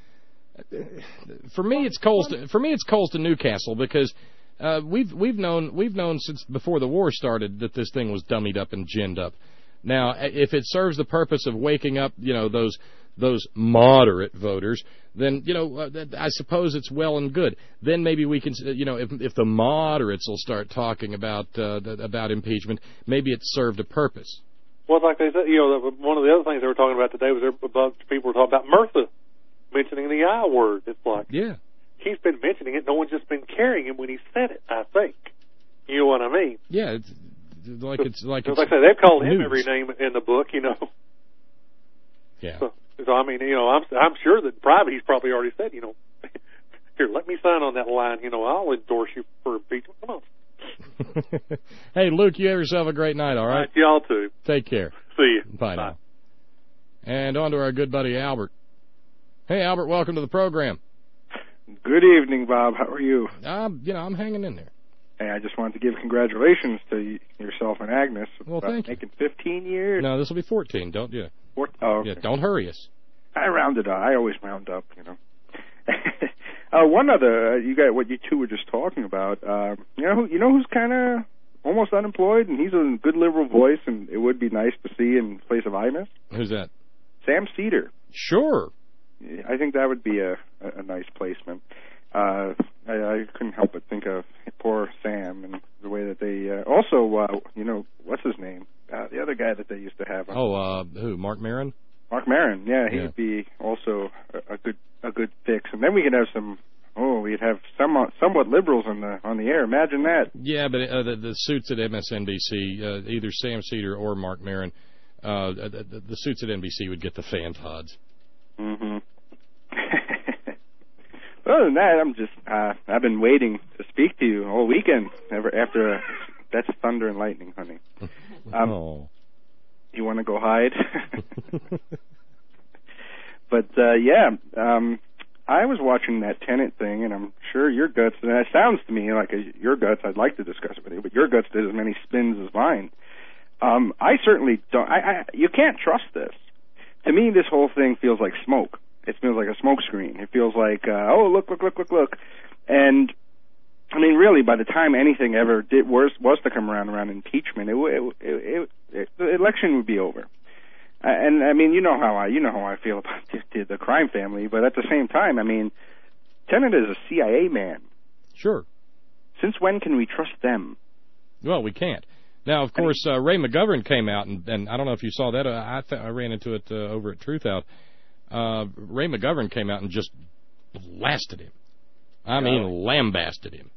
For me, it's Coles to Newcastle because we've known since before the war started that this thing was dummied up and ginned up. Now, if it serves the purpose of waking up, you know, those moderate voters, then, you know, I suppose it's well and good. Then maybe we can, you know, if the moderates will start talking about impeachment, maybe it served a purpose. Well, like they said, you know, one of the other things they were talking about today was a bunch of people were talking about Murtha mentioning the I word. It's like, yeah, he's been mentioning it. No one's just been carrying him when he said it, I think. You know what I mean? Yeah, it's like I say, they've called him every name in the book, you know. Yeah. So I mean, you know, I'm sure that he's probably already said, you know, here, let me sign on that line. You know, I'll endorse you for impeachment. Come on. Hey, Luke, you have yourself a great night, all right? Y'all too. Take care. See you. Bye now. And on to our good buddy Albert. Hey, Albert, welcome to the program. Good evening, Bob. How are you? You know, I'm hanging in there. Hey, I just wanted to give congratulations to yourself and Agnes. Well, thank you. Making 15 years. No, this will be 14. Don't you? Oh, okay. Yeah, don't hurry us. I rounded up. I always round up, you know. One other, you got what you two were just talking about. You know who's kind of almost unemployed, and he's a good liberal voice, and it would be nice to see in place of Imus. Who's that? Sam Cedar. Sure. I think that would be a nice placement. I couldn't help but think of poor Sam and the way that they also, you know, what's his name? The other guy that they used to have. Who? Mark Maron? Mark Maron, yeah, he would be also a good fix, and then we could have we'd have somewhat liberals on the air. Imagine that. Yeah, but the suits at MSNBC, either Sam Cedar or Mark Maron, the suits at NBC would get the fantods. Mm-hmm. Other than that, I've been waiting to speak to you all weekend. After that's thunder and lightning, honey. You want to go hide? But I was watching that Tenet thing, and I'm sure your guts. And it sounds to me like your guts. I'd like to discuss it with you, but your guts did as many spins as mine. I certainly don't. You can't trust this. To me, this whole thing feels like smoke. It feels like a smoke screen. It feels like, look. And, I mean, really, by the time anything ever was to come around impeachment, the election would be over. And, I mean, you know how I feel about the crime family, but at the same time, I mean, Tenet is a CIA man. Sure. Since when can we trust them? Well, we can't. Now, of course, Ray McGovern came out, and I don't know if you saw that. I ran into it over at Truth Out. Ray McGovern came out and just blasted him. I mean, lambasted him.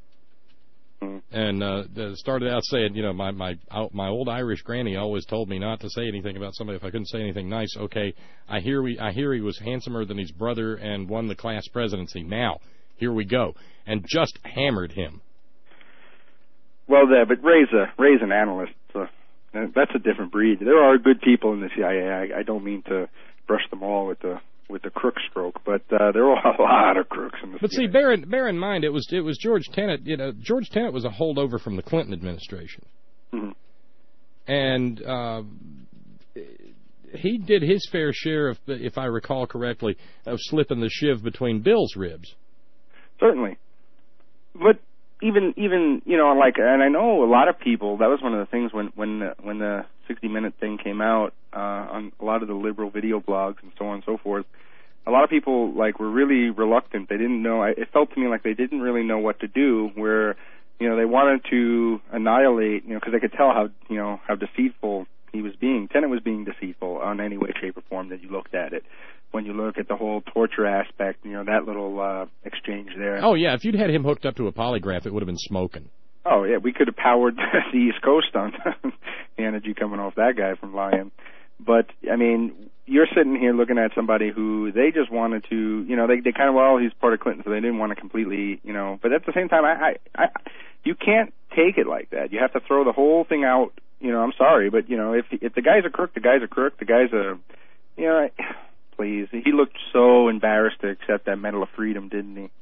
And started out saying, you know, my old Irish granny always told me not to say anything about somebody if I couldn't say anything nice. Okay, I hear he was handsomer than his brother and won the class presidency. Now, here we go. And just hammered him. Well, but Ray's an analyst. So that's a different breed. There are good people in the CIA. I don't mean to brush them all with the crook stroke, but there are a lot of crooks in the CIA. But see, bear in mind, it was George Tenet. You know, George Tenet was a holdover from the Clinton administration. Mm-hmm. And he did his fair share, of, if I recall correctly, of slipping the shiv between Bill's ribs. Certainly. But even like, and I know a lot of people, that was one of the things when the 60-minute thing came out on a lot of the liberal video blogs and so on and so forth, a lot of people like were really reluctant. They didn't know. It felt to me like they didn't really know what to do. Where they wanted to annihilate. Because they could tell how deceitful he was being. Tennant was being deceitful on any way, shape, or form that you looked at it. When you look at the whole torture aspect, that little exchange there. Oh yeah, if you'd had him hooked up to a polygraph, it would have been smoking. Oh yeah, we could have powered the East Coast on the energy coming off that guy from lying. But I mean, you're sitting here looking at somebody who they just wanted to, they kind of, he's part of Clinton, so they didn't want to completely, But at the same time, you can't take it like that. You have to throw the whole thing out. I'm sorry, but if the guy's a crook, the guy's a crook. The guy's a, please. He looked so embarrassed to accept that Medal of Freedom, didn't he?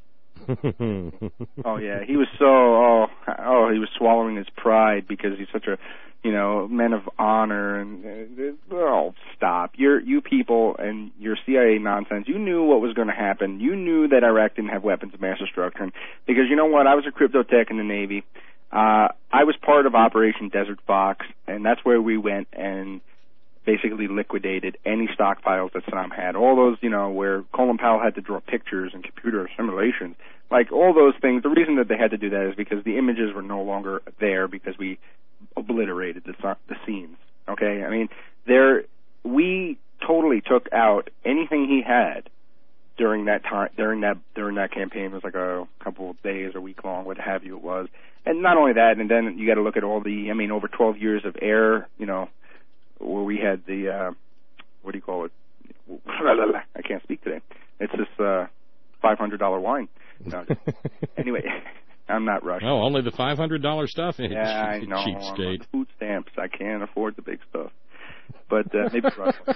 Oh yeah, he was so he was swallowing his pride because he's such a man of honor and stop. You people and your CIA nonsense. You knew what was going to happen. You knew that Iraq didn't have weapons of mass destruction because you know what? I was a crypto tech in the Navy. I was part of Operation Desert Fox, and that's where we went and basically liquidated any stockpiles that Saddam had. All those, where Colin Powell had to draw pictures and computer simulations, like all those things. The reason that they had to do that is because the images were no longer there because we obliterated the scenes. Okay, I mean, we totally took out anything he had during that time, during that campaign. It was like a couple of days or week long, what have you. It was, and not only that, and then you got to look at all the, over 12 years of air, where we had the, what do you call it? I can't speak today. It's this $500 wine. No, anyway, I'm not Russian. Oh, only the $500 stuff? Yeah, I know. Cheapskate. Food stamps. I can't afford the big stuff. But maybe Russia.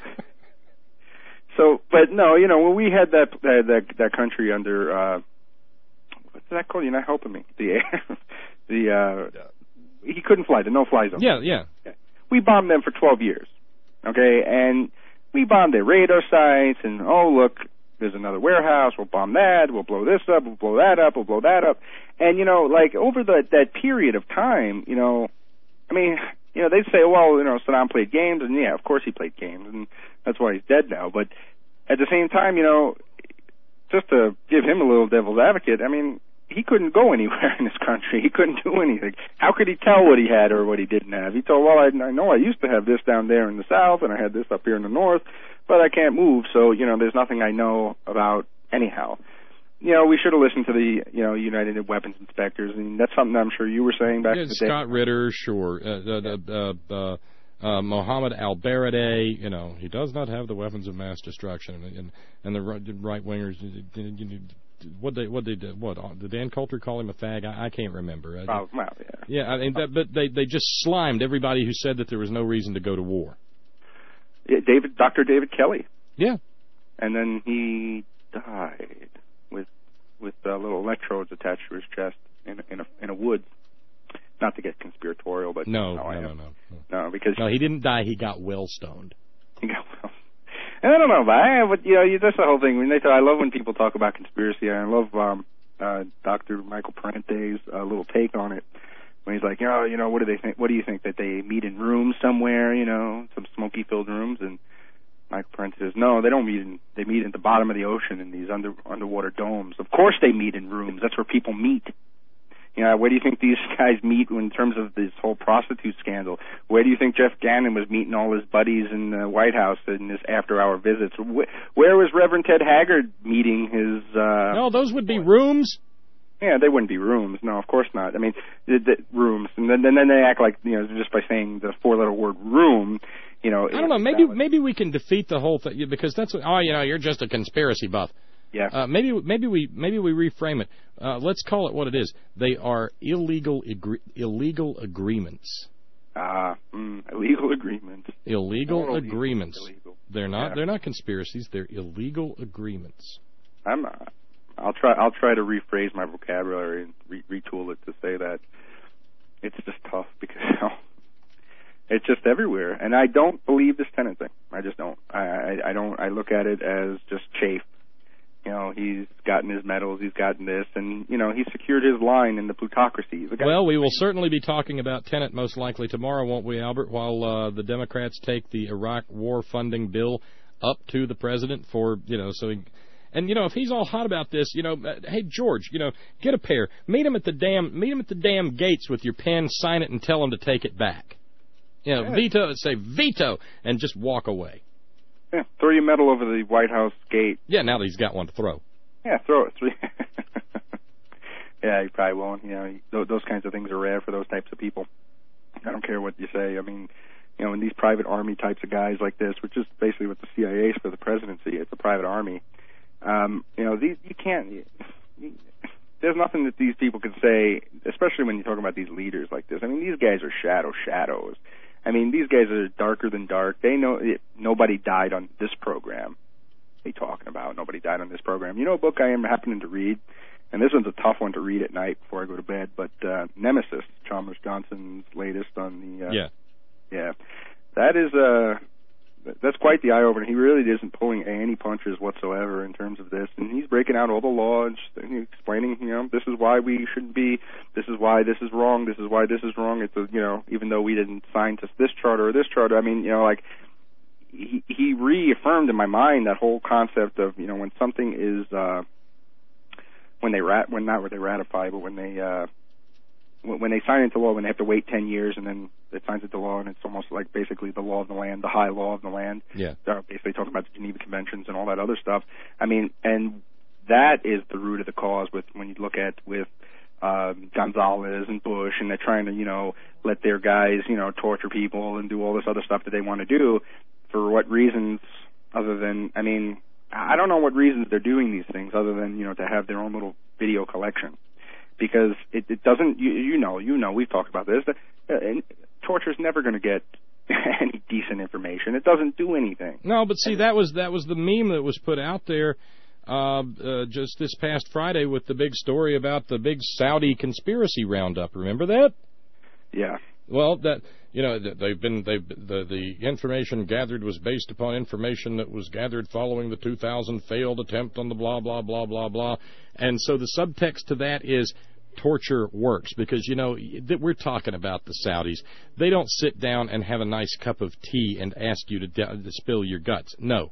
So, but no, when we had that country under, what's that called? You're not helping me. He couldn't fly, the no-fly zone. Yeah. We bombed them for 12 years, okay? And we bombed their radar sites, and, look, there's another warehouse, we'll bomb that, we'll blow this up, we'll blow that up, we'll blow that up. And, over that period of time, they'd say, Saddam played games, and yeah, of course he played games, and that's why he's dead now. But at the same time, just to give him a little devil's advocate, he couldn't go anywhere in this country. He couldn't do anything. How could he tell what he had or what he didn't have? He told, I know I used to have this down there in the south, and I had this up here in the north, but I can't move, so, there's nothing I know about anyhow. We should have listened to the, United Weapons Inspectors, and that's something I'm sure you were saying back in the day. Scott Ritter, sure. Mohammed al-Baradei, he does not have the weapons of mass destruction, and the right-wingers, what did Dan Coulter call him a fag? I can't remember. Well, yeah. Yeah, but they just slimed everybody who said that there was no reason to go to war. Yeah, Dr. David Kelly. Yeah. And then he died with little electrodes attached to his chest in a woods. Not to get conspiratorial, but no, because he didn't die. He got well stoned. He got well. And I don't know, but that's the whole thing. I love when people talk about conspiracy. I love Dr. Michael Parente's little take on it. When he's like, what do they think? What do you think, that they meet in rooms somewhere? Some smoky-filled rooms? And Michael Parente says, no, they don't meet. They meet at the bottom of the ocean in these underwater domes. Of course, they meet in rooms. That's where people meet. Where do you think these guys meet in terms of this whole prostitute scandal? Where do you think Jeff Gannon was meeting all his buddies in the White House in his after-hour visits? Where was Reverend Ted Haggard meeting his... No, those would be rooms. Yeah, they wouldn't be rooms. No, of course not. The rooms. And then they act like, just by saying the four-letter word room, I don't know. Maybe we can defeat the whole thing, because that's what, you're just a conspiracy buff. Yeah. Maybe we reframe it. Let's call it what it is. They are illegal agreements. Illegal agreements. Illegal agreements. Illegal. They're not. Yeah. They're not conspiracies. They're illegal agreements. I'll try to rephrase my vocabulary and retool it to say that. It's just tough because It's just everywhere, and I don't believe this tenant thing. I just don't. I don't. I look at it as just chafe. You know, he's gotten his medals, he's gotten this, and, you know, he's secured his line in the plutocracy. Well, we will certainly be talking about Tenet most likely tomorrow, won't we, Albert, while the Democrats take the Iraq war funding bill up to the president for, you know, so he... And, you know, if he's all hot about this, you know, hey, George, you know, get a pair. Meet him at the damn gates with your pen, sign it, and tell him to take it back. You know, say veto, and just walk away. Yeah, throw your medal over the White House gate. Yeah, now that he's got one to throw. Yeah, throw it. Yeah, he probably won't. You know, those kinds of things are rare for those types of people. I don't care what you say. I mean, you know, when these private army types of guys like this, which is basically what the CIA is for the presidency, it's a private army. You know, you can't. There's nothing that these people can say, especially when you talk about these leaders like this. I mean, these guys are shadows. I mean, these guys are darker than dark. They know nobody died on this program. What are you talking about? Nobody died on this program. You know a book I am happening to read? And this one's a tough one to read at night before I go to bed, but Nemesis, Chalmers Johnson's latest on the... Yeah. That is... That's quite the eye-opener. He really isn't pulling any punches whatsoever in terms of this, and he's breaking out all the law and explaining, you know, this is why we shouldn't be, this is why this is wrong, this is why this is wrong. It's a, you know, even though we didn't sign to this charter or this charter, I mean, you know, like he reaffirmed in my mind that whole concept of, you know, when something is when they ratify, but when they sign into law, when they have to wait 10 years and then it signs into law, and it's almost like basically the law of the land, the high law of the land. Yeah. Basically talking about the Geneva Conventions and all that other stuff. I mean, and that is the root of the cause with when you look at with Gonzalez and Bush, and they're trying to, you know, let their guys, you know, torture people and do all this other stuff that they want to do. For what reasons other than, I mean, I don't know what reasons they're doing these things other than, you know, to have their own little video collection. Because it doesn't, you know, we've talked about this, torture's never going to get any decent information. It doesn't do anything. No, but see, that was the meme that was put out there just this past Friday with the big story about the big Saudi conspiracy roundup. Remember that? Yeah. Well, that, you know, the information gathered was based upon information that was gathered following the 2000 failed attempt on the blah, blah, blah, blah, blah. And so the subtext to that is torture works because, you know, we're talking about the Saudis. They don't sit down and have a nice cup of tea and ask you to spill your guts. No.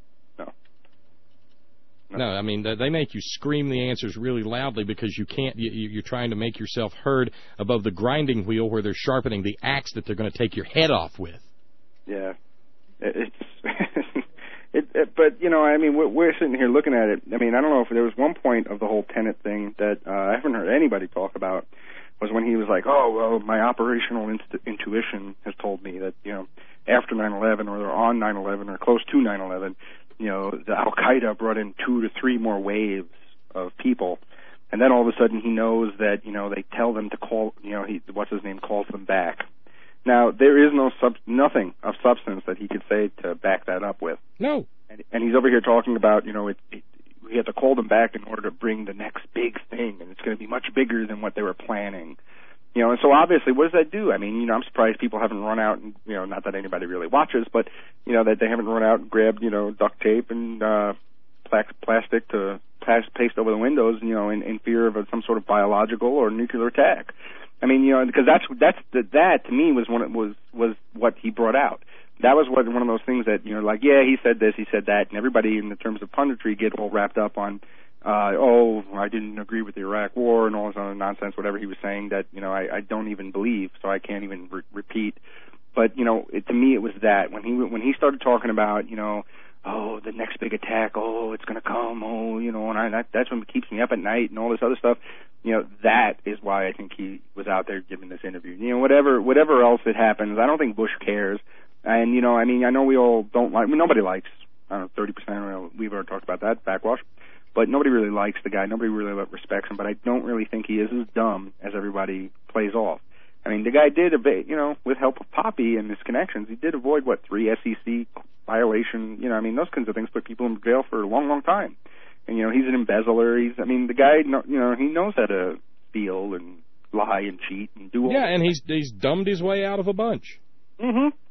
No, I mean, they make you scream the answers really loudly because you can't. You're trying to make yourself heard above the grinding wheel where they're sharpening the axe that they're going to take your head off with. Yeah, but you know, I mean, we're sitting here looking at it. I mean, I don't know if there was one point of the whole Tenet thing that I haven't heard anybody talk about was when he was like, "Oh, well, my operational intuition has told me that, you know, after 9/11 or on 9/11 or close to 9/11." You know, the Al-Qaeda brought in 2 to 3 more waves of people. And then all of a sudden he knows that, you know, they tell them to call, you know, what's-his-name calls them back. Now, there is nothing of substance that he could say to back that up with. No. And he's over here talking about, you know, we have to call them back in order to bring the next big thing, and it's going to be much bigger than what they were planning. You know, and so obviously, what does that do? I mean, you know, I'm surprised people haven't run out and, you know, not that anybody really watches, but, you know, that they haven't run out and grabbed, you know, duct tape and plastic to paste over the windows, you know, in fear of some sort of biological or nuclear attack. I mean, you know, because that to me was what he brought out. That was one of those things that, you know, like, yeah, he said this, he said that, and everybody in the terms of punditry get all wrapped up on, I didn't agree with the Iraq War and all this other nonsense, whatever he was saying that, you know, I don't even believe, so I can't even repeat. But, you know, to me it was that. When he started talking about, you know, oh, the next big attack, oh, it's going to come, oh, you know, and that's what keeps me up at night and all this other stuff. You know, that is why I think he was out there giving this interview. You know, whatever else that happens, I don't think Bush cares. And, you know, I mean, I know we all don't like, I mean, nobody likes, I don't know, 30%, we've already talked about that, backwash. But nobody really likes the guy. Nobody really respects him. But I don't really think he is as dumb as everybody plays off. I mean, the guy did, you know, with help of Poppy and his connections, he did avoid, 3 SEC violation. You know, I mean, those kinds of things put people in jail for a long, long time. And, you know, he's an embezzler. The guy, you know, he knows how to steal and lie and cheat and do all that. Yeah, and he's dumbed his way out of a bunch. Mm-hmm.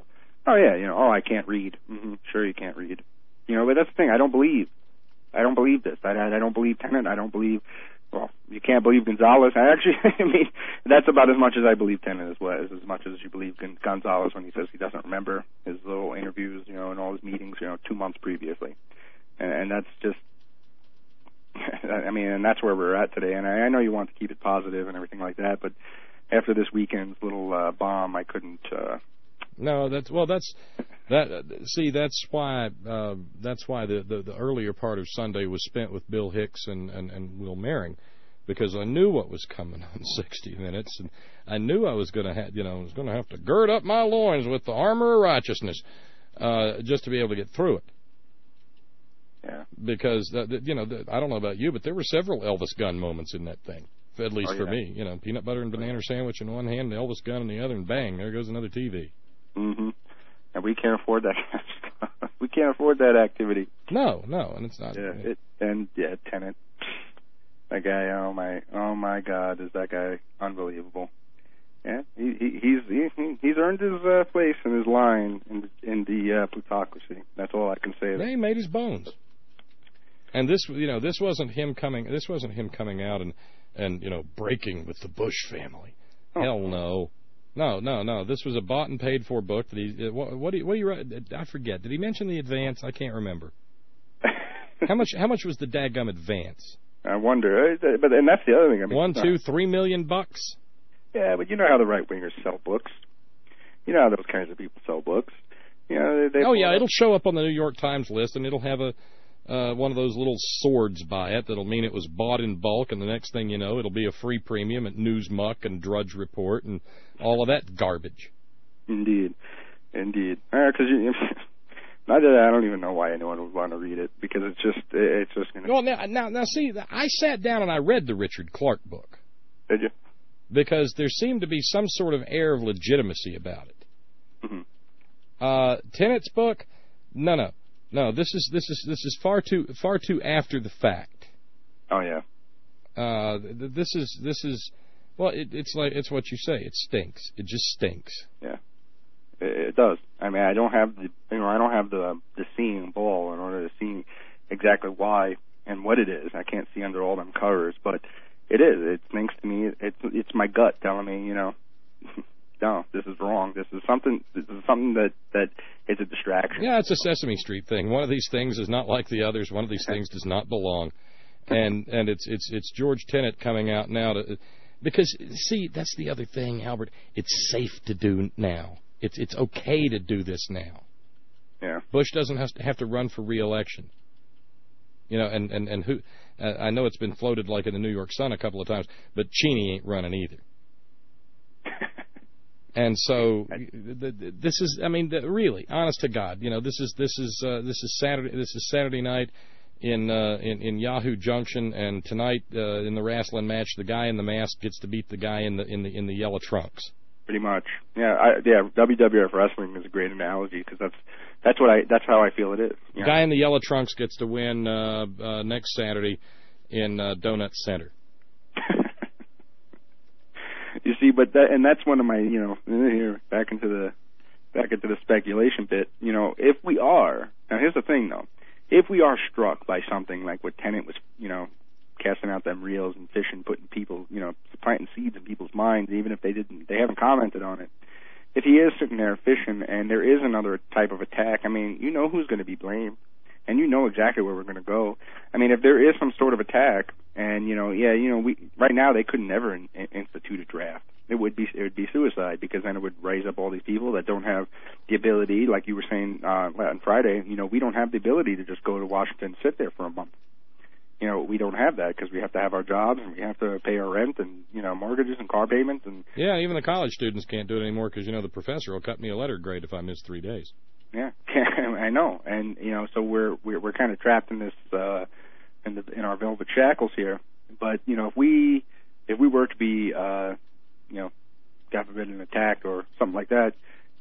Oh yeah, I can't read. Sure, you can't read. But that's the thing. I don't believe this. I don't believe Tenet. I don't believe. Well, you can't believe Gonzalez. I mean, that's about as much as I believe Tenet as well, as much as you believe Gonzalez when he says he doesn't remember his little interviews, and all his meetings, 2 months previously. And that's just, I mean, and that's where we're at today. And I know you want to keep it positive and everything like that, but after this weekend's little bomb, I couldn't. No, that's why the earlier part of Sunday was spent with Bill Hicks and Will Mehring, because I knew what was coming on 60 Minutes, and I knew I was going to have to gird up my loins with the armor of righteousness just to be able to get through it. Yeah. Because I don't know about you, but there were several Elvis gun moments in that thing. At least for me, peanut butter and banana sandwich in one hand, the Elvis gun in the other, and bang, there goes another TV. Mm-hmm. And we can't afford that. We can't afford that activity. No, and it's not. Yeah, Tenet. That guy. Oh my God, is that guy unbelievable? Yeah, he's earned his place in his line in the plutocracy. That's all I can say. Yeah, he made his bones. And this wasn't him coming. This wasn't him coming out and breaking with the Bush family. Oh. Hell no. No. This was a bought and paid for book that he. What do you write? I forget. Did he mention the advance? I can't remember. How much was the dadgum advance? I wonder. But that's the other thing. I mean, $1, $2, $3 million. Yeah, but you know how the right wingers sell books. You know how those kinds of people sell books. It'll show up on the New York Times list, and it'll have one of those little swords by it that'll mean it was bought in bulk, and the next thing you know, it'll be a free premium at Newsmuck and Drudge Report and all of that garbage. Indeed. Because not that I don't even know why anyone would want to read it, because it's just going to... Well, now, see, I sat down and I read the Richard Clark book. Did you? Because there seemed to be some sort of air of legitimacy about it. Mm-hmm. Tenet's book, no. This is far too after the fact. Oh yeah. This is well, it's what you say. It stinks. It just stinks. Yeah, it does. I mean, I don't have the seeing ball in order to see exactly why and what it is. I can't see under all them covers, but it is. It stinks to me. It's my gut telling me, no, this is wrong. This is something that is a distraction. Yeah, it's a Sesame Street thing. One of these things is not like the others. One of these things does not belong. And it's George Tenet coming out now because see, that's the other thing, Albert. It's safe to do now. It's okay to do this now. Yeah. Bush doesn't have to run for re-election. And who? I know it's been floated like in the New York Sun a couple of times, but Cheney ain't running either. And so this is, I mean, really, honest to God, this is Saturday night in Yahoo Junction, and tonight in the wrestling match, the guy in the mask gets to beat the guy in the yellow trunks. Pretty much, yeah. WWF wrestling is a great analogy because that's how I feel it is. The guy in the yellow trunks gets to win next Saturday in Donut Center. You see, but that's one of my, here back into the speculation bit. If we are, now here's the thing though, if we are struck by something like what Tenet was, casting out them reels and fishing, putting people, planting seeds in people's minds, even if they haven't commented on it. If he is sitting there fishing and there is another type of attack, I mean, who's going to be blamed, and exactly where we're going to go. I mean, if there is some sort of attack, and we right now they could never institute a draft. It would be suicide, because then it would raise up all these people that don't have the ability, like you were saying on Friday. We don't have the ability to just go to Washington and sit there for a month. We don't have that because we have to have our jobs and we have to pay our rent and mortgages and car payments and. Yeah, even the college students can't do it anymore because the professor will cut me a letter grade if I miss 3 days. Yeah, I know, and so we're kind of trapped in this in our velvet shackles here. But if we were to be God forbid an attack or something like that,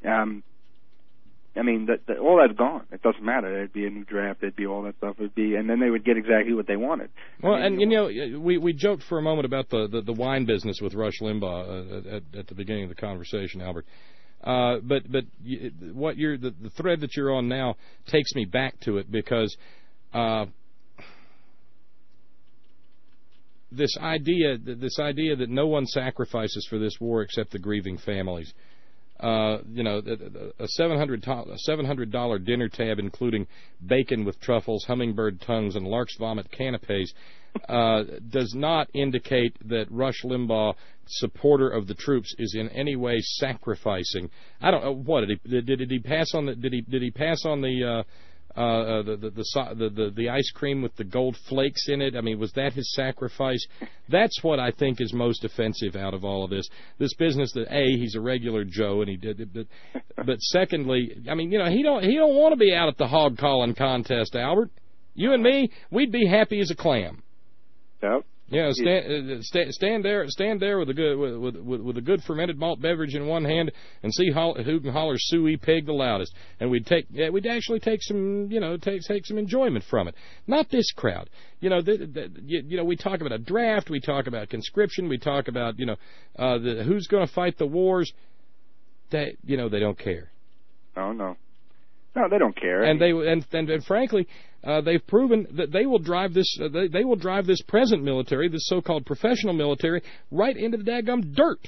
I mean all that's gone. It doesn't matter. There'd be a new draft. There'd be all that stuff. And then they would get exactly what they wanted. Well, we joked for a moment about the wine business with Rush Limbaugh at the beginning of the conversation, Albert. But what the thread that you're on now takes me back to it, because this idea that no one sacrifices for this war except the grieving families. A $700 dinner tab including bacon with truffles, hummingbird tongues, and lark's vomit canapes does not indicate that Rush Limbaugh, supporter of the troops, is in any way sacrificing. I don't know what did he pass on the the ice cream with the gold flakes in it? I mean, was that his sacrifice? That's what I think is most offensive out of all of this. This business that he's a regular Joe and he did it, but secondly, I mean, he don't want to be out at the hog calling contest, Albert. You and me, we'd be happy as a clam. Yep. Yeah, stand there with a good fermented malt beverage in one hand and see who can holler "Suey Pig" the loudest, and we'd actually take some enjoyment from it. Not this crowd. We talk about a draft, we talk about conscription, we talk about who's going to fight the wars. They don't care. Oh no. No, they don't care. And frankly, they've proven that they will drive this. They will drive this present military, this so-called professional military, right into the daggum dirt.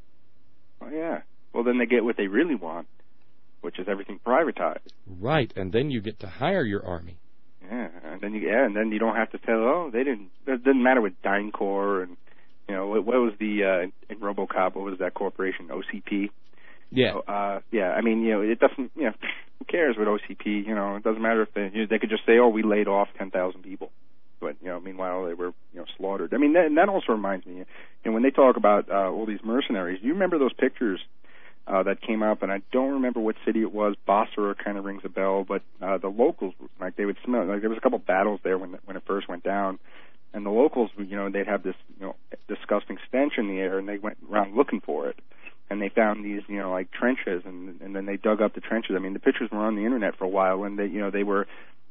Oh yeah. Well, then they get what they really want, which is everything privatized. Right, and then you get to hire your army. Yeah, and then you don't have to tell. It doesn't matter with DynCorp and what was the in RoboCop? What was that corporation? OCP. Yeah. So, I mean, it doesn't. Who cares with OCP? It doesn't matter if they could just say, we laid off 10,000 people, but meanwhile they were slaughtered. I mean, that also reminds me, when they talk about all these mercenaries. Do you remember those pictures that came up? And I don't remember what city it was. Basra kind of rings a bell, but the locals, like, they would smell. Like, there was a couple battles there when it first went down, and the locals, they'd have this disgusting stench in the air, and they went around looking for it. And they found these, like trenches, and then they dug up the trenches. I mean, the pictures were on the internet for a while, and they were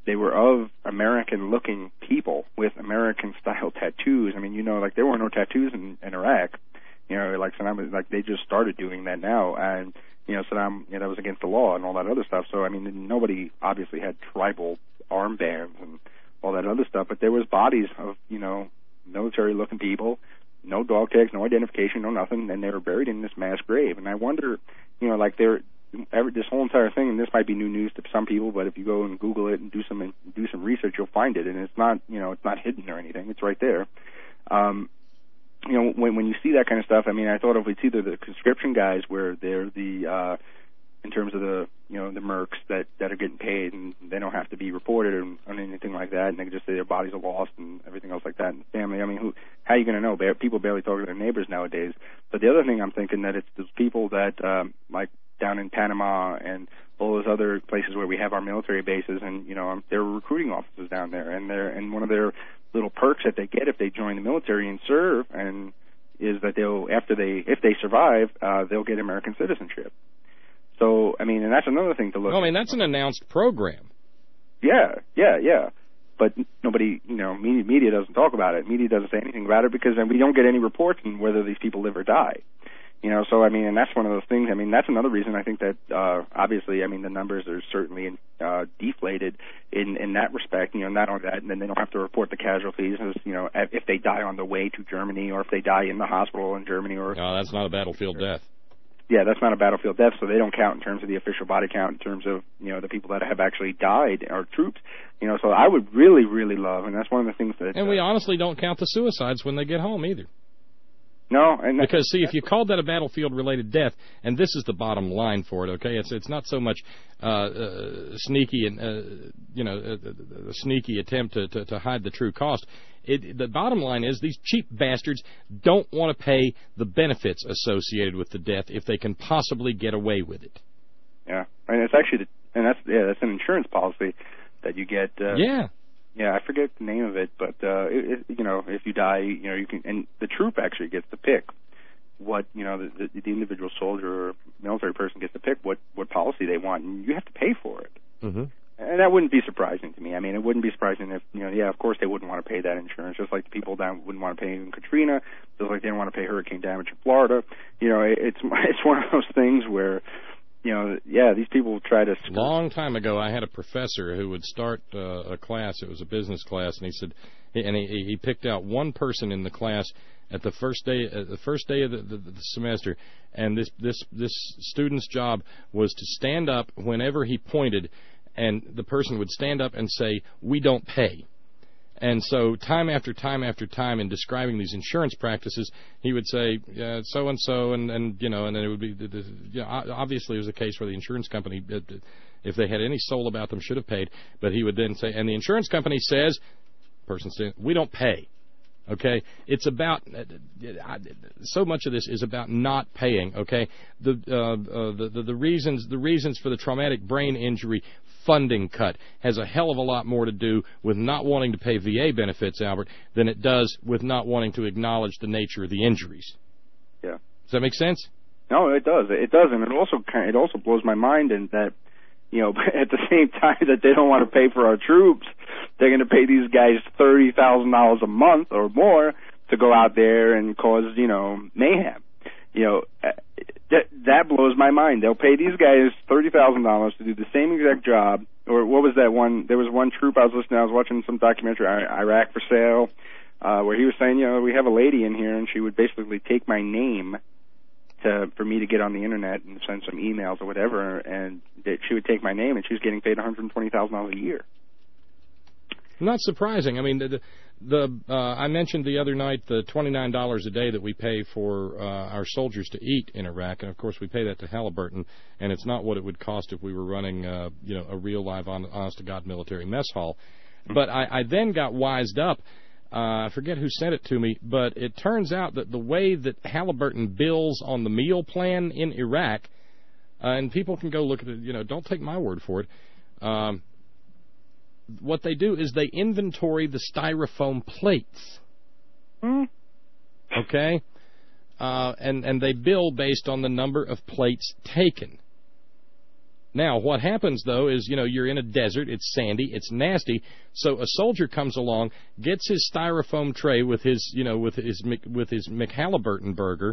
of American-looking people with American-style tattoos. I mean, like, there were no tattoos in Iraq. Like Saddam, like, they just started doing that now, and Saddam, that was against the law and all that other stuff. So I mean, nobody obviously had tribal armbands and all that other stuff, but there was bodies of military-looking people. No dog tags, no identification, no nothing, and they were buried in this mass grave. And I wonder, this whole entire thing, and this might be new news to some people, but if you go and Google it and do some research, you'll find it, and it's not, it's not hidden or anything. It's right there. When you see that kind of stuff, I mean, I thought it's either the conscription guys where they're the in terms of the the mercs that are getting paid and they don't have to be reported or anything like that, and they can just say their bodies are lost and everything else like that. And family, I mean, how are you going to know? People barely talk to their neighbors nowadays. But the other thing I'm thinking that it's those people that like down in Panama and all those other places where we have our military bases, and there are recruiting offices down there, and one of their little perks that they get if they join the military and serve and is that if they survive, they'll get American citizenship. So, I mean, and that's another thing to look at. I mean, that's an announced program. Yeah. But nobody, media doesn't talk about it. Media doesn't say anything about it because we don't get any reports on whether these people live or die. So, I mean, and that's one of those things. I mean, that's another reason I think that, obviously, I mean, the numbers are certainly deflated in that respect. Not only that, and then they don't have to report the casualties as, if they die on the way to Germany or if they die in the hospital in Germany or... No, that's not a battlefield death. Yeah, that's not a battlefield death, so they don't count in terms of the official body count in terms of, the people that have actually died are troops. So I would really, really love, and that's one of the things that... And we honestly don't count the suicides when they get home either. No, because see, if you called that a battlefield-related death, and this is the bottom line for it, okay? It's not so much sneaky and a sneaky attempt to hide the true cost. The bottom line is these cheap bastards don't want to pay the benefits associated with the death if they can possibly get away with it. Yeah, and it's actually that's an insurance policy that you get. Yeah, I forget the name of it, but if you die, you can, and the troop actually gets to pick what the individual soldier or military person gets to pick what policy they want, and you have to pay for it. Mm-hmm. And that wouldn't be surprising to me. I mean, it wouldn't be surprising if of course they wouldn't want to pay that insurance, just like the people down wouldn't want to pay in Katrina, just like they didn't want to pay hurricane damage in Florida. It's one of those things where these people try to. Long time ago, I had a professor who would start a class. It was a business class, and he said, he picked out one person in the class at the first day of the semester, and this student's job was to stand up whenever he pointed, and the person would stand up and say, "We don't pay." And so time after time after time in describing these insurance practices, he would say, so-and-so, and then it would be, obviously it was a case where the insurance company, if they had any soul about them, should have paid. But he would then say, and the insurance company says, person says, "We don't pay." Okay, it's about so much of this is about not paying. Okay, the reasons for the traumatic brain injury funding cut has a hell of a lot more to do with not wanting to pay VA benefits, Albert, than it does with not wanting to acknowledge the nature of the injuries. Yeah. Does that make sense? No, it does. It does, and it also blows my mind in that, at the same time that they don't want to pay for our troops, they're going to pay these guys $30,000 a month or more to go out there and cause, mayhem. That blows my mind. They'll pay these guys $30,000 to do the same exact job. Or what was that one? There was one troop I was watching some documentary, Iraq for Sale, where he was saying, we have a lady in here, and she would basically take my name for me to get on the internet and send some emails or whatever, and she would take my name, and she was getting paid $120,000 a year. Not surprising. I mean, I mentioned the other night the $29 a day that we pay for our soldiers to eat in Iraq, and of course we pay that to Halliburton, and it's not what it would cost if we were running, a real live, honest-to-God military mess hall. But I then got wised up. I forget who sent it to me, but it turns out that the way that Halliburton bills on the meal plan in Iraq, and people can go look at it, don't take my word for it. What they do is they inventory the styrofoam plates. Okay? And they bill based on the number of plates taken. Now, what happens, though, is, you're in a desert, it's sandy, it's nasty, so a soldier comes along, gets his styrofoam tray with his McHalliburton burger,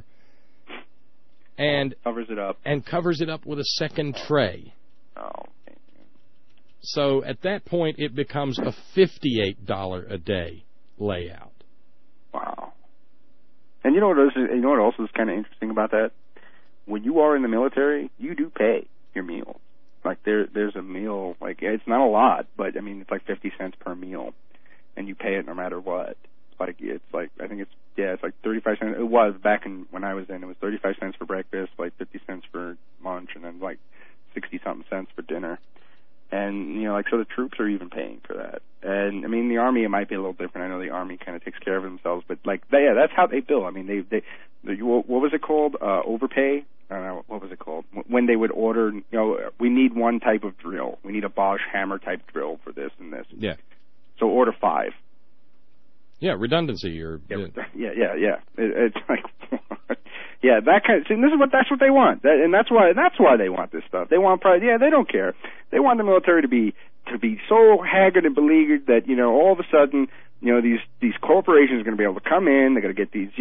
and covers it up with a second tray. Oh. So at that point, it becomes a $58 a day layout. Wow. And you know what also is kind of interesting about that? When you are in the military, you do pay your meal. Like there's a meal, like it's not a lot, but I mean it's like 50 cents per meal, and you pay it no matter what. It's like 35 cents. It was back when I was in. It was 35 cents for breakfast, like 50 cents for lunch, and then like 60-something cents for dinner. And, so the troops are even paying for that. And, I mean, the Army, it might be a little different. I know the Army kind of takes care of themselves, but, that's how they bill. I mean, what was it called? Overpay? I don't know, what was it called? When they would order, we need one type of drill. We need a Bosch hammer type drill for this and this. Yeah. So order 5. Yeah, redundancy or... Yeah. It's like... Yeah, that kind of, see, that's what they want, and that's why they want this stuff. They want pride. Yeah, they don't care. They want the military to be so haggard and beleaguered that all of a sudden these corporations are going to be able to come in. They're going to get these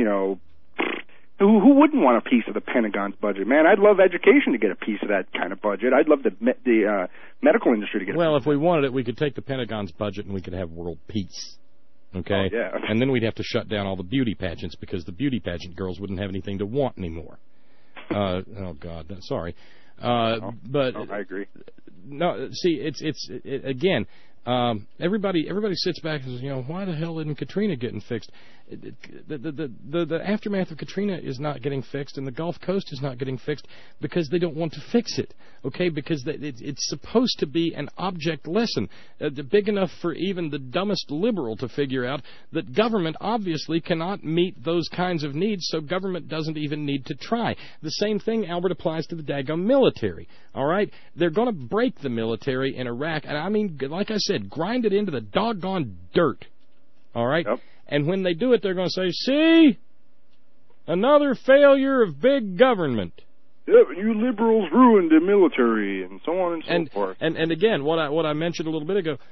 who wouldn't want a piece of the Pentagon's budget? Man, I'd love education to get a piece of that kind of budget. I'd love the medical industry to get. Well, if we wanted it, we could take the Pentagon's budget and we could have world peace. Okay? Oh, yeah. And then we'd have to shut down all the beauty pageants because the beauty pageant girls wouldn't have anything to want anymore. Oh, God. Sorry. But I agree. No, see, it's again, everybody sits back and says, why the hell isn't Katrina getting fixed? The aftermath of Katrina is not getting fixed, and the Gulf Coast is not getting fixed because they don't want to fix it, okay? Because it's supposed to be an object lesson, big enough for even the dumbest liberal to figure out that government obviously cannot meet those kinds of needs, so government doesn't even need to try. The same thing, Albert, applies to the daggum military, all right? They're going to break the military in Iraq, and I mean, like I said, grind it into the doggone dirt, all right? Yep. And when they do it, they're going to say, see, another failure of big government. Yep, you liberals ruined the military, and so on and so forth. And again, what I mentioned a little bit ago,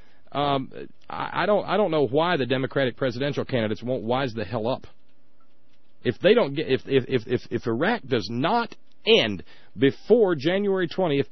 I don't know why the Democratic presidential candidates won't wise the hell up. If they don't get, if Iraq does not end before January 20th,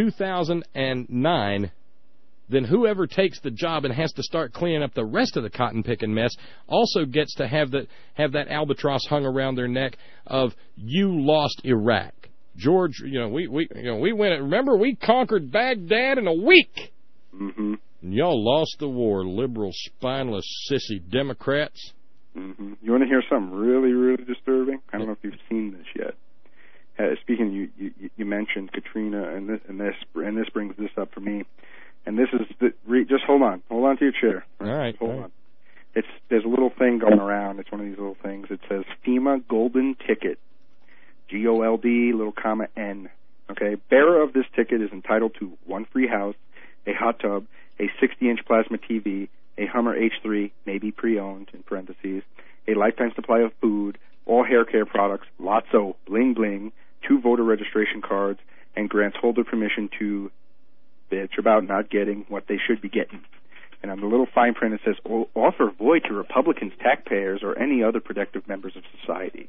2009, then whoever takes the job and has to start cleaning up the rest of the cotton-picking mess also gets to have that albatross hung around their neck of, you lost Iraq. George, we went. Remember, we conquered Baghdad in a week. Mm-hmm. And y'all lost the war, liberal, spineless, sissy Democrats. Mm-hmm. You want to hear something really, really disturbing? I don't know if you've seen this yet. Speaking, you mentioned Katrina, and this brings this up for me. And this is just hold on to your chair. All right, hold on. There's a little thing going around. It's one of these little things. It says FEMA Golden Ticket, GOLD little comma N. Okay, bearer of this ticket is entitled to one free house, a hot tub, a 60-inch plasma TV, a Hummer H3, maybe pre-owned in parentheses, a lifetime supply of food, all hair care products, Lotso, bling bling, 2 voter registration cards, and grants holder permission to bitch about not getting what they should be getting. And on the little fine print it says, offer void to Republicans, taxpayers, or any other productive members of society.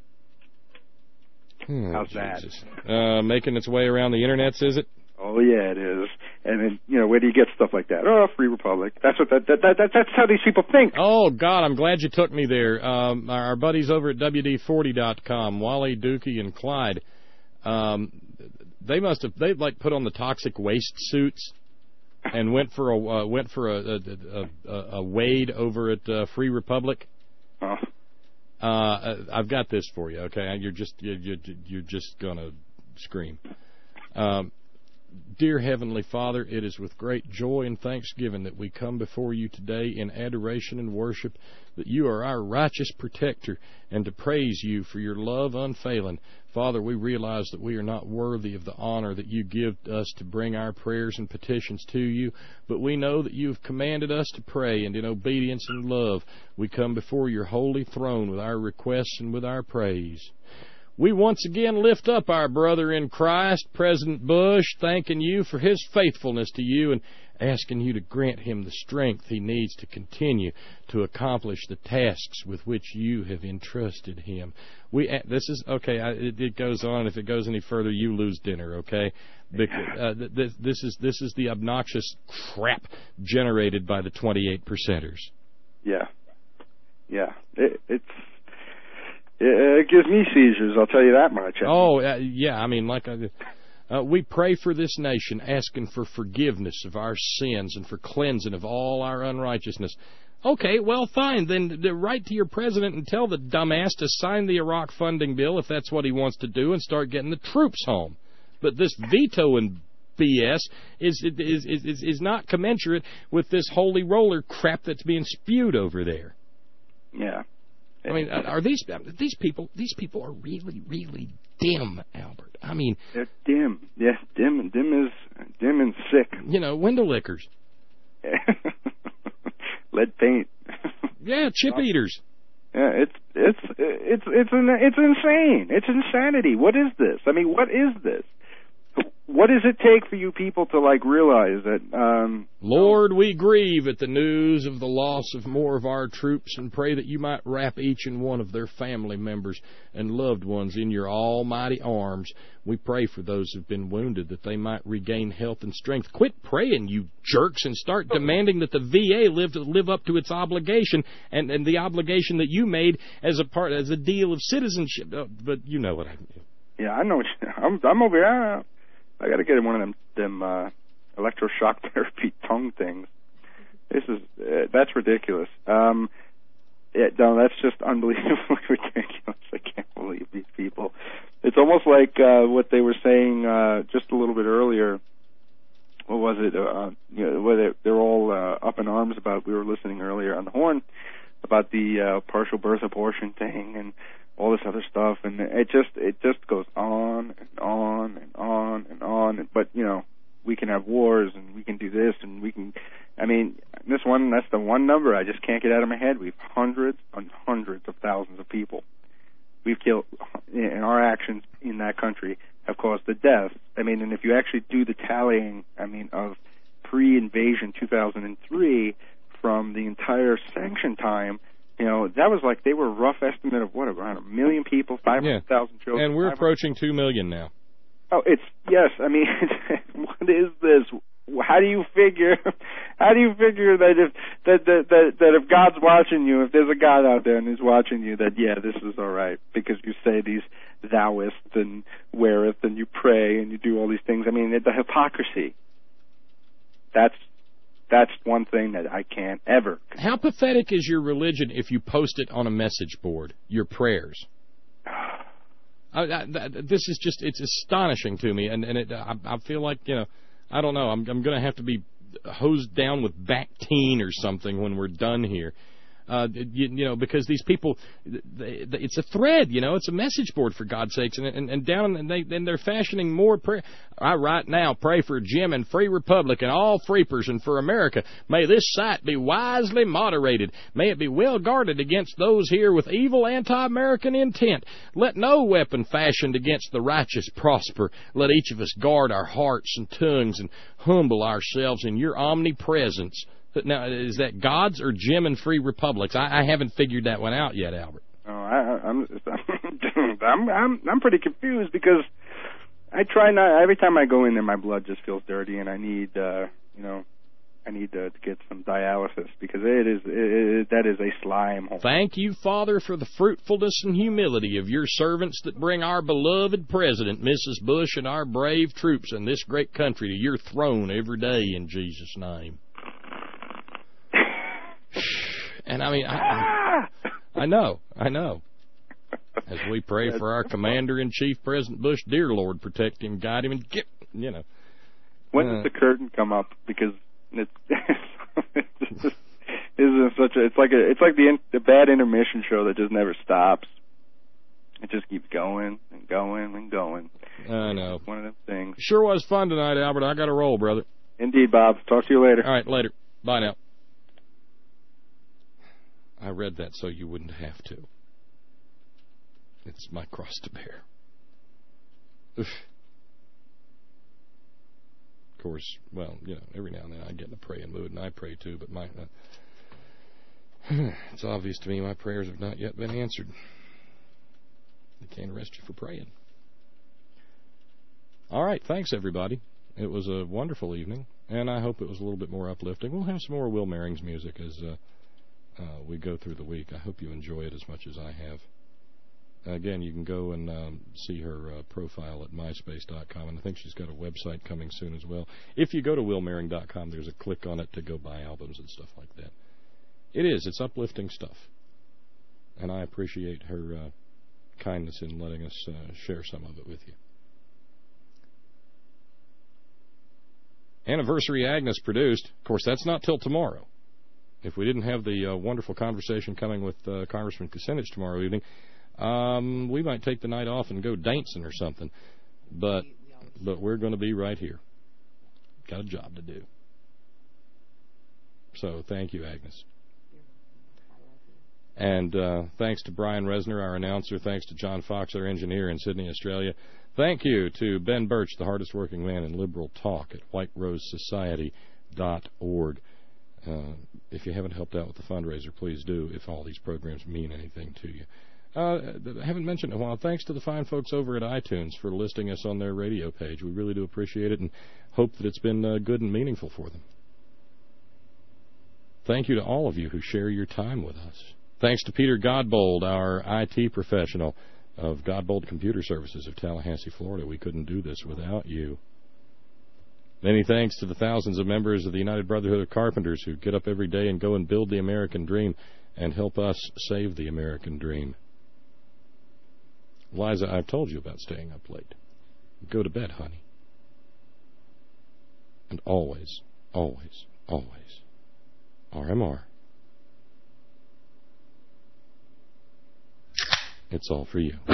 How's Jesus. That? Making its way around the internets, is it? Oh yeah, it is. And then where do you get stuff like that? Oh, Free Republic. That's what that's how these people think. Oh God, I'm glad you took me there. Our buddies over at WD40.com, Wally, Dookie, and Clyde. They put on the toxic waste suits and went for a wade over at Free Republic. Oh. I've got this for you. Okay, you're just gonna scream. Dear Heavenly Father, it is with great joy and thanksgiving that we come before you today in adoration and worship, that you are our righteous protector, and to praise you for your love unfailing. Father, we realize that we are not worthy of the honor that you give us to bring our prayers and petitions to you, but we know that you have commanded us to pray, and in obedience and love we come before your holy throne with our requests and with our praise. We once again lift up our brother in Christ, President Bush, thanking you for his faithfulness to you and asking you to grant him the strength he needs to continue to accomplish the tasks with which you have entrusted him. This is okay. It goes on. If it goes any further, you lose dinner. Okay, because, this is the obnoxious crap generated by the 28%ers. Yeah. It gives me seizures, I'll tell you that much. Yeah, I mean, we pray for this nation, asking for forgiveness of our sins and for cleansing of all our unrighteousness. Okay, well, fine. Then write to your president and tell the dumbass to sign the Iraq funding bill if that's what he wants to do and start getting the troops home. But this vetoing BS is not commensurate with this holy roller crap that's being spewed over there. Yeah. I mean, are these people? These people are really, really dim, Albert. I mean, they're dim. Yes, dim and sick. Window lickers. Lead paint. Yeah, chip eaters. Yeah, it's insane. It's insanity. What is this? I mean, what is this? What does it take for you people to realize that? Lord, we grieve at the news of the loss of more of our troops and pray that you might wrap each and one of their family members and loved ones in your almighty arms. We pray for those who've been wounded that they might regain health and strength. Quit praying, you jerks, and start demanding that the VA live up to its obligation and the obligation that you made as a deal of citizenship. But you know what I mean. Yeah, I know. I'm over here. I got to get one of them electroshock therapy tongue things. That's ridiculous. That's just unbelievably ridiculous. I can't believe these people. It's almost like what they were saying just a little bit earlier. What was it? Where they're all up in arms about. We were listening earlier on the horn about the partial birth abortion thing and all this other stuff, and it just goes on and on and on and on. But we can have wars and we can do this and we can. I mean, that's the one number I just can't get out of my head. We've hundreds and hundreds of thousands of people we've killed, and our actions in that country have caused the death. I mean, and if you actually do the tallying, of pre-invasion 2003 from the entire sanction time. That was they were a rough estimate of around 1 million people, 500,000 children. And we're approaching 2 million now. Oh, yes. I mean, what is this? How do you figure that if God's watching you, if there's a God out there and He's watching you, that this is all right because you say these thouest and whereth and you pray and you do all these things. I mean, the hypocrisy. That's one thing that I can't ever. How pathetic is your religion if you post it on a message board? Your prayers. This is just—it's astonishing to me, and I feel like I don't know. I'm going to have to be hosed down with Bactine or something when we're done here. Because these people, it's a thread, it's a message board for God's sakes, and down, and they're fashioning more prayer. I right now pray for Jim and Free Republic and all Freepers and for America. May this site be wisely moderated. May it be well guarded against those here with evil anti-American intent. Let no weapon fashioned against the righteous prosper. Let each of us guard our hearts and tongues and humble ourselves in your omnipresence. Now, is that God's or Jim and Free Republics? I haven't figured that one out yet, Albert. Oh, I'm pretty confused because I try not. Every time I go in there, my blood just feels dirty, and I need to get some dialysis because that is a slime hole. Thank you, Father, for the fruitfulness and humility of your servants that bring our beloved President, Mrs. Bush, and our brave troops in this great country to your throne every day in Jesus' name. And I mean, I know. As we pray for our Commander-in-Chief, President Bush, dear Lord, protect him, guide him, and When does the curtain come up? Because it's it's like the bad intermission show that just never stops. It just keeps going and going and going. I know. One of them things. Sure was fun tonight, Albert. I got to roll, brother. Indeed, Bob. Talk to you later. All right, later. Bye now. I read that so you wouldn't have to. It's my cross to bear. Oof. Of course, well, every now and then I get in a praying mood, and I pray too, but it's obvious to me my prayers have not yet been answered. They can't arrest you for praying. All right, thanks, everybody. It was a wonderful evening, and I hope it was a little bit more uplifting. We'll have some more Will Merring's music as we go through the week. I hope you enjoy it as much as I have. Again, you can go and see her profile at myspace.com, and I think she's got a website coming soon as well. If you go to willmering.com, there's a click on it to go buy albums and stuff like that. It's uplifting stuff, and I appreciate her kindness in letting us share some of it with you. Anniversary Agnes produced. Of course, that's not till tomorrow. If we didn't have the wonderful conversation coming with Congressman Kucinich tomorrow evening, we might take the night off and go dancing or something. But we're going to be right here. Got a job to do. So thank you, Agnes. And thanks to Brian Resner, our announcer. Thanks to John Fox, our engineer in Sydney, Australia. Thank you to Ben Birch, the hardest working man in liberal talk at whiterosesociety.org. If you haven't helped out with the fundraiser, please do, if all these programs mean anything to you. I haven't mentioned it in a while. Thanks to the fine folks over at iTunes for listing us on their radio page. We really do appreciate it and hope that it's been good and meaningful for them. Thank you to all of you who share your time with us. Thanks to Peter Godbold, our IT professional of Godbold Computer Services of Tallahassee, Florida. We couldn't do this without you. Many thanks to the thousands of members of the United Brotherhood of Carpenters who get up every day and go and build the American dream and help us save the American dream. Liza, I've told you about staying up late. Go to bed, honey. And always, always, always, RMR. It's all for you.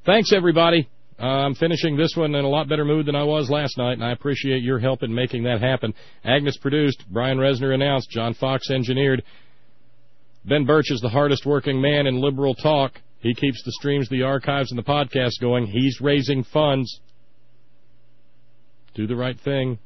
Thanks, everybody. I'm finishing this one in a lot better mood than I was last night, and I appreciate your help in making that happen. Agnes produced, Brian Resner announced, John Fox engineered. Ben Birch is the hardest-working man in liberal talk. He keeps the streams, the archives, and the podcast going. He's raising funds. Do the right thing.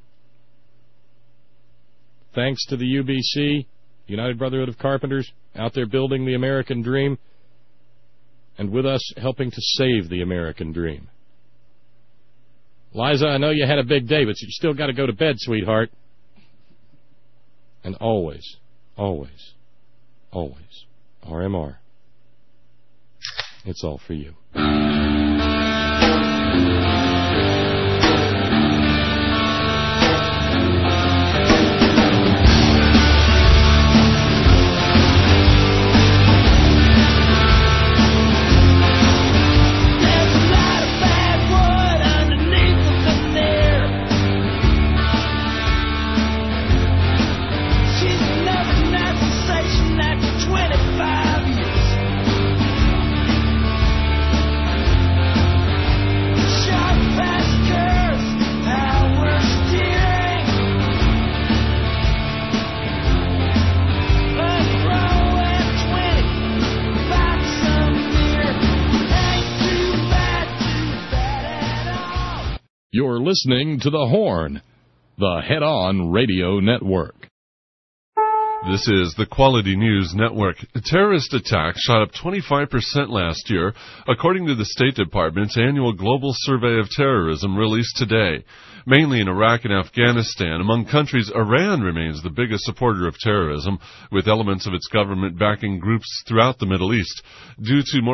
Thanks to the UBC, United Brotherhood of Carpenters, out there building the American dream, and with us helping to save the American dream. Liza, I know you had a big day, but you still got to go to bed, sweetheart. And always, always, always, RMR. It's all for you. You're listening to The Horn, the head-on radio network. This is the Quality News Network. Terrorist attacks shot up 25% last year, according to the State Department's annual Global Survey of Terrorism released today. Mainly in Iraq and Afghanistan, among countries, Iran remains the biggest supporter of terrorism, with elements of its government backing groups throughout the Middle East. Due to more